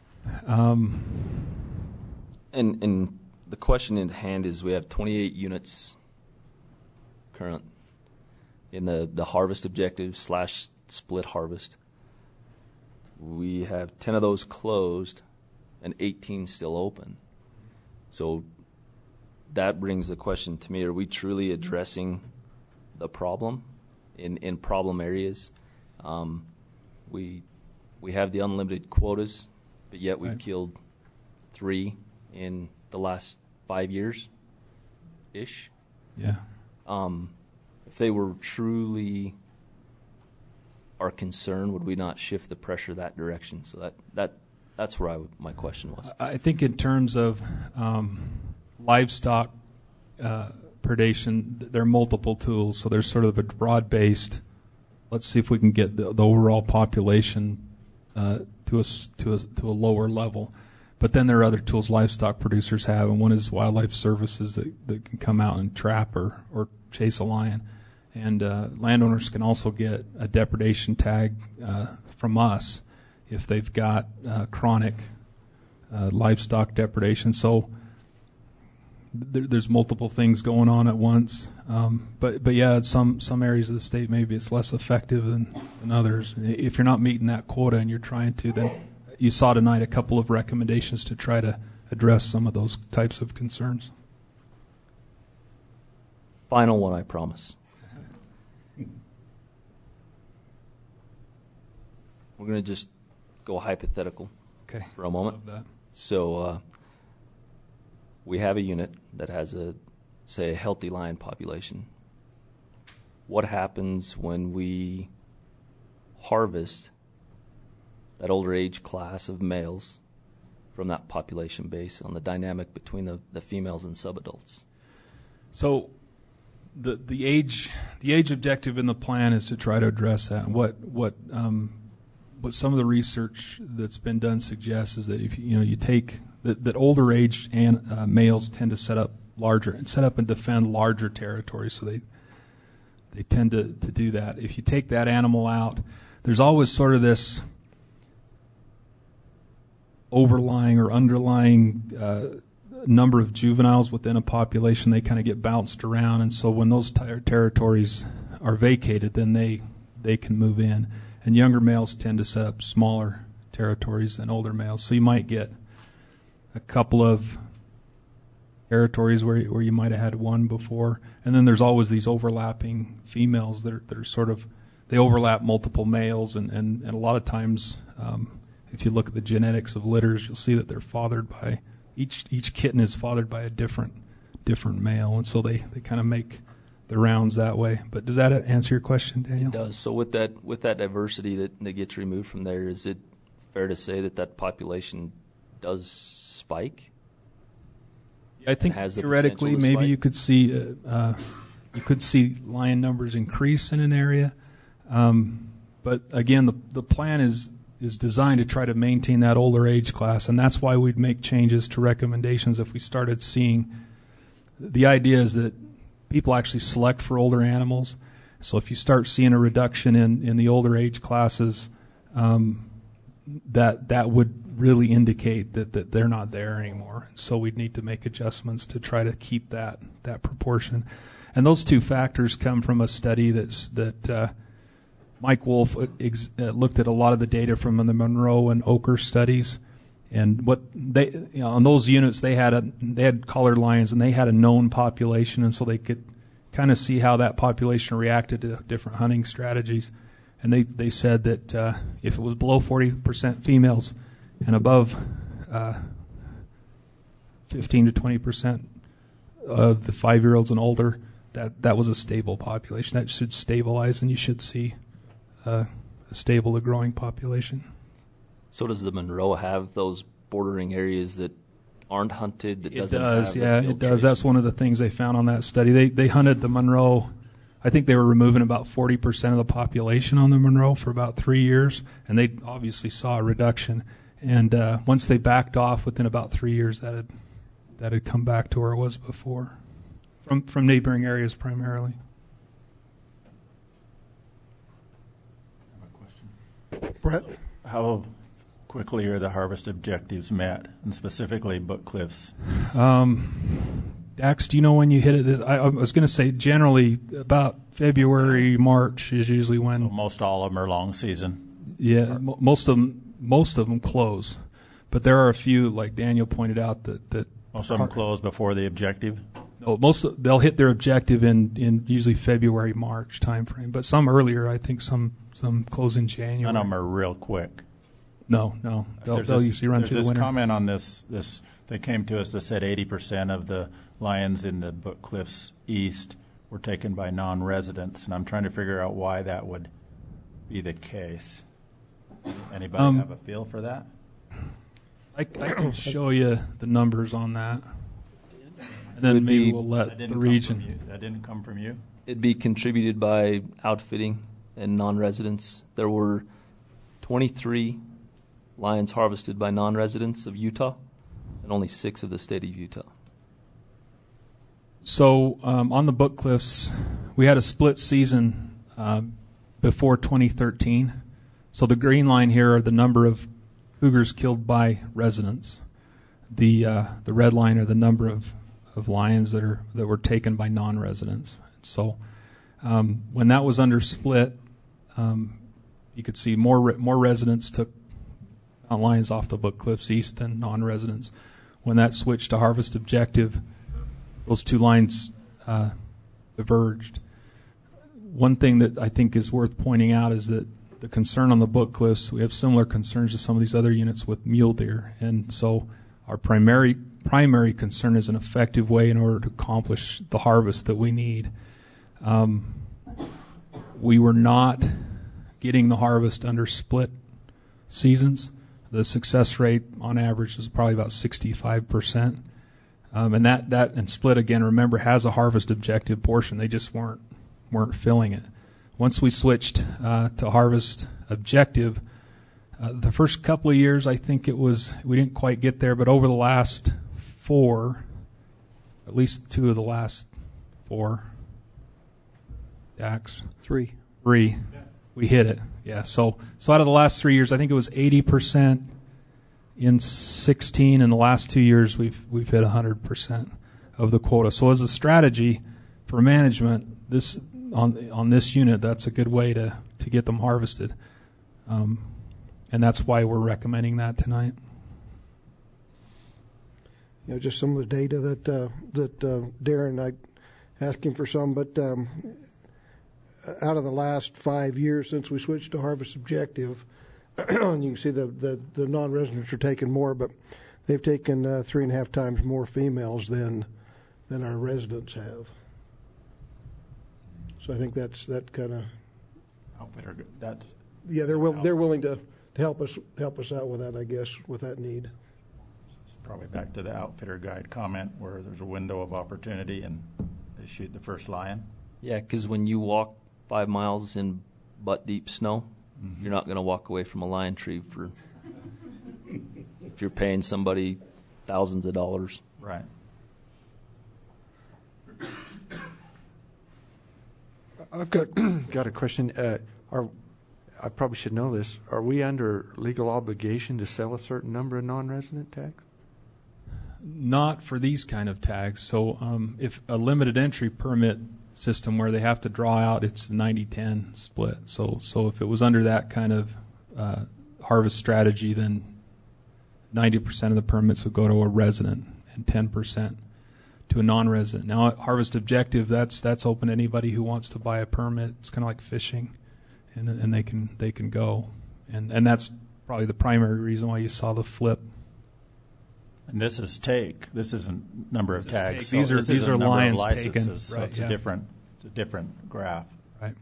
And the question in hand is, we have 28 units current in the harvest objective / split harvest. We have 10 of those closed and 18 still open. So that brings the question to me, are we truly addressing the problem in problem areas? We have the unlimited quotas, but yet we've killed 3 in the last 5 years-ish. Yeah. If they were truly our concern, would we not shift the pressure that direction? So that's where my question was. I think in terms of livestock predation, there are multiple tools. So there's sort of a broad-based, let's see if we can get the overall population to a lower level. But then there are other tools livestock producers have, and one is wildlife services that can come out and trap or chase a lion. And landowners can also get a depredation tag from us if they've got chronic livestock depredation. So there's multiple things going on at once. But yeah, in some areas of the state, maybe it's less effective than others. If you're not meeting that quota and you're trying to, then you saw tonight a couple of recommendations to try to address some of those types of concerns. Final one, I promise. We're going to just go hypothetical for a moment. Love that. So we have a unit that has a healthy lion population. What happens when we harvest that older age class of males from that population base on the dynamic between the females and subadults? So the age objective in the plan is to try to address that. What some of the research that's been done suggests is that if you take that older age males tend to set up and defend larger territories, so they tend to do that. If you take that animal out, there's always sort of this overlying or underlying number of juveniles within a population. They kind of get bounced around, and so when those territories are vacated, then they can move in. And younger males tend to set up smaller territories than older males. So you might get a couple of territories where you might have had one before. And then there's always these overlapping females that are sort of, they overlap multiple males. And a lot of times, if you look at the genetics of litters, you'll see that they're fathered by, each kitten is fathered by a different male. And so they kind of make the rounds that way. But does that answer your question, Daniel? It does. So with that diversity that gets removed from there, is it fair to say that population does spike? I think theoretically, maybe you could see lion numbers increase in an area. But again, the plan is designed to try to maintain that older age class, and that's why we'd make changes to recommendations if we started seeing. The idea is that people actually select for older animals. So if you start seeing a reduction in the older age classes, that would really indicate that they're not there anymore. So we'd need to make adjustments to try to keep that proportion. And those two factors come from a study that Mike Wolf looked at a lot of the data from the Monroe and Oker studies. And what they, on those units, they had collared lions, and they had a known population, and so they could kind of see how that population reacted to different hunting strategies. And they said that if it was below 40% females and above 15 to 20% of the 5-year-olds and older, that was a stable population. That should stabilize, and you should see a stable to growing population. So does the Monroe have those bordering areas that aren't hunted? That doesn't does, have yeah, it does. That's one of the things they found on that study. They hunted the Monroe. I think they were removing about 40% of the population on the Monroe for about 3 years, and they obviously saw a reduction. And once they backed off, within about 3 years, that had come back to where it was before, from neighboring areas primarily. Brett? How quickly are the harvest objectives met, and specifically Book Cliffs? Dax, do you know when you hit it? I was going to say generally about February, March is usually when. So most all of them are long season. Yeah, most of them close, but there are a few, like Daniel pointed out, that most of them close before the objective. No, they'll hit their objective in usually February, March timeframe, but some earlier. I think some close in January. None of them are real quick. No, they'll usually run through the winter. There's this comment on this. They came to us that said 80% of the lions in the Book Cliffs East were taken by non-residents, and I'm trying to figure out why that would be the case. Anybody have a feel for that? I can show you the numbers on that, and then maybe we'll let the region. That didn't come from you? It'd be contributed by outfitting and non-residents. There were 23 lions harvested by non-residents of Utah, and only 6 of the state of Utah. So on the Book Cliffs, we had a split season before 2013. So the green line here are the number of cougars killed by residents. The red line are the number of lions that were taken by non-residents. So when that was under split, you could see more residents took lions off the Book Cliffs East than non-residents. When that switched to harvest objective, those two lines diverged. One thing that I think is worth pointing out is that the concern on the Book Cliffs, we have similar concerns to some of these other units with mule deer, and so our primary concern is an effective way in order to accomplish the harvest that we need. We were not getting the harvest under split seasons. The success rate on average is probably about 65%. And that and split, again, remember, has a harvest objective portion. They just weren't filling it. Once we switched to harvest objective, the first couple of years, I think we didn't quite get there, but over the last 4, at least 2 of the last 4, Dax? 3. We hit it. Yeah. So out of the last 3 years, I think it was 80% in 16. In the last 2 years, we've hit 100% of the quota. So as a strategy for management, this on this unit, that's a good way to get them harvested, and that's why we're recommending that tonight. Just some of the data that Darren, I asked him for some, but out of the last 5 years since we switched to harvest objective, and you can see the non-residents are taking more, but they've taken 3.5 times more females than our residents have. So I think that kind of outfitter. That yeah, they're willing to help us out with that, I guess, with that need. It's probably back to the outfitter guide comment where there's a window of opportunity and they shoot the first lion. Yeah, because when you walk 5 miles in butt-deep snow, you're not going to walk away from a lion tree if you're paying somebody thousands of dollars. Right. I've got a question. I probably should know this. Are we under legal obligation to sell a certain number of non-resident tags? Not for these kind of tags. So if a limited entry permit system where they have to draw out, it's 90-10 split. So if it was under that kind of harvest strategy, then 90% of the permits would go to a resident and 10% to a non-resident. Now, at Harvest Objective, that's open to anybody who wants to buy a permit. It's kind of like fishing, and they can go, and that's probably the primary reason why you saw the flip. And this is take. This isn't number of tags. So these are lions taken. So Right, it's a different graph. Right.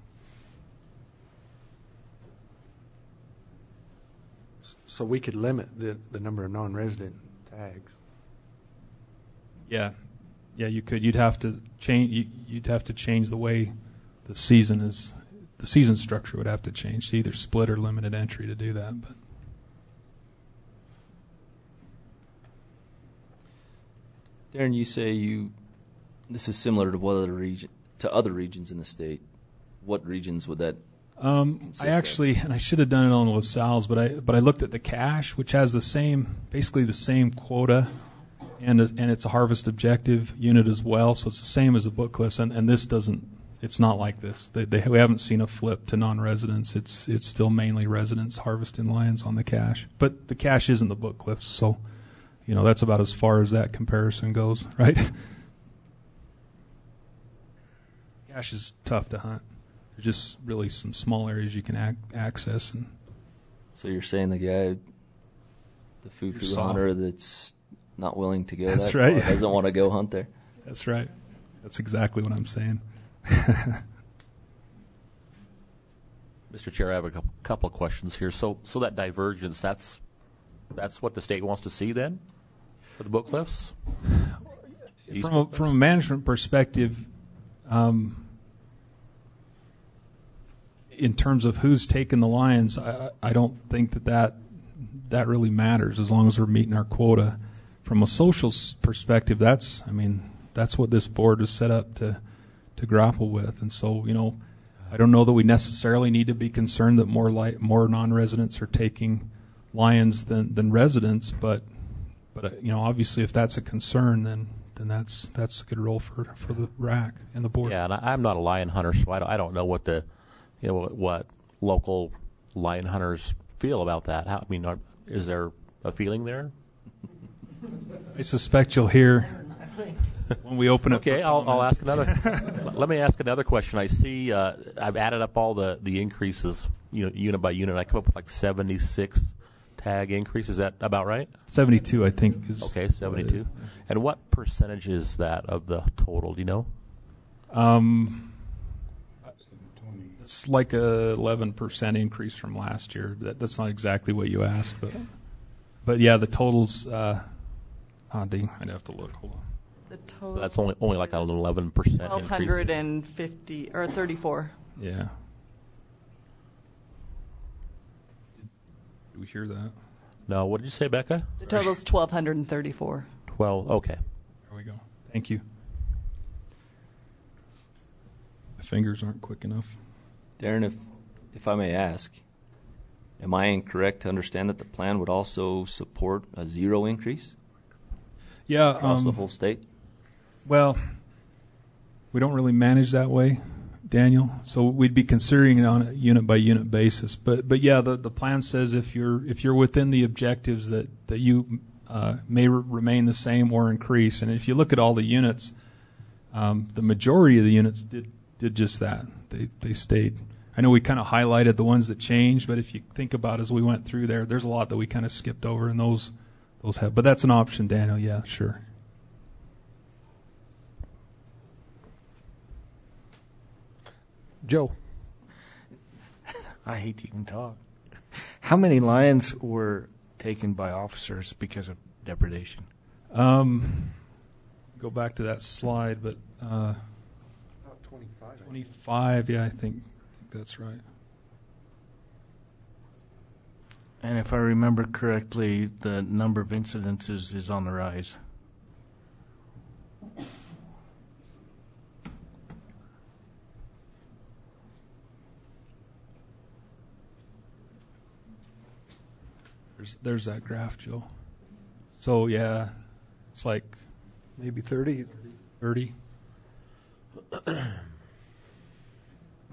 So we could limit the number of non-resident tags. Yeah, you could. You'd have to change. You'd have to change the way the season is. The season structure would have to change to either split or limited entry to do that. But Darren, you say this is similar to other regions in the state. What regions would that? I actually, and I should have done it on LaSalle's, but I looked at the cache, which has basically the same quota, and it's a Harvest Objective unit as well, so it's the same as the Book Cliffs, and this doesn't. It's not like this. We haven't seen a flip to non-residents. It's still mainly residents harvesting lions on the cache, but the cache isn't the Book Cliffs, so that's about as far as that comparison goes, right? Cache is tough to hunt. There's just really some small areas you can access. And so you're saying the guy, the foo-foo hunter that's not willing to go that far, doesn't want to go hunt there? That's right. That's exactly what I'm saying. Mr. Chair, I have a couple of questions here. So that divergence, that's what the state wants to see then for the Book Cliffs? From a management perspective, in terms of who's taking the lions, I don't think that really matters as long as we're meeting our quota. From a social perspective, that's what this board is set up to grapple with. And so, I don't know that we necessarily need to be concerned that more non-residents are taking lions than residents, but obviously if that's a concern, then that's a good role for the RAC and the board. Yeah, and I'm not a lion hunter, so I don't know what what local lion hunters feel about that. Is there a feeling there? I suspect you'll hear when we open up. Okay, I'll ask another. Let me ask another question. I see I've added up all the increases, unit by unit. I come up with like 76 tag increase. Is that about right? 72, I think. Okay, 72. And what percentage is that of the total? Do you know? It's like a 11% increase from last year. That's not exactly what you asked, but yeah, the totals. I'd have to look. Hold on. The total. So that's only like an 11% increase. 1,250 or 34. Yeah. Did we hear that? No. What did you say, Becca? The total's 1,234. 12. Okay. There we go. Thank you. My fingers aren't quick enough. Darren, if I may ask, am I incorrect to understand that the plan would also support a zero increase? Yeah, across the whole state. Well, we don't really manage that way, Daniel. So we'd be considering it on a unit by unit basis. But yeah, the plan says if you're within the objectives that you may remain the same or increase. And if you look at all the units, the majority of the units did just that. They stayed. I know we kind of highlighted the ones that changed, but if you think about as we went through there's a lot that we kind of skipped over, and those have. But that's an option, Daniel. Yeah, sure. Joe. I hate to even talk. How many lions were taken by officers because of depredation? Go back to that slide, but about 25. 25, yeah, I think that's right. And if I remember correctly, the number of incidences is on the rise. There's that graph, Joe. So, yeah, it's like maybe 30. 30.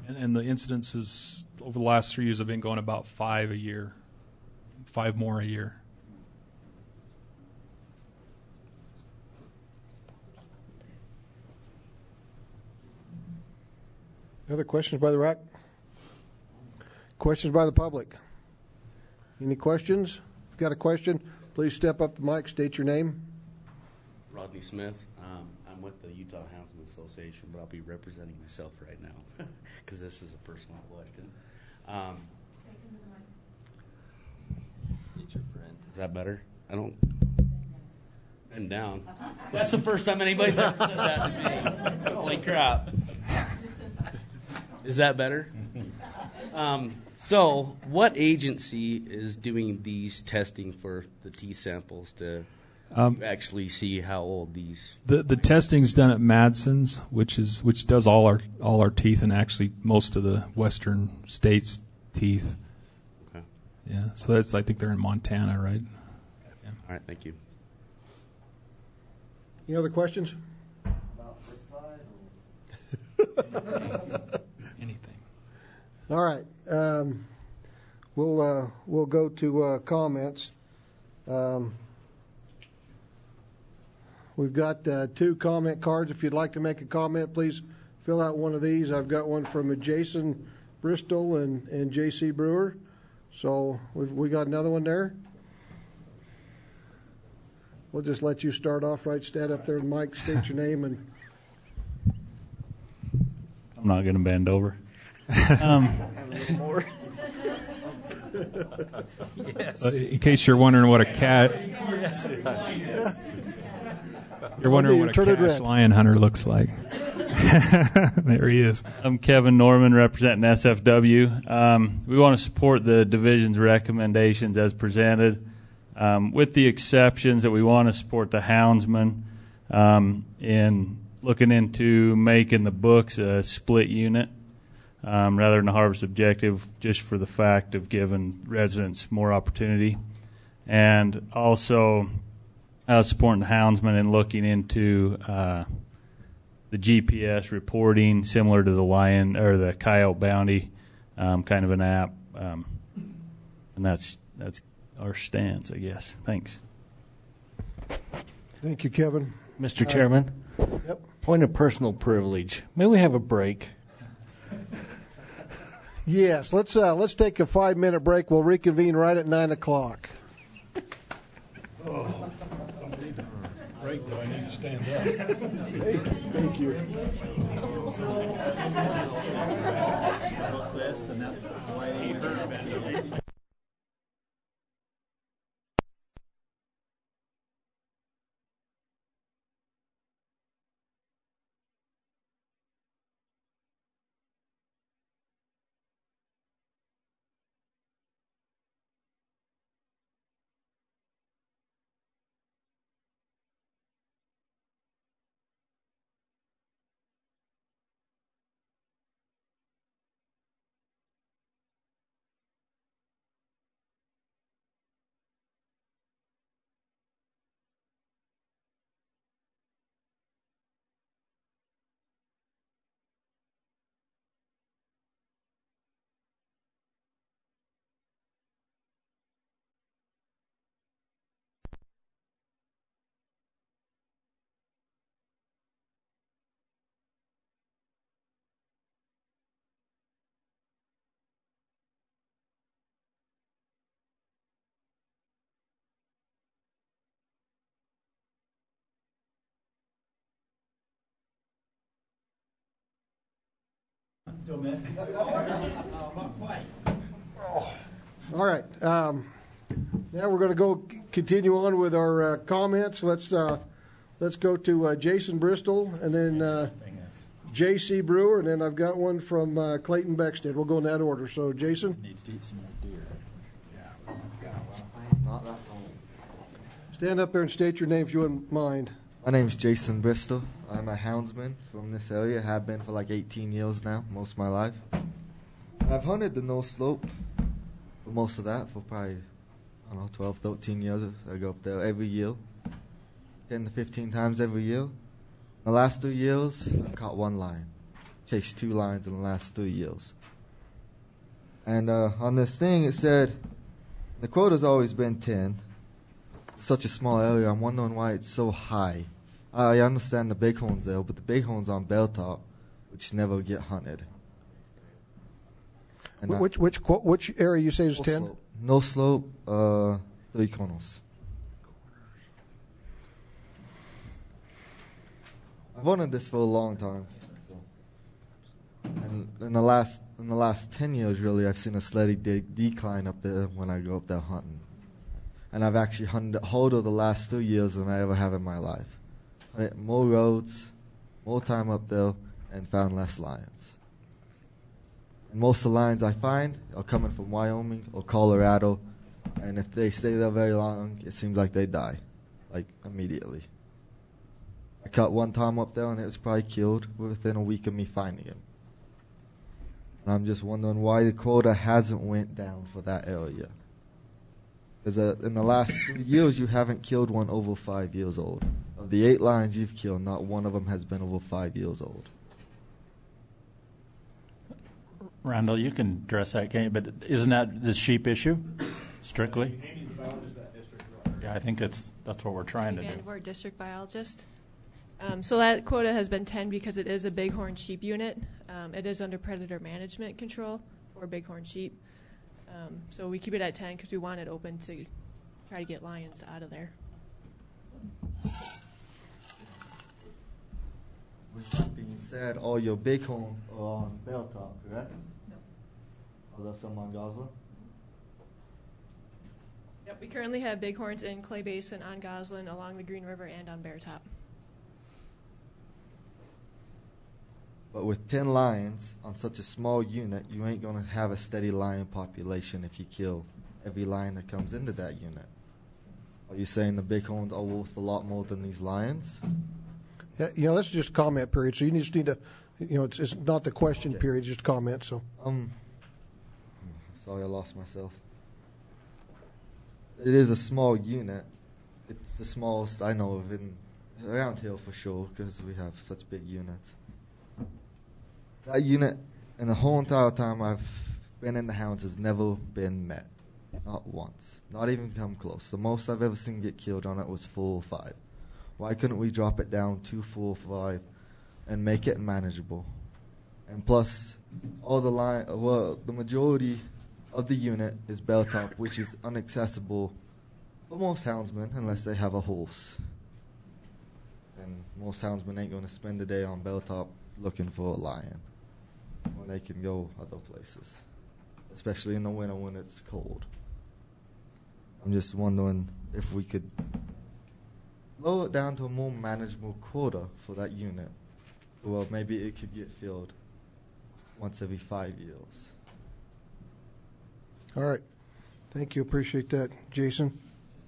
And the incidences over the last 3 years have been going about 5 a year, 5 more a year. Other questions by the RAC? Questions by the public? Any questions? If you've got a question, please step up to the mic, state your name. Rodney Smith. I'm with the Utah Houndsman Association, but I'll be representing myself right now because this is a personal question. Your friend. Is that better? I don't. Bend down. That's the first time anybody's ever said that to me. Holy crap. Is that better? So, what agency is doing these testing for the teeth samples to actually see how old these? The testing's done at Madsen's, which does all our teeth and actually most of the western states' teeth. Okay. Yeah. So I think they're in Montana, right? Yeah. All right. Thank you. Any other questions? About this side? Anything. All right. We'll go to comments. We've got 2 comment cards. If you'd like to make a comment, please fill out one of these. I've got one from Jason Bristol and J.C. Brewer. So we got another one there. We'll just let you start off, right? Stand up there, Mike, state your name. And I'm not going to bend over. Yes. In case you're wondering what a cat... Yes. You're wondering what a cash lion hunter looks like. There he is. I'm Kevin Norman, representing SFW. We want to support the division's recommendations as presented, with the exceptions that we want to support the houndsman in looking into making the books a split unit rather than a harvest objective, just for the fact of giving residents more opportunity. And also supporting the houndsman in looking into the GPS reporting, similar to the lion or the coyote bounty kind of an app. And that's our stance, I guess. Thanks. Thank you, Kevin. Mr. Chairman? Yep. Point of personal privilege. May we have a break? Yes, let's take a 5-minute break. We'll reconvene right at 9 o'clock. Oh, don't need to break, though. I need to stand up. Thank you. Domestic. All right. Now we're going to go continue on with our comments. Let's go to Jason Bristol and then J.C. Brewer, and then I've got one from Clayton Beckstead. We'll go in that order. So, Jason. Needs to eat some more deer. Not that tall. Stand up there and state your name if you wouldn't mind. My name's Jason Bristol. I'm a houndsman from this area. Have been for like 18 years now, most of my life. And I've hunted the North Slope for most of that, for probably, 12, 13 years. I go up there every year, 10 to 15 times every year. The last 2 years, I've caught one lion. chased 2 lions in the last 3 years. And on this thing, it said the quota's always been 10. Such a small area, I'm wondering why it's so high. I understand the bighorns there, but the bighorns on Belltop, which never get hunted. And Which area you say is 10? No slope, 3 corners. I've wanted this for a long time. And in the last 10 years, really, I've seen a steady decline up there when I go up there hunting. And I've actually hunted harder the last 2 years than I ever have in my life. I hit more roads, more time up there, and found less lions. And most of the lions I find are coming from Wyoming or Colorado, and if they stay there very long, it seems like they die, like immediately. I cut one tom up there, and it was probably killed within a week of me finding him. And I'm just wondering why the quota hasn't went down for that area. Because in the last 3 years, you haven't killed one over 5 years old. Of the 8 lions you've killed, not one of them has been over 5 years old. Randall, you can address that, can't you? But isn't that the sheep issue, strictly? Yeah, I think that's what we're trying to do. We're a district biologist. So that quota has been 10 because it is a bighorn sheep unit. It is under predator management control for bighorn sheep. So we keep it at 10 because we want it open to try to get lions out of there. With that being said, all your bighorn are on Belltop, correct? No. Are there some on Gosling? Yep, we currently have bighorns in Clay Basin, on Goslin, along the Green River, and on Bear Top. But with 10 lions on such a small unit, you ain't going to have a steady lion population if you kill every lion that comes into that unit. Are you saying the bighorns are worth a lot more than these lions? Yeah, that's just a comment period. So you just need to, it's not the question period, just comment. So. Sorry, I lost myself. It is a small unit. It's the smallest I know of around here for sure, because we have such big units. That unit, in the whole entire time I've been in the hounds, has never been met. Not once. Not even come close. The most I've ever seen get killed on it was 4 or 5. Why couldn't we drop it down to 4 or 5 and make it manageable? And plus, the majority of the unit is Belltop, which is inaccessible for most houndsmen unless they have a horse. And most houndsmen ain't going to spend a day on Belltop looking for a lion when they can go other places, especially in the winter when it's cold. I'm just wondering if we could lower it down to a more manageable quota for that unit. Well, maybe it could get filled once every 5 years. All right. Thank you. Appreciate that, Jason.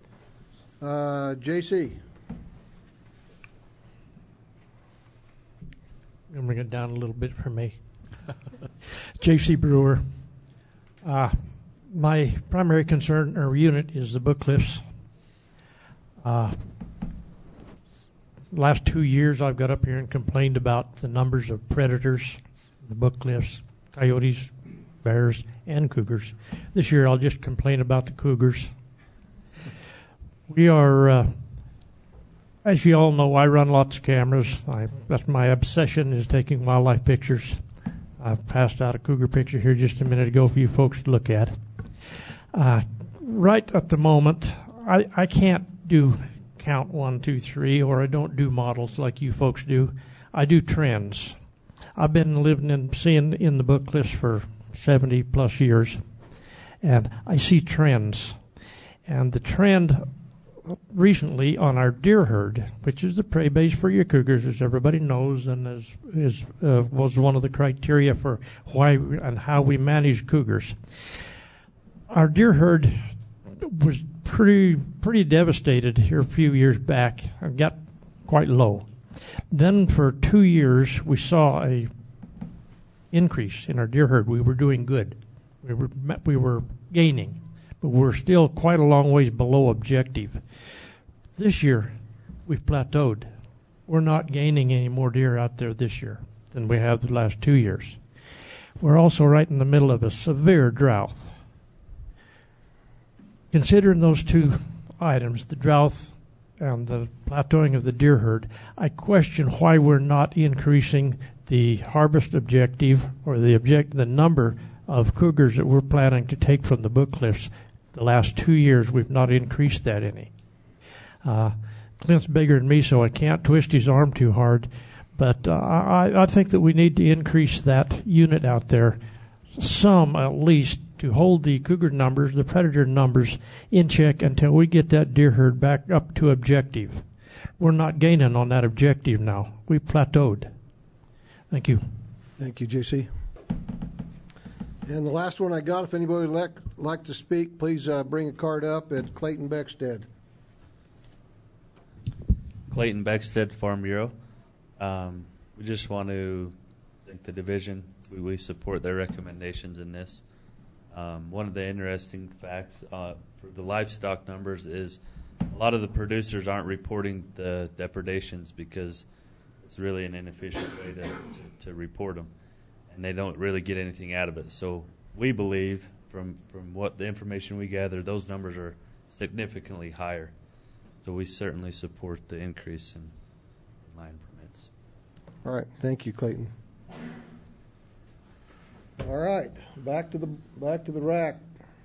JC. I'm going to bring it down a little bit for me. J.C. Brewer. My primary concern or unit is the Book Cliffs. Last 2 years I've got up here and complained about the numbers of predators, the Book Cliffs, coyotes, bears, and cougars. This year I'll just complain about the cougars. We are... As you all know, I run lots of cameras. That's my obsession, is taking wildlife pictures. I've passed out a cougar picture here just a minute ago for you folks to look at. Right at the moment, I can't do count 1, 2, 3, or I don't do models like you folks do. I do trends. I've been living and seeing in the Book Cliffs for 70 plus years, and I see trends. And the trend recently on our deer herd, which is the prey base for your cougars, as everybody knows, and was one of the criteria for why and how we manage cougars. Our deer herd was pretty devastated here a few years back and got quite low. Then for 2 years we saw a increase in our deer herd. We were doing good. We were gaining, but we're still quite a long ways below objective. This year we've plateaued. We're not gaining any more deer out there this year than we have the last 2 years. We're also right in the middle of a severe drought. Considering those two items, the drought and the plateauing of the deer herd, I question why we're not increasing the harvest objective or the number of cougars that we're planning to take from the Book Cliffs. The last 2 years, we've not increased that any. Clint's bigger than me, so I can't twist his arm too hard. But I think that we need to increase that unit out there, some at least, to hold the cougar numbers, the predator numbers, in check until we get that deer herd back up to objective. We're not gaining on that objective now. We plateaued. Thank you. Thank you, J.C. And the last one I got, if anybody would like to speak, please bring a card up at Clayton Beckstead. Clayton Beckstead, Farm Bureau. We just want to thank the division. We support their recommendations in this. One of the interesting facts for the livestock numbers is a lot of the producers aren't reporting the depredations because it's really an inefficient way to report them, and they don't really get anything out of it. So we believe, from what the information we gather, those numbers are significantly higher. So we certainly support the increase in lion permits. All right, thank you, Clayton. All right, back to the rack.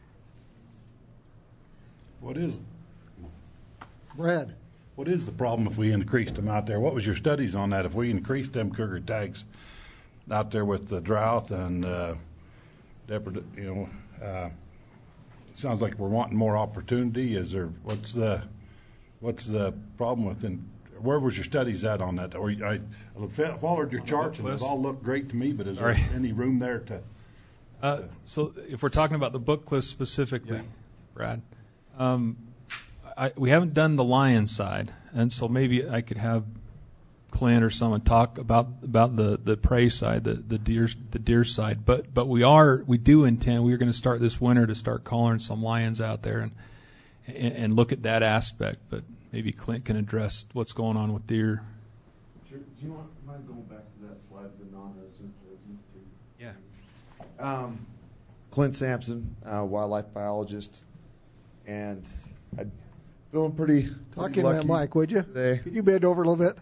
Brad? What is the problem if we increased them out there? What was your studies on that? If we increased them cougar tags out there with the drought and it sounds like we're wanting more opportunity. What's the problem with them? Where was your studies at on that? Or I followed your charts and it all looked great to me, but is there any room there to? So if we're talking about the Book Cliff specifically, Brad, we haven't done the lion side, and so maybe I could have Clint or someone talk about the prey side, the deer side. But we do intend. We are going to start this winter to start collaring some lions out there and look at that aspect. But maybe Clint can address what's going on with deer. Do you mind going back to that slide, the non-resident residents too? Yeah. Clint Sampson, wildlife biologist, and I'm feeling pretty Talking lucky to that mic, would you? Today. Could you bend over a little bit?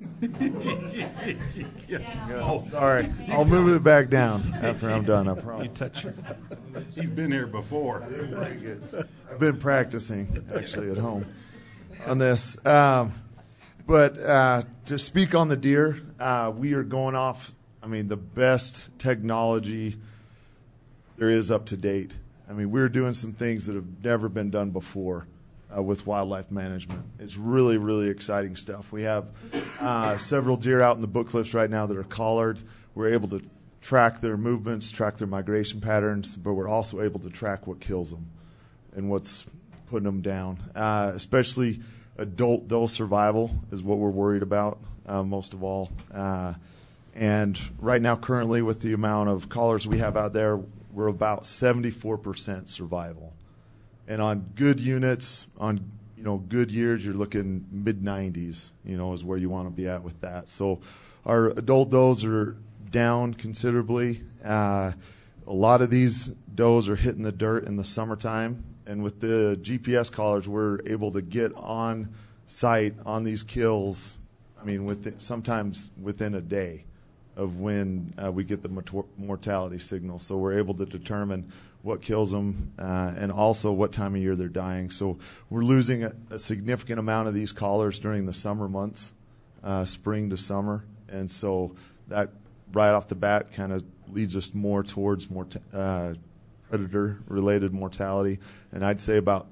Oh, sorry. I'll move it back down after I'm done. I promise. You touch it. He's been here before. I've been practicing actually at home on this. But to speak on the deer, we are going off, the best technology there is up to date. We're doing some things that have never been done before with wildlife management. It's really, really exciting stuff. We have several deer out in the Book Cliffs right now that are collared. We're able to track their movements, track their migration patterns, but we're also able to track what kills them and what's putting them down. Especially adult doe survival is what we're worried about most of all. And right now, currently, with the amount of collars we have out there, we're about 74% survival. And on good units, on good years, you're looking mid-90s, is where you want to be at with that. So our adult does are down considerably. A lot of these does are hitting the dirt in the summertime. And with the GPS collars, we're able to get on site on these kills, sometimes within a day of when we get the mortality signal. So we're able to determine what kills them and also what time of year they're dying. So we're losing a significant amount of these collars during the summer months, spring to summer. And so that right off the bat kind of leads us more towards predator-related mortality. And I'd say about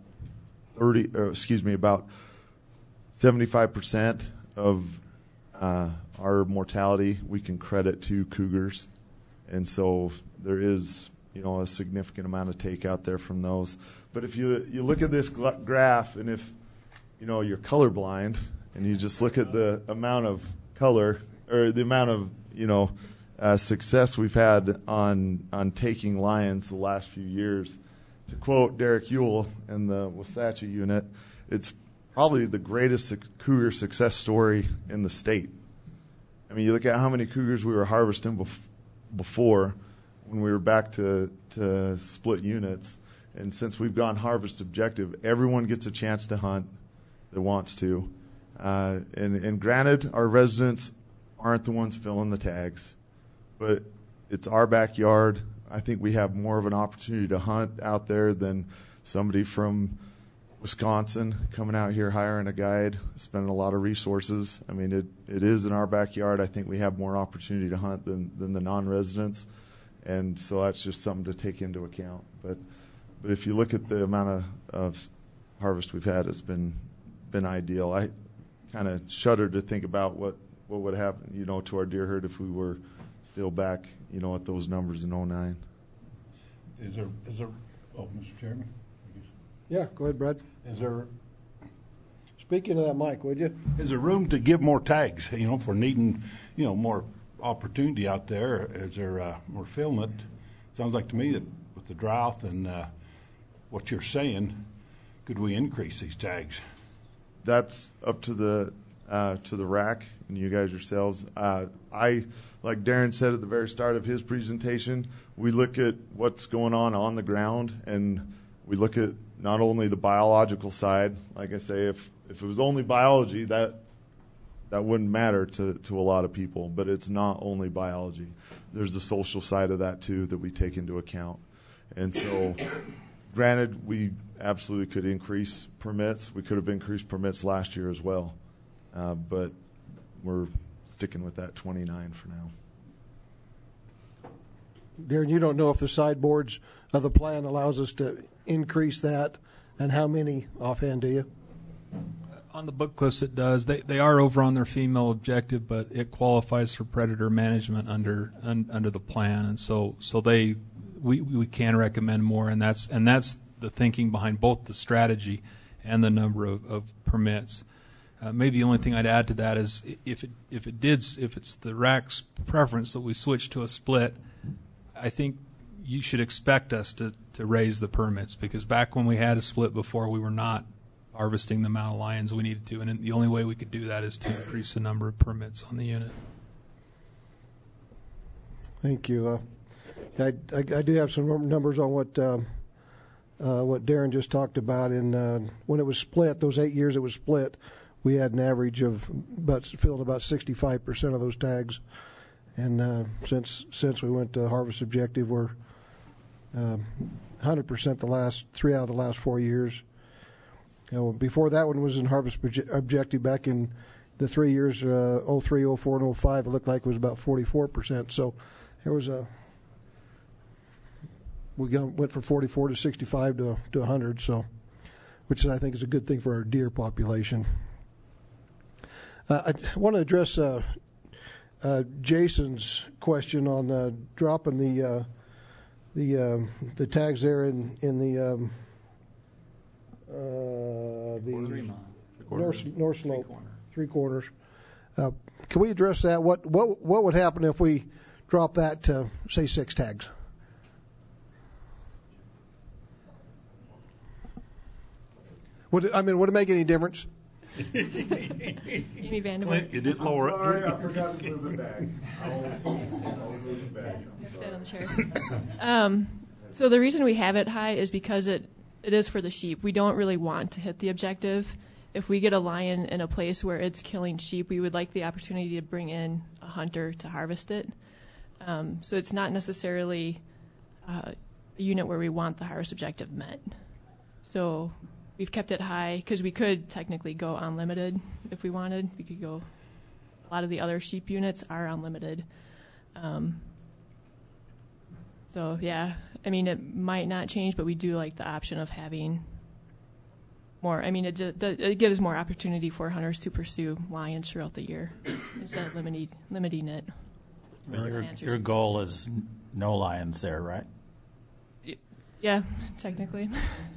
75% of our mortality we can credit to cougars. And so there is a significant amount of take out there from those. But if you look at this graph, and if you're colorblind and you just look at the amount of color or the amount of success we've had on taking lions the last few years, to quote Derek Ewell in the Wasatch unit, it's probably the greatest cougar success story in the state. I mean, you look at how many cougars we were harvesting before when we were back to split units. And since we've gone harvest objective, everyone gets a chance to hunt that wants to. And granted, our residents aren't the ones filling the tags, but it's our backyard. I think we have more of an opportunity to hunt out there than somebody from Wisconsin coming out here, hiring a guide, spending a lot of resources. I mean, it is in our backyard. I think we have more opportunity to hunt than the non-residents. And so that's just something to take into account. But if you look at the amount of harvest we've had, it's been ideal. I kind of shudder to think about what would happen, you know, to our deer herd if we were still back, you know, at those numbers in 2009. Is there, Mr. Chairman? Yeah, go ahead, Brad. Is there, speaking of that mic, would you? Is there room to give more tags, you know, for needing, you know, more opportunity out there? Is there more filling it? Sounds like to me that with the drought and what you're saying, could we increase these tags? That's up to the rack and you guys yourselves. Like Darren said at the very start of his presentation, we look at what's going on the ground, and we look at not only the biological side. Like I say, if it was only biology, that wouldn't matter to a lot of people, but it's not only biology. There's the social side of that too that we take into account. And so granted, we absolutely could increase permits. We could have increased permits last year as well, but we're sticking with that 29 for now. Darren, you don't know if the sideboards of the plan allows us to increase that, and how many offhand, do you? On the book cliffs it does. They are over on their female objective, but it qualifies for predator management under the plan, and so we can recommend more, and that's the thinking behind both the strategy and the number of permits. Maybe the only thing I'd add to that is if it's the rack's preference that we switch to a split, I think you should expect us to raise the permits, because back when we had a split before, we were not harvesting the amount of lions we needed to, and the only way we could do that is to increase the number of permits on the unit. Thank you. I do have some numbers on what Darren just talked about. In when it was split, those 8 years it was split, we had an average of filled about 65% of those tags, and since we went to harvest objective, we're 100% the last 3 out of the last 4 years. You know, before that one was in harvest objective back in the 3 years, 03, 04, and 05, it looked like it was about 44%. So there was we went from 44 to 65 to 100, so which I think is a good thing for our deer population. I want to address Jason's question on dropping the tags there in the north slope, three corners. Can we address that? What would happen if we drop that to say 6 tags? Would it make any difference? Amy Vanderbilt. Clint, you didn't lower it. Sorry, I forgot to move it back. I'll move it back. Stand on the chair. So the reason we have it high is because it is for the sheep. We don't really want to hit the objective. If we get a lion in a place where it's killing sheep, we would like the opportunity to bring in a hunter to harvest it. So it's not necessarily a unit where we want the harvest objective met. So we've kept it high because we could technically go unlimited if we wanted. We could go. A lot of the other sheep units are unlimited. So yeah, I mean, it might not change, but we do like the option of having more. I mean, it gives more opportunity for hunters to pursue lions throughout the year instead of limiting it. Your goal is no lions there, right? Yeah, technically.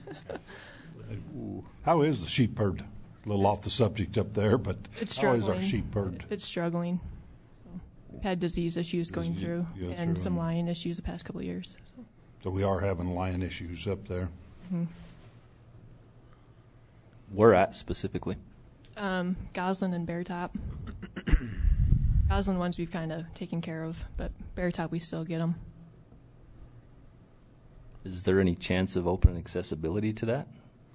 How is the sheep herd? A little off the subject up there, but it's how is struggling. our sheep herd? It's struggling. We've had disease issues going through, and some lion issues the past couple of years. So we are having lion issues up there. Mm-hmm. Where at specifically? Goslin and Bear Top. Goslin ones we've kind of taken care of, but Bear Top we still get them. Is there any chance of open accessibility to that?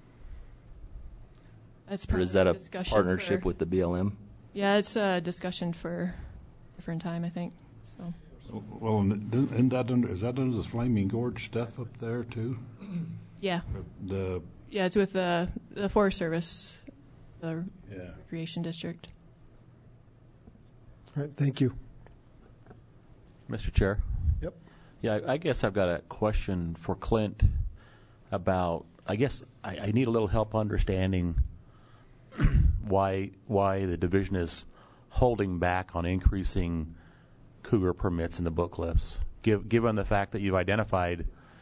That's or probably is that a discussion partnership for- with the BLM? Yeah, it's a discussion for a different time, I think. So. Well, isn't that is that under the Flaming Gorge stuff up there too? Yeah. Yeah, it's with the Forest Service, the Yeah. Recreation District. All right, thank you. Mr. Chair? Yep. Yeah, I guess I've got a question for Clint about, I guess I need a little help understanding why the division is holding back on increasing cougar permits in the book cliffs, given the fact that you've identified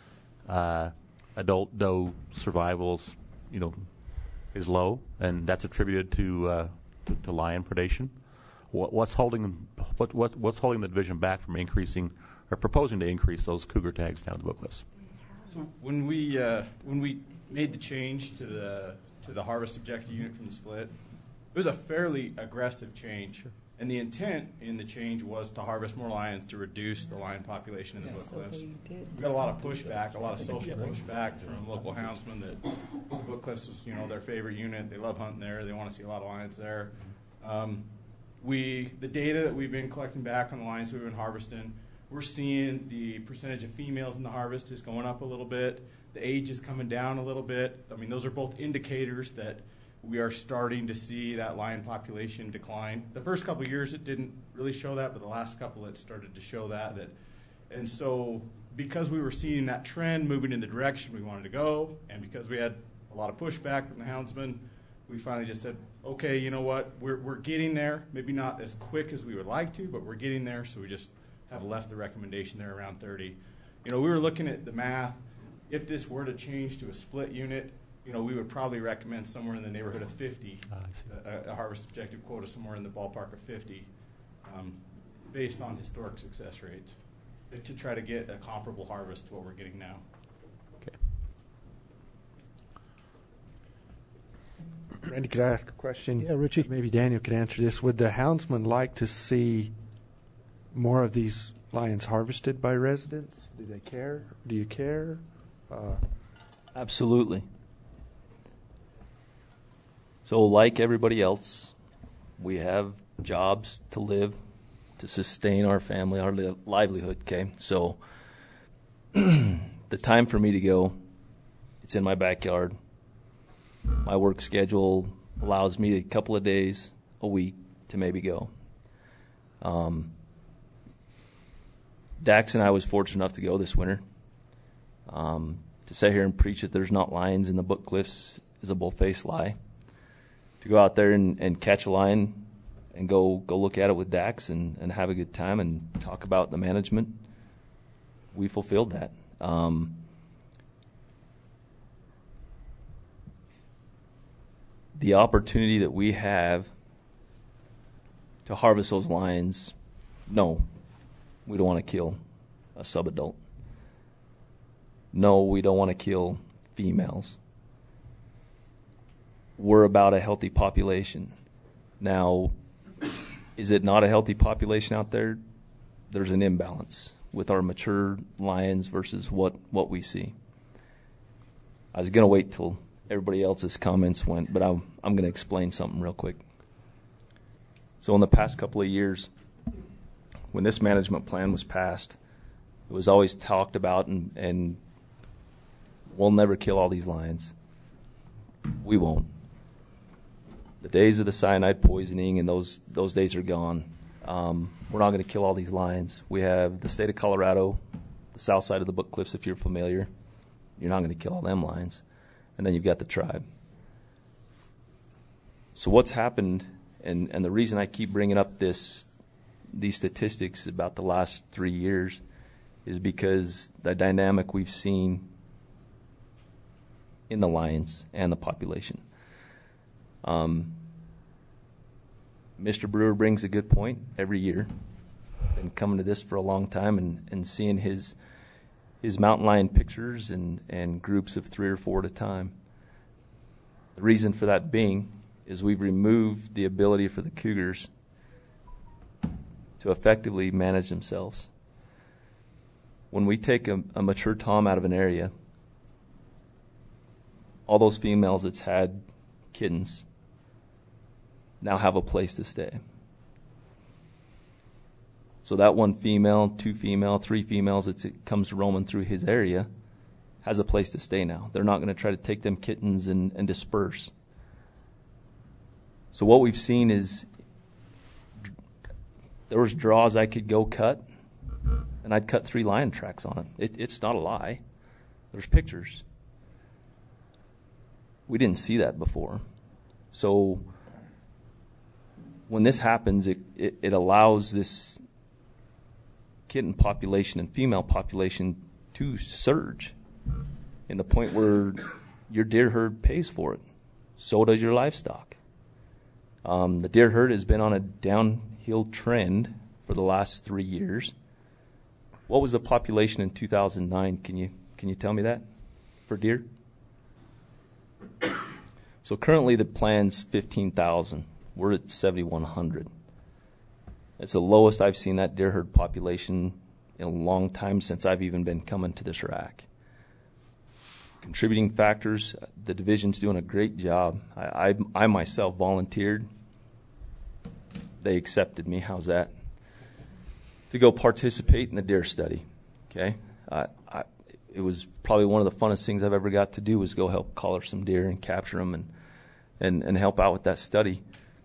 adult doe survivals, is low, and that's attributed to lion predation. What's holding the division back from increasing or proposing to increase those cougar tags down the book cliffs? So when we made the change to the harvest objective unit from the split, it was a fairly aggressive change. And the intent in the change was to harvest more lions to reduce the lion population in the book cliffs. We got a lot of pushback, a lot of social pushback from local houndsmen that book cliffs is their favorite unit. They love hunting there. They want to see a lot of lions there. The data that we've been collecting back on the lions we've been harvesting, we're seeing the percentage of females in the harvest is going up a little bit. The age is coming down a little bit. I mean, those are both indicators that we are starting to see that lion population decline. The first couple of years it didn't really show that, but the last couple it started to show that. And so because we were seeing that trend moving in the direction we wanted to go, and because we had a lot of pushback from the houndsmen, we finally just said, okay, you know what, we're getting there. Maybe not as quick as we would like to, but we're getting there, so we just have left the recommendation there around 30. We were looking at the math. If this were to change to a split unit, we would probably recommend somewhere in the neighborhood of 50, a harvest objective quota somewhere in the ballpark of 50, based on historic success rates, to try to get a comparable harvest to what we're getting now. Okay. Randy, could I ask a question? Yeah, Richie. Maybe Daniel could answer this. Would the houndsman like to see more of these lions harvested by residents? Do they care? Do you care? Absolutely. So like everybody else, we have jobs to live, to sustain our family, our livelihood, okay? So the time for me to go, it's in my backyard. My work schedule allows me a couple of days a week to maybe go. Dax and I was fortunate enough to go this winter. To sit here and preach that there's not lions in the book cliffs is a bull-faced lie. To go out there and catch a lion and go look at it with Dax and have a good time and talk about the management, we fulfilled that. The opportunity that we have to harvest those lions, no, we don't want to kill a subadult. No, we don't want to kill females. We're about a healthy population. Now, is it not a healthy population out there? There's an imbalance with our mature lions versus what we see. I was going to wait till everybody else's comments went, but I'm going to explain something real quick. So in the past couple of years, when this management plan was passed, it was always talked about and we'll never kill all these lions. We won't. The days of the cyanide poisoning and those days are gone. We're not going to kill all these lions. We have the state of Colorado, the south side of the Book Cliffs, if you're familiar. You're not going to kill all them lions. And then you've got the tribe. So what's happened, and the reason I keep bringing up these statistics about the last 3 years is because the dynamic we've seen in the lions and the population. Mr. Brewer brings a good point every year. Been coming to this for a long time and seeing his mountain lion pictures and groups of 3 or 4 at a time. The reason for that being is we've removed the ability for the cougars to effectively manage themselves. When we take a mature tom out of an area, all those females that's had kittens now have a place to stay. So that one female, 2 female, 3 females that comes roaming through his area has a place to stay now. They're not going to try to take them kittens and disperse. So what we've seen is there was draws I could go cut, and I'd cut 3 lion tracks on it. It's not a lie. There's pictures. We didn't see that before. So when this happens, it allows this kitten population and female population to surge in the point where your deer herd pays for it. So does your livestock. The deer herd has been on a downhill trend for the last 3 years. What was the population in 2009? Can you tell me that for deer? So currently the plan's 15,000. We're at 7,100. It's the lowest I've seen that deer herd population in a long time since I've even been coming to this rack. Contributing factors, the division's doing a great job. I myself volunteered. They accepted me. How's that? To go participate in the deer study. Okay? It was probably one of the funnest things I've ever got to do was go help collar some deer and capture them and help out with that study.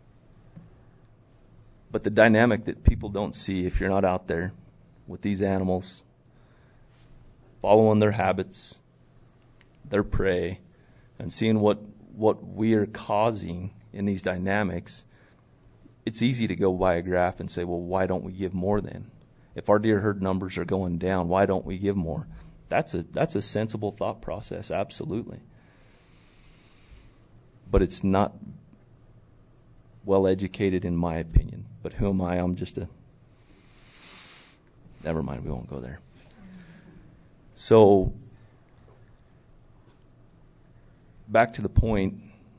But the dynamic that people don't see if you're not out there with these animals, following their habits, their prey, and seeing what we are causing in these dynamics, it's easy to go by a graph and say, well, why don't we give more then? If our deer herd numbers are going down, why don't we give more? That's a sensible thought process, absolutely. But it's not well educated in my opinion. But who am I? I'm just never mind, we won't go there. So, back to the point,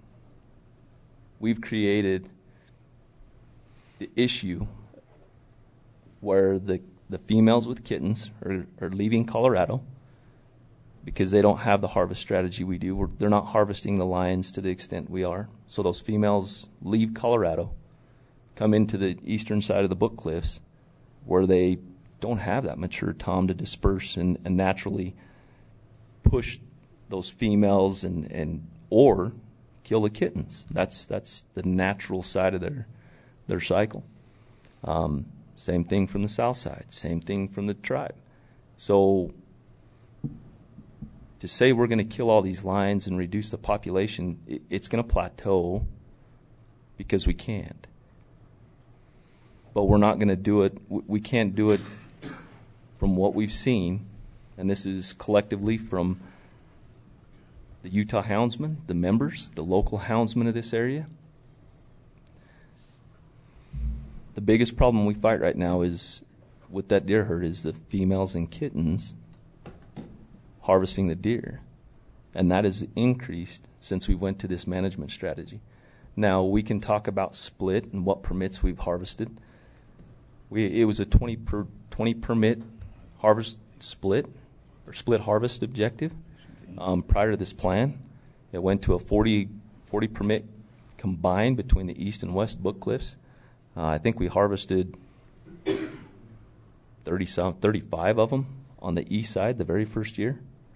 we've created the issue where the females with kittens are leaving Colorado because they don't have the harvest strategy we do. They're not harvesting the lions to the extent we are. So those females leave Colorado, come into the eastern side of the Book Cliffs where they don't have that mature tom to disperse and naturally push those females and or kill the kittens. That's the natural side of their cycle. Same thing from the south side. Same thing from the tribe. So to say we're going to kill all these lions and reduce the population, it's going to plateau because we can't. But we're not going to do it. We can't do it from what we've seen, and this is collectively from the Utah houndsmen, the members, the local houndsmen of this area. The biggest problem we fight right now is with that deer herd is the females and kittens harvesting the deer. And that has increased since we went to this management strategy. Now, we can talk about split and what permits we've harvested. It was a 20 permit harvest split, or split harvest objective prior to this plan. It went to a 40 permit combined between the east and west Book Cliffs. I think we harvested 35 of them on the east side the very first year.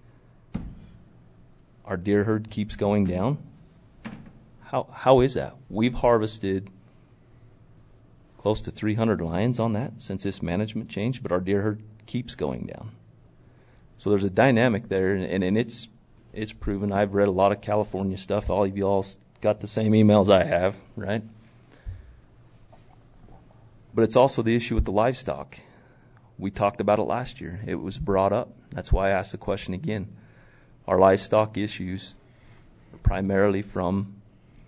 Our deer herd keeps going down. How is that? We've harvested close to 300 lions on that since this management change, but our deer herd keeps going down. So there's a dynamic there, and it's proven. I've read a lot of California stuff. All of you all got the same emails I have, right? But it's also the issue with the livestock. We talked about it last year. It was brought up. That's why I asked the question again. Our livestock issues are primarily from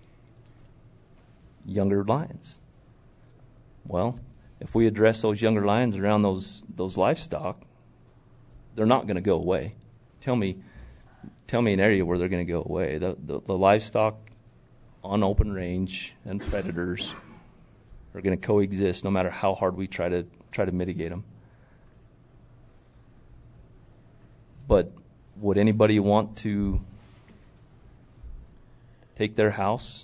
younger lions. Well, if we address those younger lions around those livestock, they're not going to go away. Tell me an area where they're going to go away. The livestock on open range and predators are going to coexist no matter how hard we try to mitigate them. But would anybody want to take their house,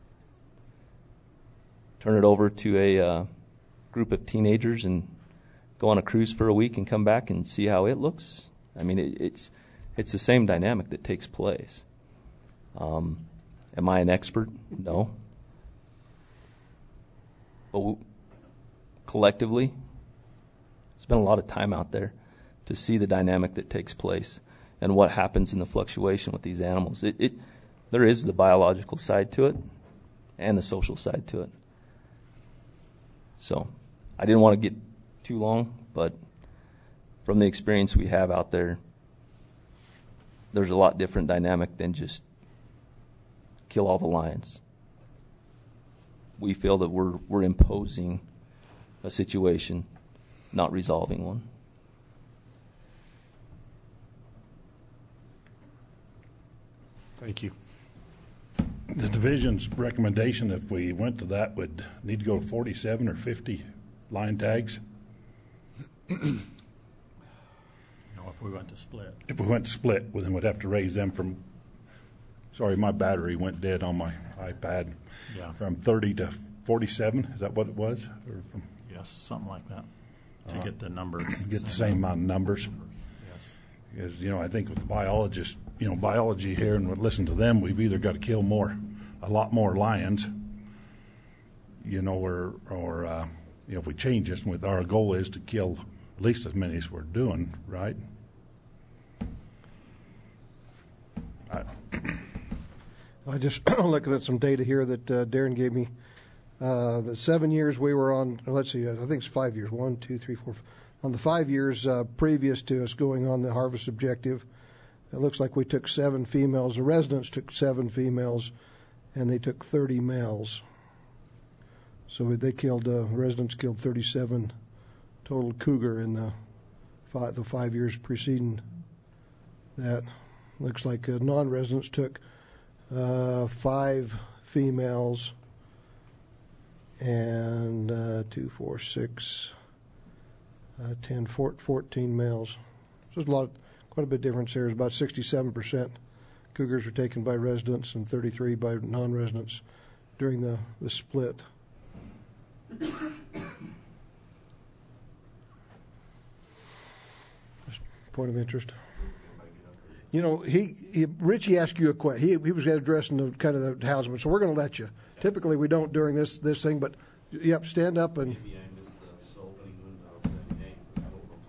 turn it over to a group of teenagers and go on a cruise for a week and come back and see how it looks? I mean, it's the same dynamic that takes place. Am I an expert? No. But collectively, spent a lot of time out there to see the dynamic that takes place and what happens in the fluctuation with these animals. There is the biological side to it and the social side to it. So I didn't want to get too long, but from the experience we have out there, there's a lot different dynamic than just kill all the lions. We feel that we're imposing a situation, not resolving one. Thank you. The division's recommendation, if we went to that, would need to go to 47 or 50 lion tags. If we went to split. If we went to split, well, then we'd have to raise them from, sorry, my battery went dead on my iPad. Yeah. From 30 to 47, is that what it was? Or from, yes, something like that, to get the numbers. Get the same amount of numbers. Yes. Because, I think with biologists, biology here, and listen to them, we've either got to kill a lot more lions, or if we change this, our goal is to kill at least as many as we're doing, right? I just looking at some data here that Darren gave me. The 7 years we were on, let's see, I think it's 5 years. 1, 2, 3, 4. On the 5 years previous to us going on the harvest objective, it looks like we took 7 females. The residents took 7 females, and they took 30 males. So they killed, residents killed 37 total cougar in the 5 years preceding that. Looks like non-residents took 5 females and 2, 4, 6, 10, 14 males. So there's quite a bit of difference there. It's about 67% cougars were taken by residents and 33 by non-residents during the split. Just point of interest. Richie asked you a question. He was addressing the kind of the housing, so we're going to let you. Typically, we don't during this thing, but yep, stand up and. Maybe I missed the opening when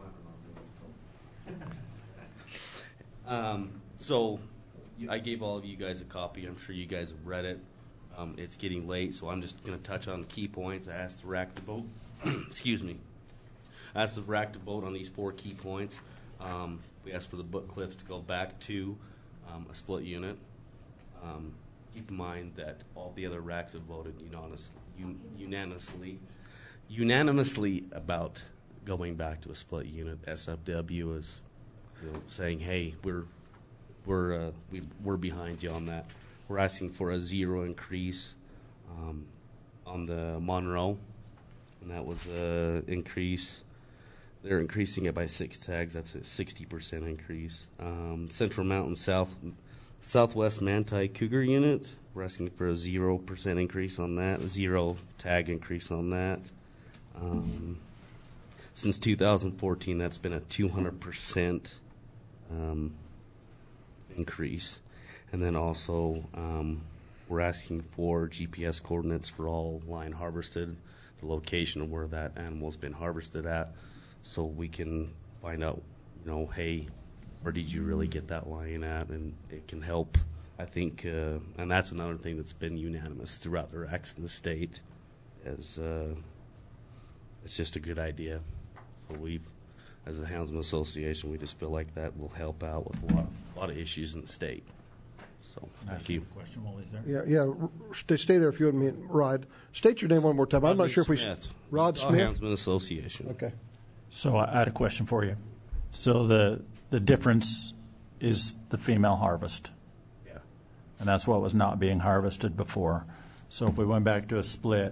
I was So I gave all of you guys a copy. I'm sure you guys have read it. It's getting late, so I'm just going to touch on the key points. I asked the RAC to vote. Excuse me. I asked the RAC to vote on these 4 key points. We asked for the Book Cliffs to go back to a split unit. Keep in mind that all the other RACs have voted unanimously about going back to a split unit. SFW is saying, "Hey, we're behind you on that." We're asking for a 0 increase on the Monroe, and that was an increase. They're increasing it by 6 tags. That's a 60% increase. Central Mountain Southwest Manti Cougar Unit, we're asking for a 0% increase on that, a 0 tag increase on that. Since 2014, that's been a 200% increase. And then also, we're asking for GPS coordinates for all lion harvested, the location of where that animal's been harvested at, so we can find out, hey, where did you really get that lion at? And it can help, I think, and that's another thing that's been unanimous throughout the RACs in the state, is it's just a good idea. So as a Houndsman Association, we just feel like that will help out with a lot of issues in the state. So, thank you. Question while he's there. Yeah. Stay there if you want me, Rod. State your name one more time. I'm not sure if we. Rod Smith. Houndsman Association. Okay. So I had a question for you. So the difference is the female harvest. Yeah. And that's what was not being harvested before. So if we went back to a split,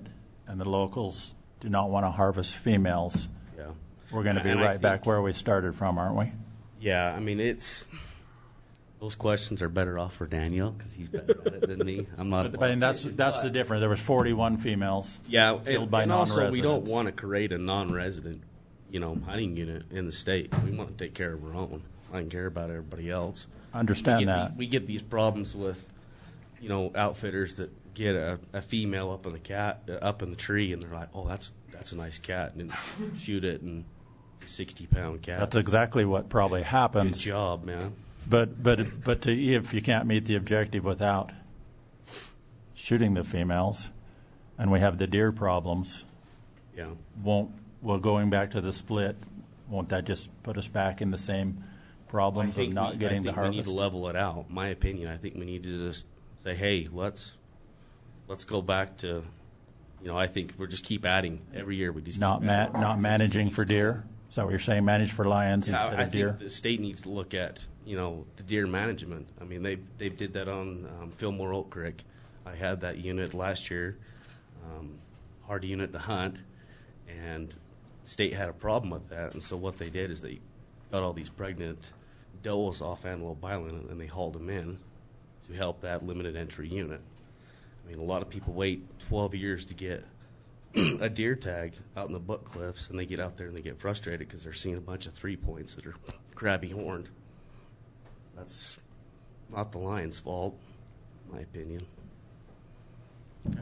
and the locals do not want to harvest females, Yeah. we're going to be And I right back think- where we started from, aren't we? Yeah, I mean, those questions are better off for Daniel because he's better at it than me. I'm not. But that's the difference. There was 41 females. Yeah, killed by and also non-residents. we don't want to create a non-resident, hunting unit in the state. We want to take care of our own. I don't care about everybody else. Understand that. We get these problems with, outfitters that get a female up in the tree, and they're like, oh, that's a nice cat, and then shoot it, and it's a 60-pound cat. That's exactly what probably happens. Good job, man. But if you can't meet the objective without shooting the females, and we have the deer problems, yeah, going back to the split, won't that just put us back in the same problems of not getting the harvest? We need to level it out. My opinion, I think we need to just say, hey, let's go back to, I think we'll just keep adding every year. We just not managing for deer. Is that what you're saying? Manage for lions instead of deer. I think the state needs to look at the deer management. I mean, they did that on Fillmore Oak Creek. I had that unit last year, hard unit to hunt, and the state had a problem with that. And so what they did is they got all these pregnant does off Antelope Island, and they hauled them in to help that limited entry unit. I mean, a lot of people wait 12 years to get a deer tag out in the Buck Cliffs, and they get out there and they get frustrated because they're seeing a bunch of 3-points that are crabby horned. That's not the lion's fault, in my opinion. Okay.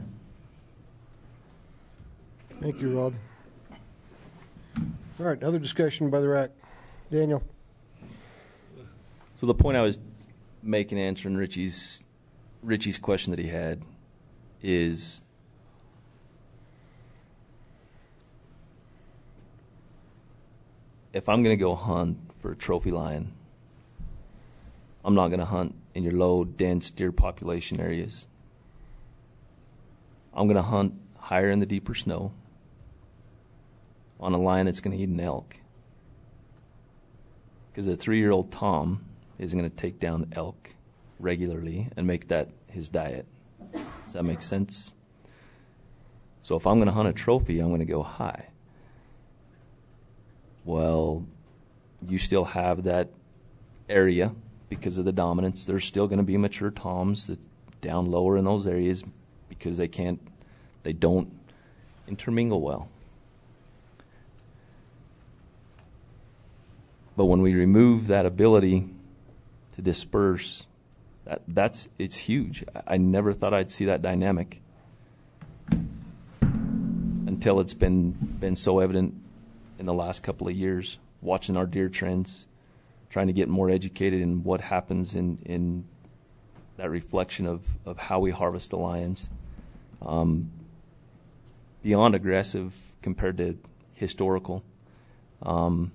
Thank you, Rod. All right, other discussion by the RAC. Daniel. So the point I was making, answering Richie's question that he had, is if I'm going to go hunt for a trophy lion, I'm not going to hunt in your low, dense deer population areas. I'm going to hunt higher in the deeper snow on a lion that's going to eat an elk. Because a 3-year-old Tom isn't going to take down elk regularly and make that his diet. Does that make sense? So if I'm going to hunt a trophy, I'm going to go high. Well, you still have that area because of the dominance. There's still going to be mature Toms that down lower in those areas because they don't intermingle well. But when we remove that ability to disperse, it's huge. I never thought I'd see that dynamic until it's been so evident in the last couple of years, watching our deer trends, trying to get more educated in what happens in that reflection of how we harvest the lions. Beyond aggressive compared to historical. But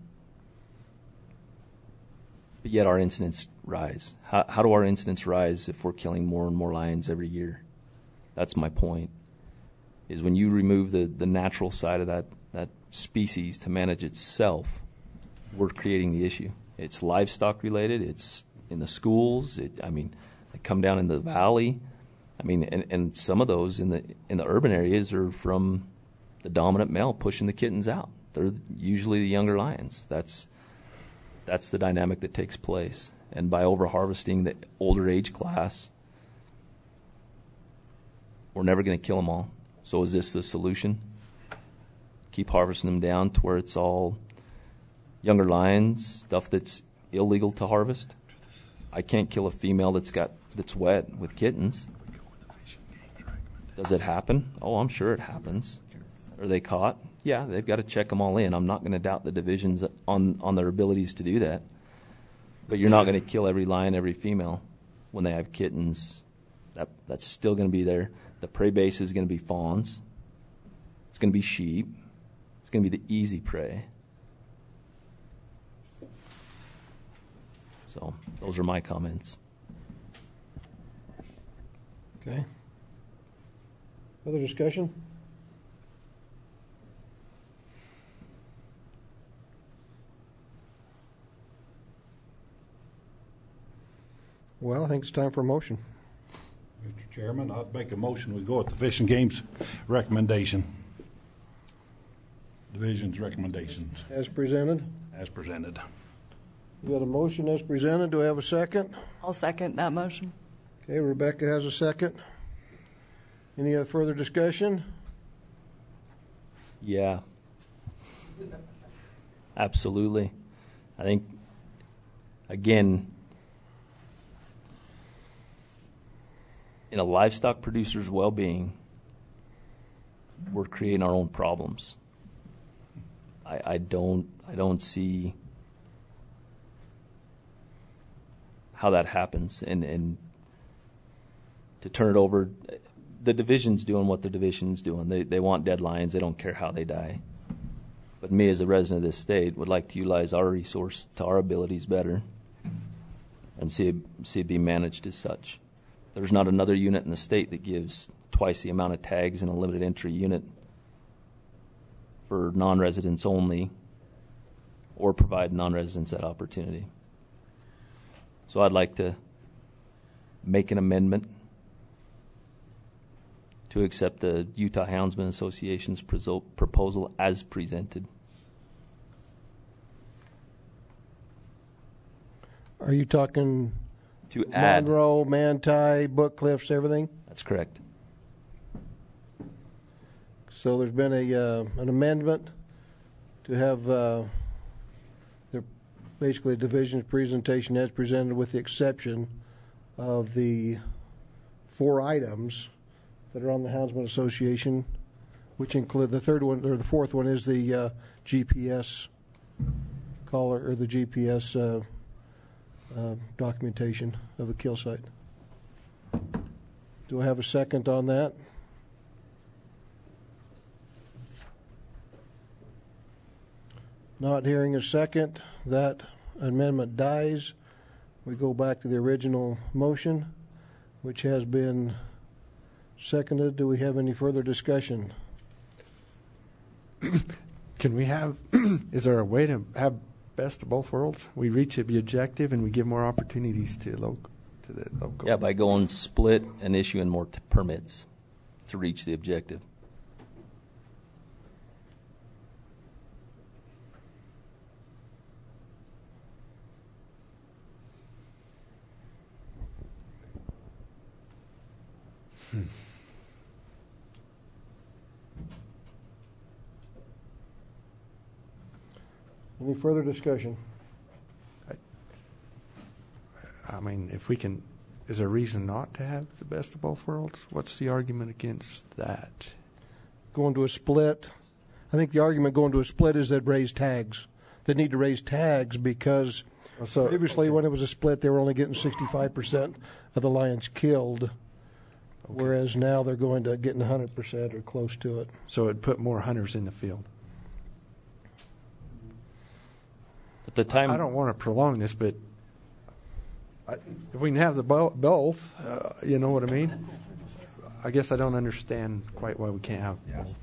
yet our incidents rise. How do our incidents rise if we're killing more and more lions every year? That's my point, is when you remove the natural side of that species to manage itself, we're creating the issue. It's livestock related. It's in the schools. They come down in the valley. And some of those in the urban areas are from the dominant male pushing the kittens out. They're usually the younger lions. That's the dynamic that takes place. And by over-harvesting the older age class, we're never going to kill them all. So is this the solution? Keep harvesting them down to where it's all younger lions, stuff that's illegal to harvest? I can't kill a female that's wet with kittens. Does it happen? Oh, I'm sure it happens. Are they caught? Yeah, they've got to check them all in. I'm not going to doubt the divisions on their abilities to do that. But you're not going to kill every lion, every female when they have kittens. That's still going to be there. The prey base is going to be fawns. It's going to be sheep. It's going to be the easy prey. So those are my comments. Okay. Other discussion? Well, I think it's time for a motion. Mr. Chairman, I'd make a motion we go with the Fish and Game's recommendation. division's recommendations As presented? as presented. We got a motion as presented. Do I have a second? I'll second that motion. Okay, Rebecca has a second. Any further discussion? Yeah. Absolutely. I think, again, in a livestock producer's well-being, we're creating our own problems. I don't see how that happens, and to turn it over, the division's doing what the division's doing. They want deadlines. They don't care how they die. But me, as a resident of this state, would like to utilize our resource to our abilities better and see it be managed as such. There's not another unit in the state that gives twice the amount of tags in a limited entry unit for non-residents only, or provide non-residents that opportunity. So I'd like to make an amendment to accept the Utah Houndsman Association's proposal as presented. Are you talking to add Monroe, Manti, Book Cliffs, everything? That's correct. So there's been an amendment to have basically a division's presentation as presented, with the exception of the 4 items that are on the Houndsman Association, which include the third one, or the fourth one is the GPS collar, or the GPS documentation of the kill site. Do I have a second on that? Not hearing a second, that amendment dies. We go back to the original motion, which has been seconded. Do we have any further discussion? Can we have, is there a way to have best of both worlds? We reach the objective and we give more opportunities to the local. Yeah, by going split and issuing more permits to reach the objective. Any further discussion? I mean, if we can, is there a reason not to have the best of both worlds? What's the argument against that? Going to a split. I think the argument going to a split is they'd raise tags. They need to raise tags because previously when it was a split, they were only getting 65% of the lions killed, whereas now they're going to getting 100% or close to it. So it'd put more hunters in the field. At the time, I don't want to prolong this, but if we can have the both, you know what I mean? I guess I don't understand quite why we can't have both.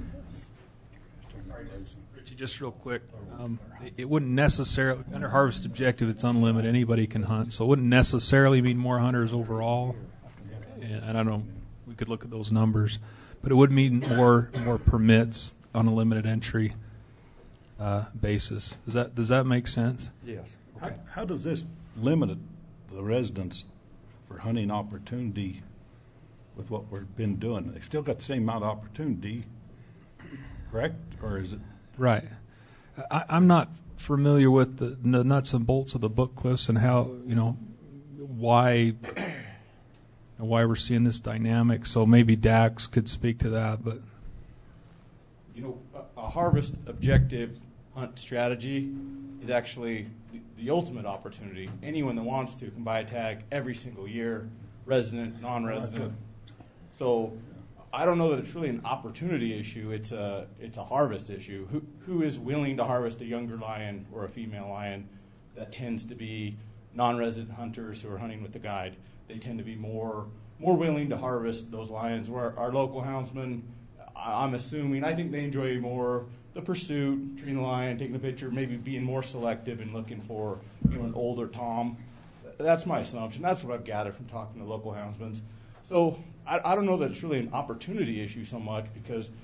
Richie, just real quick, it wouldn't necessarily, under harvest objective, it's unlimited. Anybody can hunt, so it wouldn't necessarily mean more hunters overall. And I don't know, we could look at those numbers, but it would mean more permits on a limited entry basis. Does that make sense? Yes. Okay. How does this limit the residents for hunting opportunity with what we've been doing? They've still got the same amount of opportunity, correct? Or is it? Right. I'm not familiar with the nuts and bolts of the Book Cliffs and how, why we're seeing this dynamic. So maybe Dax could speak to that. But a harvest objective hunt strategy is actually the ultimate opportunity. Anyone that wants to can buy a tag every single year, resident, non-resident. So I don't know that it's really an opportunity issue. It's a harvest issue. Who is willing to harvest a younger lion or a female lion? That tends to be non-resident hunters who are hunting with the guide. They tend to be more willing to harvest those lions. Where our local houndsmen, I'm assuming, I think they enjoy more the pursuit, treating the lion, taking the picture, maybe being more selective and looking for an older tom. That's my assumption. That's what I've gathered from talking to local houndsmen. So I don't know that it's really an opportunity issue so much, because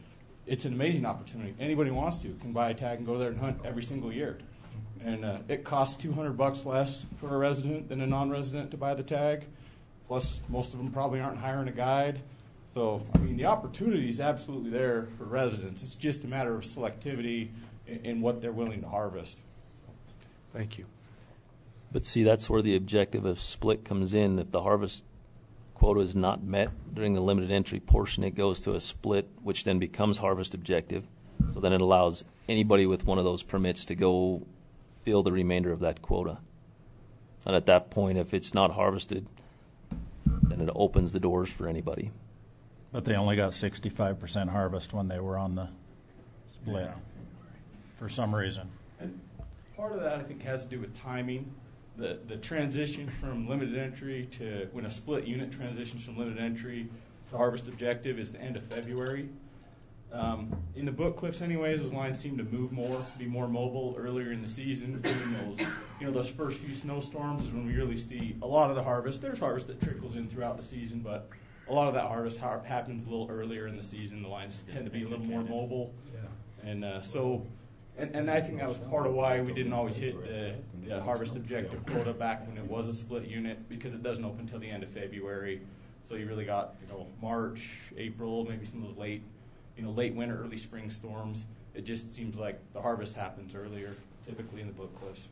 it's an amazing opportunity. Anybody who wants to can buy a tag and go there and hunt every single year. And it costs $200 less for a resident than a non-resident to buy the tag. Plus, most of them probably aren't hiring a guide. So, I mean, the opportunity is absolutely there for residents. It's just a matter of selectivity in what they're willing to harvest. Thank you. But see, that's where the objective of split comes in. If the harvest quota is not met during the limited entry portion, it goes to a split, which then becomes harvest objective. So then it allows anybody with one of those permits to go fill the remainder of that quota. And at that point, if it's not harvested, then it opens the doors for anybody. But they only got 65% harvest when they were on the split for some reason. And part of that, I think, has to do with timing. The transition from limited entry to when a split unit transitions from limited entry to harvest objective is the end of February. In the book cliffs, anyways, those lines seem to move more, be more mobile earlier in the season. During those first few snowstorms is when we really see a lot of the harvest. There's harvest that trickles in throughout the season, but a lot of that harvest happens a little earlier in the season. The lines tend to be a little more mobile, and And I think that was part of why we didn't always hit the harvest objective quota back when it was a split unit, because it doesn't open until the end of February. So you really got March, April, maybe some of those late winter, early spring storms. It just seems like the harvest happens earlier, typically in the Book Cliffs.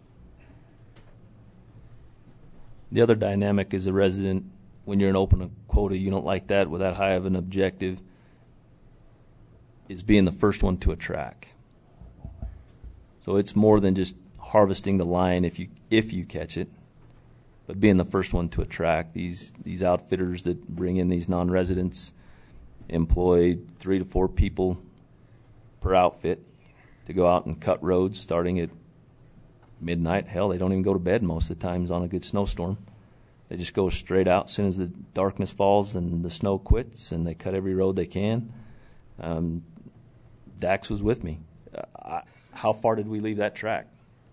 The other dynamic is a resident. When you're an open quota, you don't like that with that high of an objective, is being the first one to a track. So it's more than just harvesting the line if you catch it, but being the first one to attract. These outfitters that bring in these non-residents employ 3 to 4 people per outfit to go out and cut roads starting at midnight. Hell, they don't even go to bed most of the times on a good snowstorm. They just go straight out as soon as the darkness falls and the snow quits, and they cut every road they can. Dax was with me. How far did we leave that track?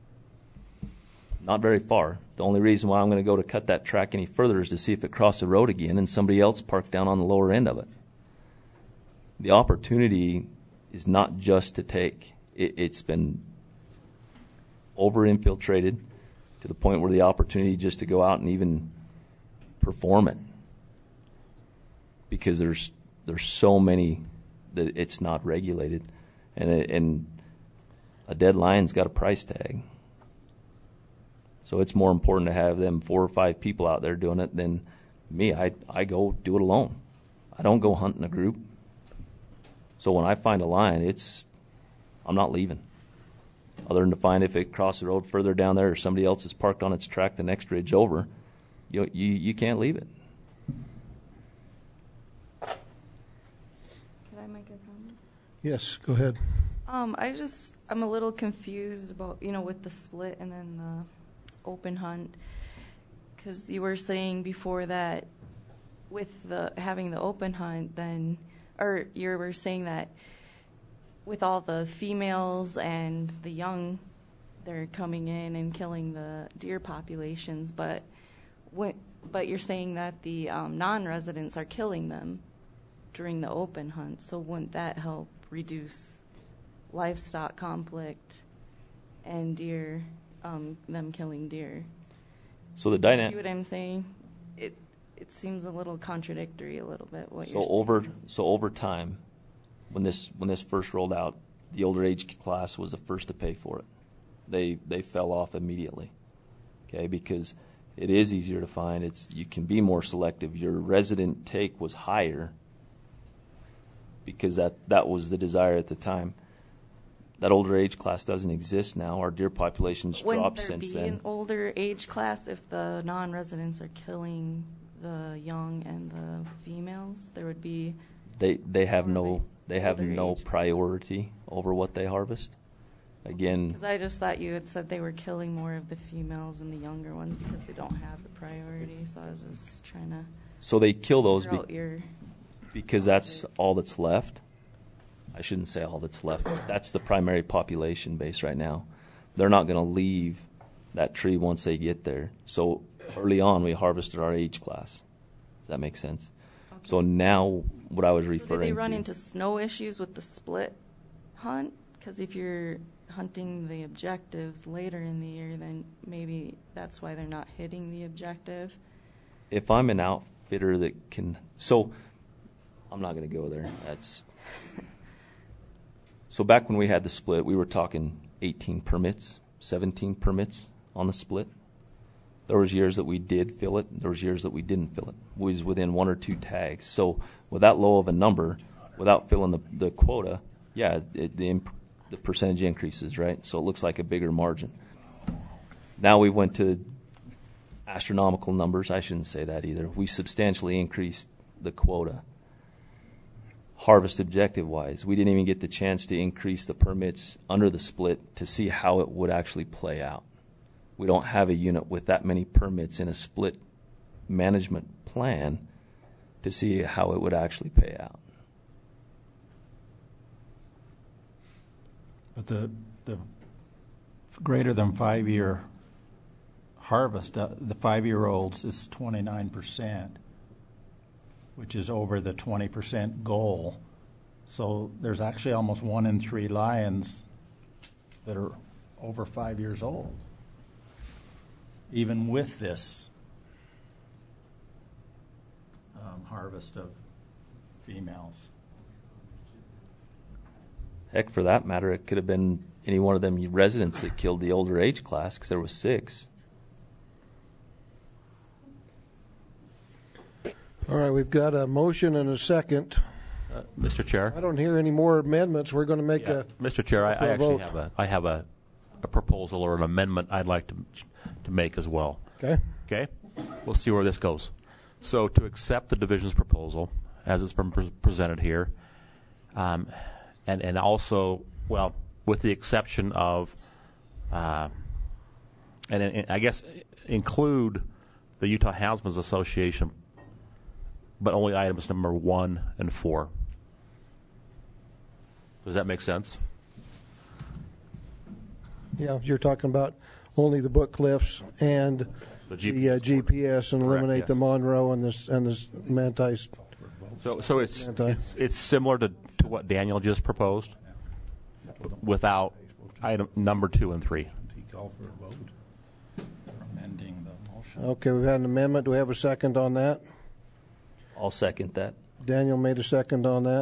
Not very far. The only reason why I'm going to go to cut that track any further is to see if it crossed the road again and somebody else parked down on the lower end of it. The opportunity is not just to take. It's been over-infiltrated to the point where the opportunity just to go out and even perform it, because there's so many that it's not regulated, and a dead lion's got a price tag. So it's more important to have them 4 or 5 people out there doing it than me. I go do it alone. I don't go hunt in a group. So when I find a lion, I'm not leaving. Other than to find if it crosses the road further down there or somebody else is parked on its track the next ridge over, you can't leave it. Can I make a comment? Yes, go ahead. I'm a little confused about, with the split and then the open hunt, because you were saying before that with having the open hunt, or you were saying that with all the females and the young, they're coming in and killing the deer populations, but you're saying that the non-residents are killing them during the open hunt, so wouldn't that help reduce livestock conflict and deer, them killing deer? So the dynamic. See what I'm saying? It seems a little contradictory, a little bit. Over time, when this first rolled out, the older age class was the first to pay for it. They fell off immediately, okay? Because it is easier to find. You can be more selective. Your resident take was higher because that was the desire at the time. That older age class doesn't exist now. Our deer population's dropped since then. Wouldn't there be an older age class if the non-residents are killing the young and the females? There would be. They have no priority over what they harvest. Again. Because I just thought you had said they were killing more of the females and the younger ones because they don't have the priority. So I was just trying to. So they kill those because that's all that's left. I shouldn't say all that's left, but that's the primary population base right now. They're not going to leave that tree once they get there. So early on, we harvested our age class. Does that make sense? So now what I was So do referring they run to. into snow issues with the split hunt? Because if you're hunting the objectives later in the year, then maybe that's why they're not hitting the objective. If I'm an outfitter that can, so I'm not going to go there. That's so back when we had the split, we were talking 18 permits, 17 permits on the split. There was years that we did fill it. There was years that we didn't fill it. We was within 1 or 2 tags. So with that low of a number, without filling the quota, yeah, the percentage increases, right? So it looks like a bigger margin. Now we went to astronomical numbers. I shouldn't say that either. We substantially increased the quota. Harvest objective-wise, we didn't even get the chance to increase the permits under the split to see how it would actually play out. We don't have a unit with that many permits in a split management plan to see how it would actually pay out. But the greater than 5-year harvest, the 5-year-olds is 29%, which is over the 20% goal. So there's actually almost 1 in 3 lions that are over 5 years old, even with this harvest of females. Heck, for that matter, it could have been any one of them residents that killed the older age class, because there was 6. All right, we've got a motion and a second. Mr. Chair. I don't hear any more amendments. We're going to make a Mr. Chair, I actually have a proposal or an amendment I'd like to make as well. Okay. Okay. We'll see where this goes. So to accept the division's proposal as it's been presented here, and also, well, with the exception of, and I guess include the Utah Houndsmen's Association, but only items number 1 and 4. Does that make sense? Yeah, you're talking about only the Book Cliffs and the GPS, and eliminate the Monroe and the Manti. So it's similar to what Daniel just proposed, without item number 2 and 3. Call for a vote for amending the motion. Okay, we've had an amendment. Do we have a second on that? I'll second that. Daniel made a second on that.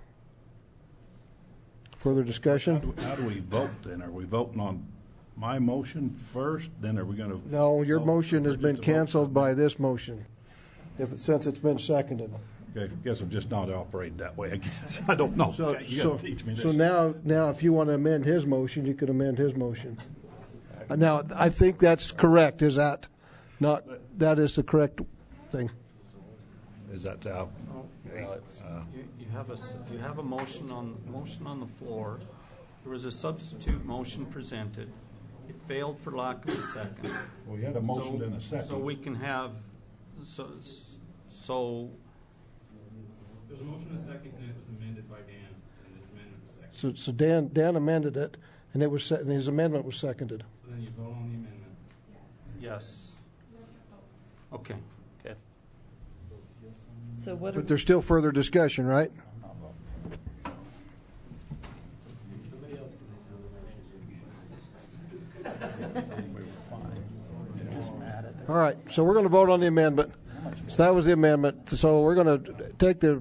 Further discussion? How do we vote then? Are we voting on my motion first? Then are we going to? No, your motion has been canceled by this motion, since it's been seconded. Okay, I guess I'm just not operating that way, I guess. I don't know. You got to teach me this. So now, if you want to amend his motion, you could amend his motion. Now, I think that's correct. Is that not? That is the correct thing. Is that You have a motion on the floor. There was a substitute motion presented. It failed for lack of a second. Well, you had a motion and a second. So we can have so. There's a motion and a second, and it was amended by Dan, and his amendment was seconded. So Dan amended it, and and his amendment was seconded. So then you vote on the amendment. Yes. Okay. Okay. So what? But there's still further discussion, right? All right, so we're going to vote on the amendment. So that was the amendment. So we're going to take the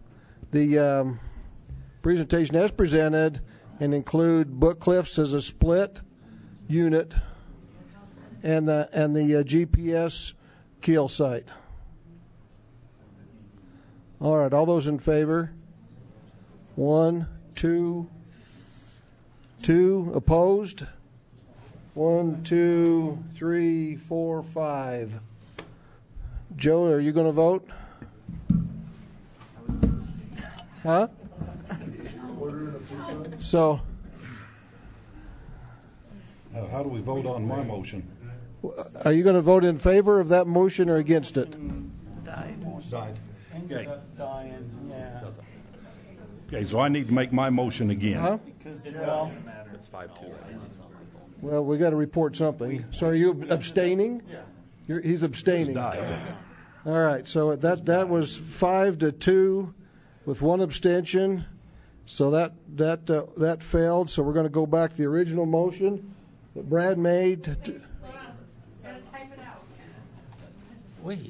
presentation as presented and include Book Cliffs as a split unit and the GPS kill site. All right, all those in favor? 1, 2, 2 opposed. 1, 2, 3, 4, 5. Joe, are you going to vote? Huh? So, how do we vote on my motion? are you going to vote in favor of that motion or against it? Died. Okay. Yeah. Okay, so I need to make my motion again. Huh? Because it's 5-2. Well, we got to report something. So are you abstaining? Yeah. He's abstaining. All right, so that was 5-2 with one abstention. So that failed. So we're going to go back to the original motion that Brad made. Wait.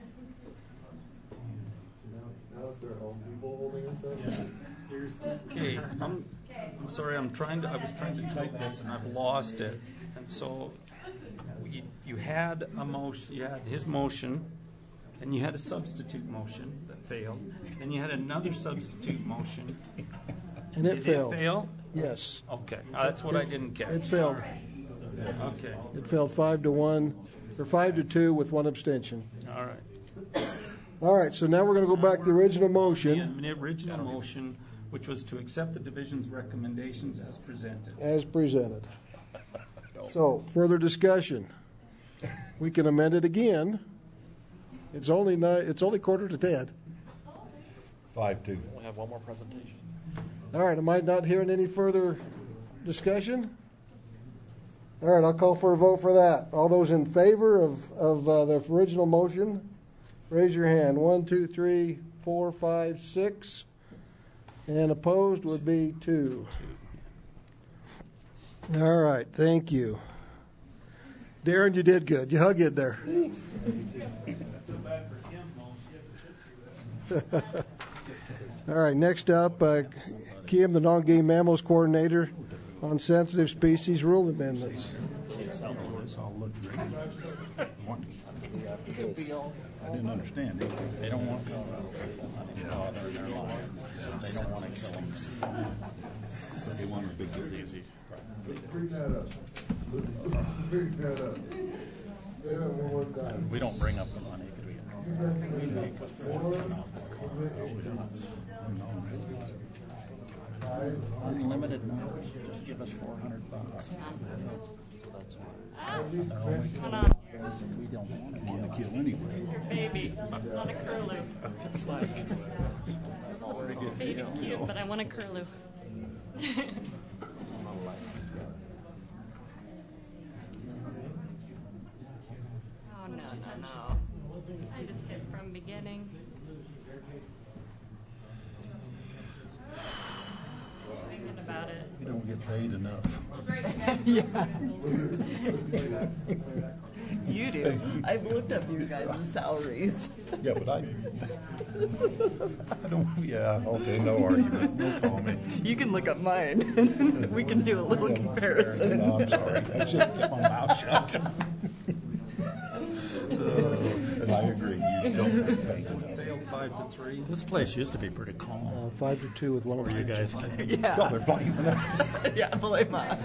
Okay, I'm sorry. I was trying to type this and I've lost it. And so you had a motion. You had his motion. Then you had a substitute motion that failed. Then you had another substitute motion. And it failed. Did it fail? Yes. Okay. That's what I didn't catch. It failed. Okay. It failed 5-1 or 5-2 with one abstention. All right. All right. So now we're going to go back to the original motion. The original motion, which was to accept the division's recommendations as presented. As presented. So further discussion. We can amend it again. It's only 9:45. 5-2. We have one more presentation. All right. Am I not hearing any further discussion? All right. I'll call for a vote for that. All those in favor of the original motion, raise your hand. 1, 2, 3, 4, 5, 6. And opposed would be 2. All right. Thank you. Darren, you did good. You hung in there. All right, next up, Kim, the non-game mammals coordinator on sensitive species rule amendments. I didn't understand. They don't want Colorado. They don't want to kill them. But they want a big disease. Bring that up. Bring that up. We don't bring up the money. We make a fortune off unlimited numbers. Just give us $400. We don't want to kill anybody. Baby, not a curlew. It's like Baby's cute, but I want a curlew. Oh no. I just hit from beginning. Thinking about it. You don't get paid enough. Yeah. You do. I've looked up your guys' salaries. Yeah, but I don't. Yeah, okay, no argument. No comment. You can look up mine. We can do a little comparison. No, I'm sorry. I should have kept my mouth shut. And I agree. You don't get paid enough. Failed 5-3. This place used to be pretty calm. 5-2 with one of you guys. Yeah. No, they're blaming us. Yeah, blame us.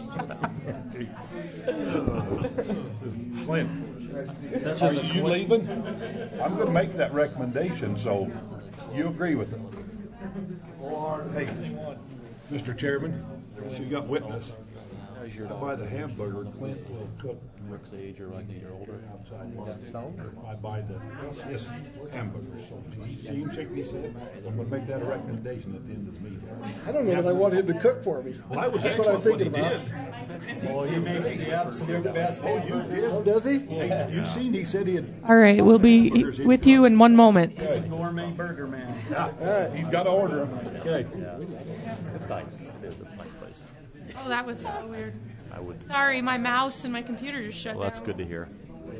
Clint, are you leaving? I'm going to make that recommendation, so you agree with it. Hey, Mr. Chairman, so you got witness. I buy the hamburger, Clint will cook. Rick's age or like a year older. Outside of that stone, or I buy this hamburger. So you see him shaking his head? I'm going to make that a recommendation at the end of the meeting. I don't know that I want him to cook for me. Well, that was That's what I'm thinking what he about. did. Well, he makes the absolute best hamburger. Oh, does he? Hey, you seen? He said he had. All right, we'll be with you in 1 moment. He's a gourmet burger man. Yeah. All right. He's got to order them. Okay. It's nice. It is. It's a nice place. Oh, that was so weird. I would. Sorry, my mouse and my computer just shut Well, that's down. good to hear.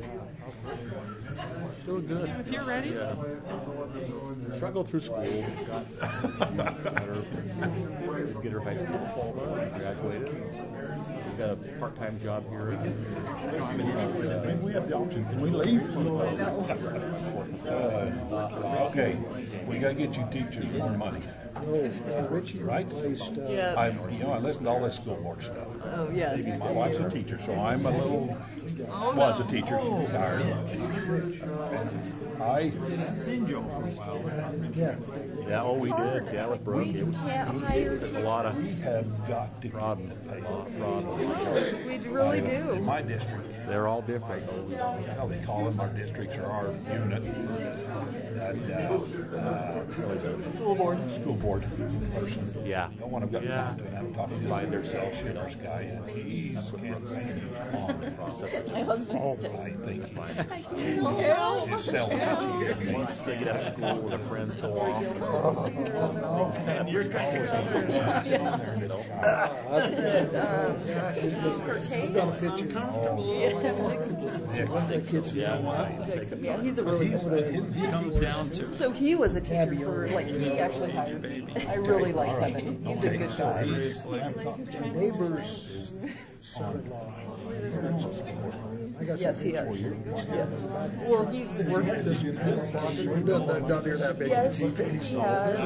Doing good. If you're ready. Yeah. Struggled through school. Got her, get her high school diploma. Graduated. We got a part-time job here. Maybe we have the option. Can we leave? Okay. We got to get you teachers more money. Richie right? Yeah. I listen to all this school board stuff. Oh, yes. My wife's a teacher, so I'm a little. Was a teacher, she's retired. I seen Joe for a while. Yeah. Yeah. Oh, we did. Yeah, with Brooke. We can't hire a lot of. We have got to fraud. We really do. In my district, they're all different. How they call them? Our districts or our unit. School board. School board person. Yeah. No one I've got to talk to, and I'm talking to by themselves. Shitter's guy, and he's on the process. My husband's I think Hell. just Once they get out of school, their friends go off. And you're Yeah, he's a really good. He comes down to. So he was a teacher for, like, he actually hired me. I really like Kevin. He's a good guy. My neighbor's son-in-law. Yes, he is. Yeah. Well, he's working. Down near that big. Yes, he has. They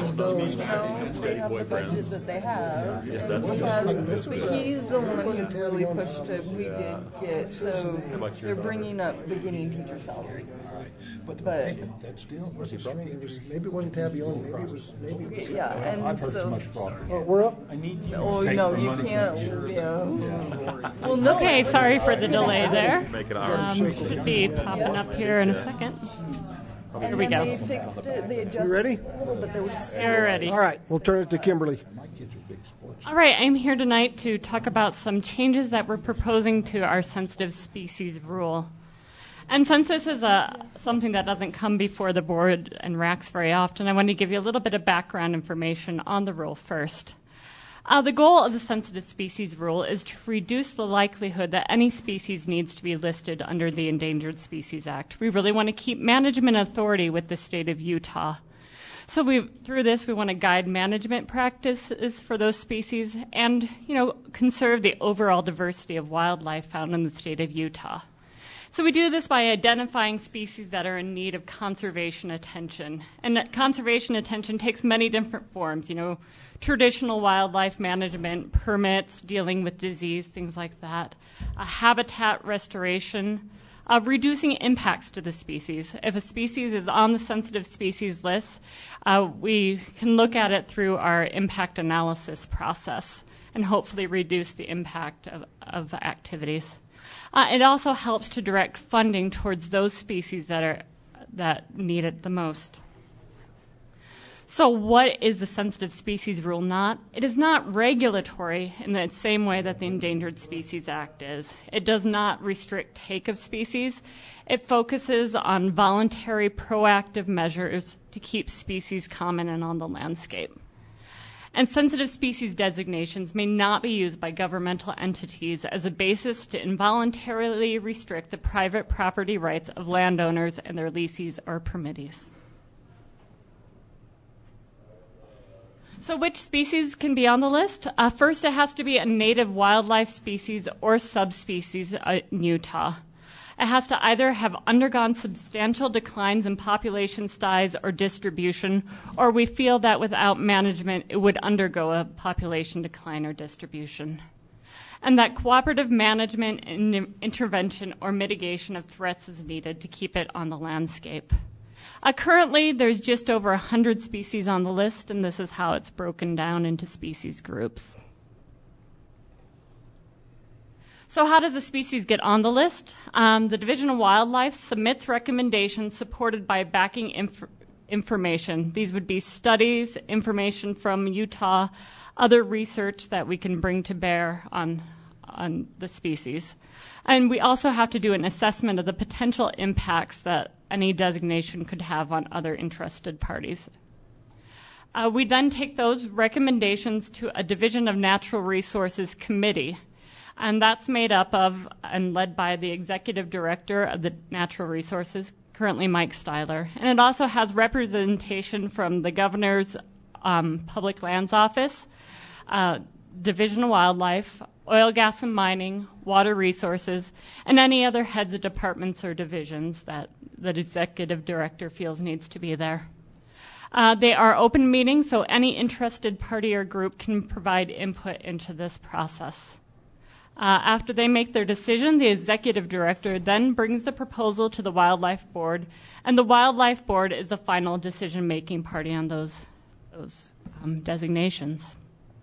have the budget that they have. And he's the one who really pushed it. We did get, so they're bringing up beginning teacher salaries. But that still was a string. It was, maybe it wasn't Tabion, maybe it was. Yeah, and I've heard so. much we're up. Oh, no, you can't. Yeah. Well, no. Okay, sorry for the delay there. Should be popping up here in a second. Here we go. They fixed it. They adjusted. You ready? But there was still. You're ready. All right, we'll turn it to Kimberly. All right, I'm here tonight to talk about some changes that we're proposing to our sensitive species rule. And since this is something that doesn't come before the board and RACs very often, I want to give you a little bit of background information on the rule first. The goal of the sensitive species rule is to reduce the likelihood that any species needs to be listed under the Endangered Species Act. We really want to keep management authority with the state of Utah. So through this, we want to guide management practices for those species and, conserve the overall diversity of wildlife found in the state of Utah. So we do this by identifying species that are in need of conservation attention. And that conservation attention takes many different forms, traditional wildlife management, permits, dealing with disease, things like that, habitat restoration, reducing impacts to the species. If a species is on the sensitive species list, we can look at it through our impact analysis process and hopefully reduce the impact of activities. It also helps to direct funding towards those species that need it the most. So what is the sensitive species rule not? It is not regulatory in the same way that the Endangered Species Act is. It does not restrict take of species. It focuses on voluntary, proactive measures to keep species common and on the landscape. And sensitive species designations may not be used by governmental entities as a basis to involuntarily restrict the private property rights of landowners and their lessees or permittees. So which species can be on the list? First, it has to be a native wildlife species or subspecies in Utah. It has to either have undergone substantial declines in population size or distribution, or we feel that without management, it would undergo a population decline or distribution. And that cooperative management and intervention or mitigation of threats is needed to keep it on the landscape. Currently, there's just over 100 species on the list, and this is how it's broken down into species groups. So how does a species get on the list? The Division of Wildlife submits recommendations supported by backing information. These would be studies, information from Utah, other research that we can bring to bear on the species. And we also have to do an assessment of the potential impacts that any designation could have on other interested parties. We then take those recommendations to a Division of Natural Resources committee, and that's made up of and led by the Executive Director of the Natural Resources, currently Mike Styler. And it also has representation from the Governor's Public Lands Office, Division of Wildlife, Oil, Gas, and Mining, Water Resources, and any other heads of departments or divisions that the Executive Director feels needs to be there. They are open meetings, so any interested party or group can provide input into this process. After they make their decision, the Executive Director then brings the proposal to the Wildlife Board, and the Wildlife Board is the final decision-making party on those designations.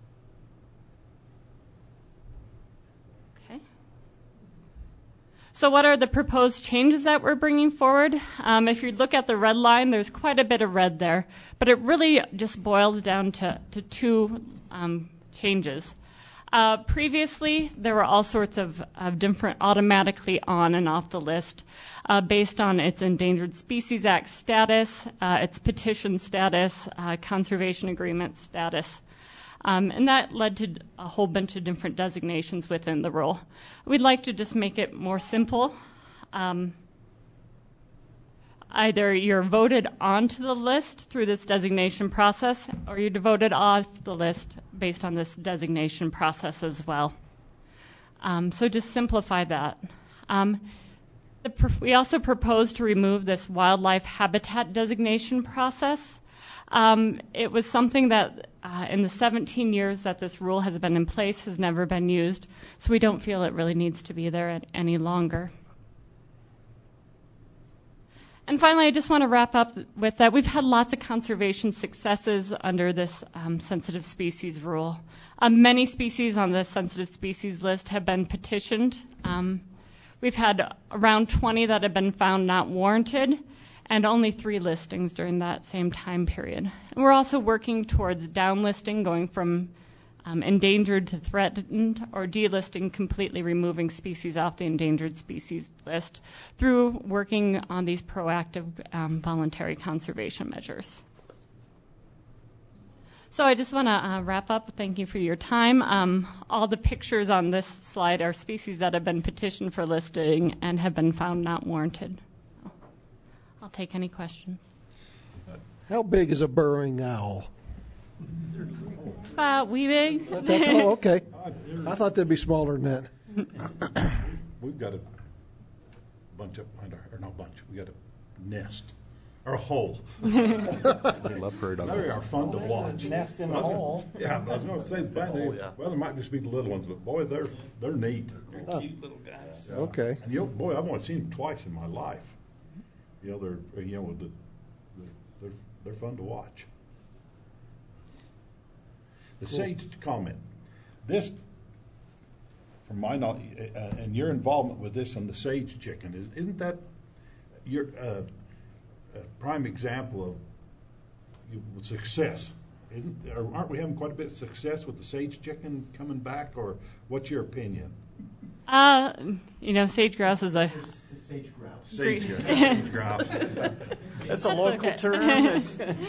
So what are the proposed changes that we're bringing forward? If you look at the red line, there's quite a bit of red there, but it really just boils down to two changes. Previously, there were all sorts of different automatically on and off the list based on its Endangered Species Act status, its petition status, conservation agreement status. And that led to a whole bunch of different designations within the rule. We'd like to just make it more simple. Either you're voted onto the list through this designation process, or you're voted off the list based on this designation process as well. So just simplify that. We also propose to remove this wildlife habitat designation process. It was something that in the 17 years that this rule has been in place has never been used, so we don't feel it really needs to be there any longer. And finally, I just want to wrap up with that we've had lots of conservation successes under this sensitive species rule. Many species on the sensitive species list have been petitioned. We've had around 20 that have been found not warranted, and only 3 listings during that same time period. And we're also working towards downlisting, going from endangered to threatened, or delisting, completely removing species off the endangered species list through working on these proactive voluntary conservation measures. So I just want to wrap up. Thank you for your time. All the pictures on this slide are species that have been petitioned for listing and have been found not warranted. I'll take any questions. How big is a burrowing owl? Wee big. Oh, okay. I thought they'd be smaller than that. We've got a bunch of, or not bunch, we got a nest, or a hole. We love prairie dog. They are fun to watch. Nest in a hole. Yeah, but I was going to say the fact well, there might just be the little ones, but boy, they're neat. They're cute little guys. Okay. And boy, I've only seen them twice in my life. They're they're fun to watch. The sage comment. This, from my knowledge, and your involvement with this on the sage chicken, isn't that your prime example of success? Aren't we having quite a bit of success with the sage chicken coming back, or what's your opinion? Sage grouse is a sage grouse. Sage grouse. That's a local term.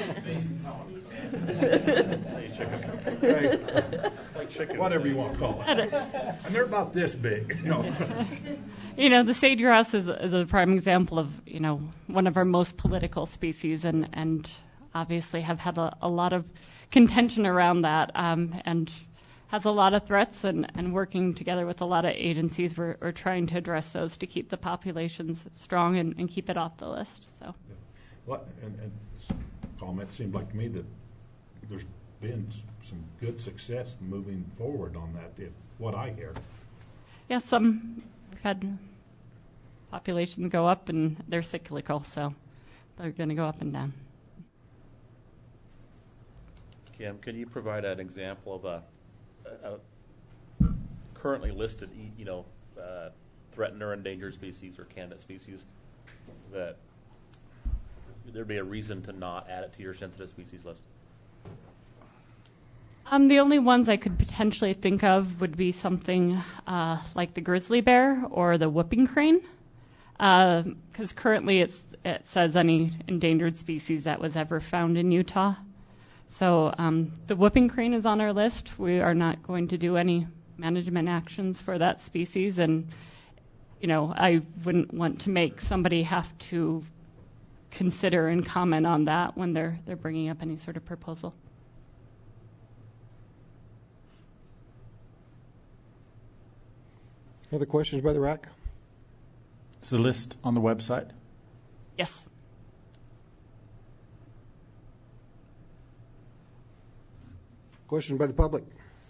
Whatever you want to call it. And they're about this big. The sage grouse is a prime example of, one of our most political species, and obviously have had a lot of contention around that, and has a lot of threats, and working together with a lot of agencies, we're trying to address those to keep the populations strong and keep it off the list. So, and comment seemed like to me that there's been some good success moving forward on that, what I hear. Yeah, we've had populations go up, and they're cyclical, so they're going to go up and down. Kim, can you provide an example of a currently listed, threatened or endangered species or candidate species that there'd be a reason to not add it to your sensitive species list? The only ones I could potentially think of would be something like the grizzly bear or the whooping crane, because currently it says any endangered species that was ever found in Utah. So the whooping crane is on our list. We are not going to do any management actions for that species, and I wouldn't want to make somebody have to consider and comment on that when they're bringing up any sort of proposal. Other questions by the RAC? Is the list on the website? Yes. Questions by the public?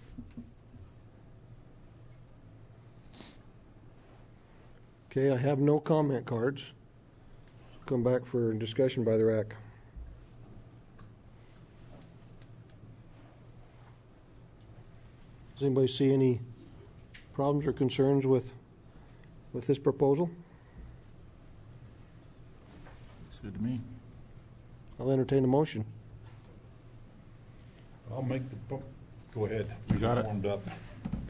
Okay, I have no comment cards. Come back for discussion by the RAC. Does anybody see any problems or concerns with this proposal? Looks good to me. I'll entertain a motion. I'll make go ahead. You got it. Warmed up.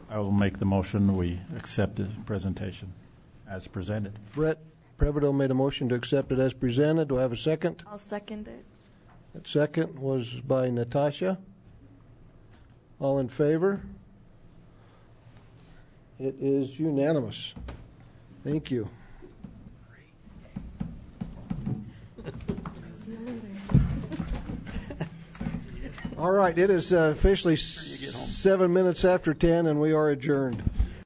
I will make the motion. We accept the presentation as presented. Brett Prevoto made a motion to accept it as presented. Do I have a second? I'll second it. That second was by Natasha. All in favor? It is unanimous. Thank you. All right, it is officially 7 minutes after 10, and we are adjourned.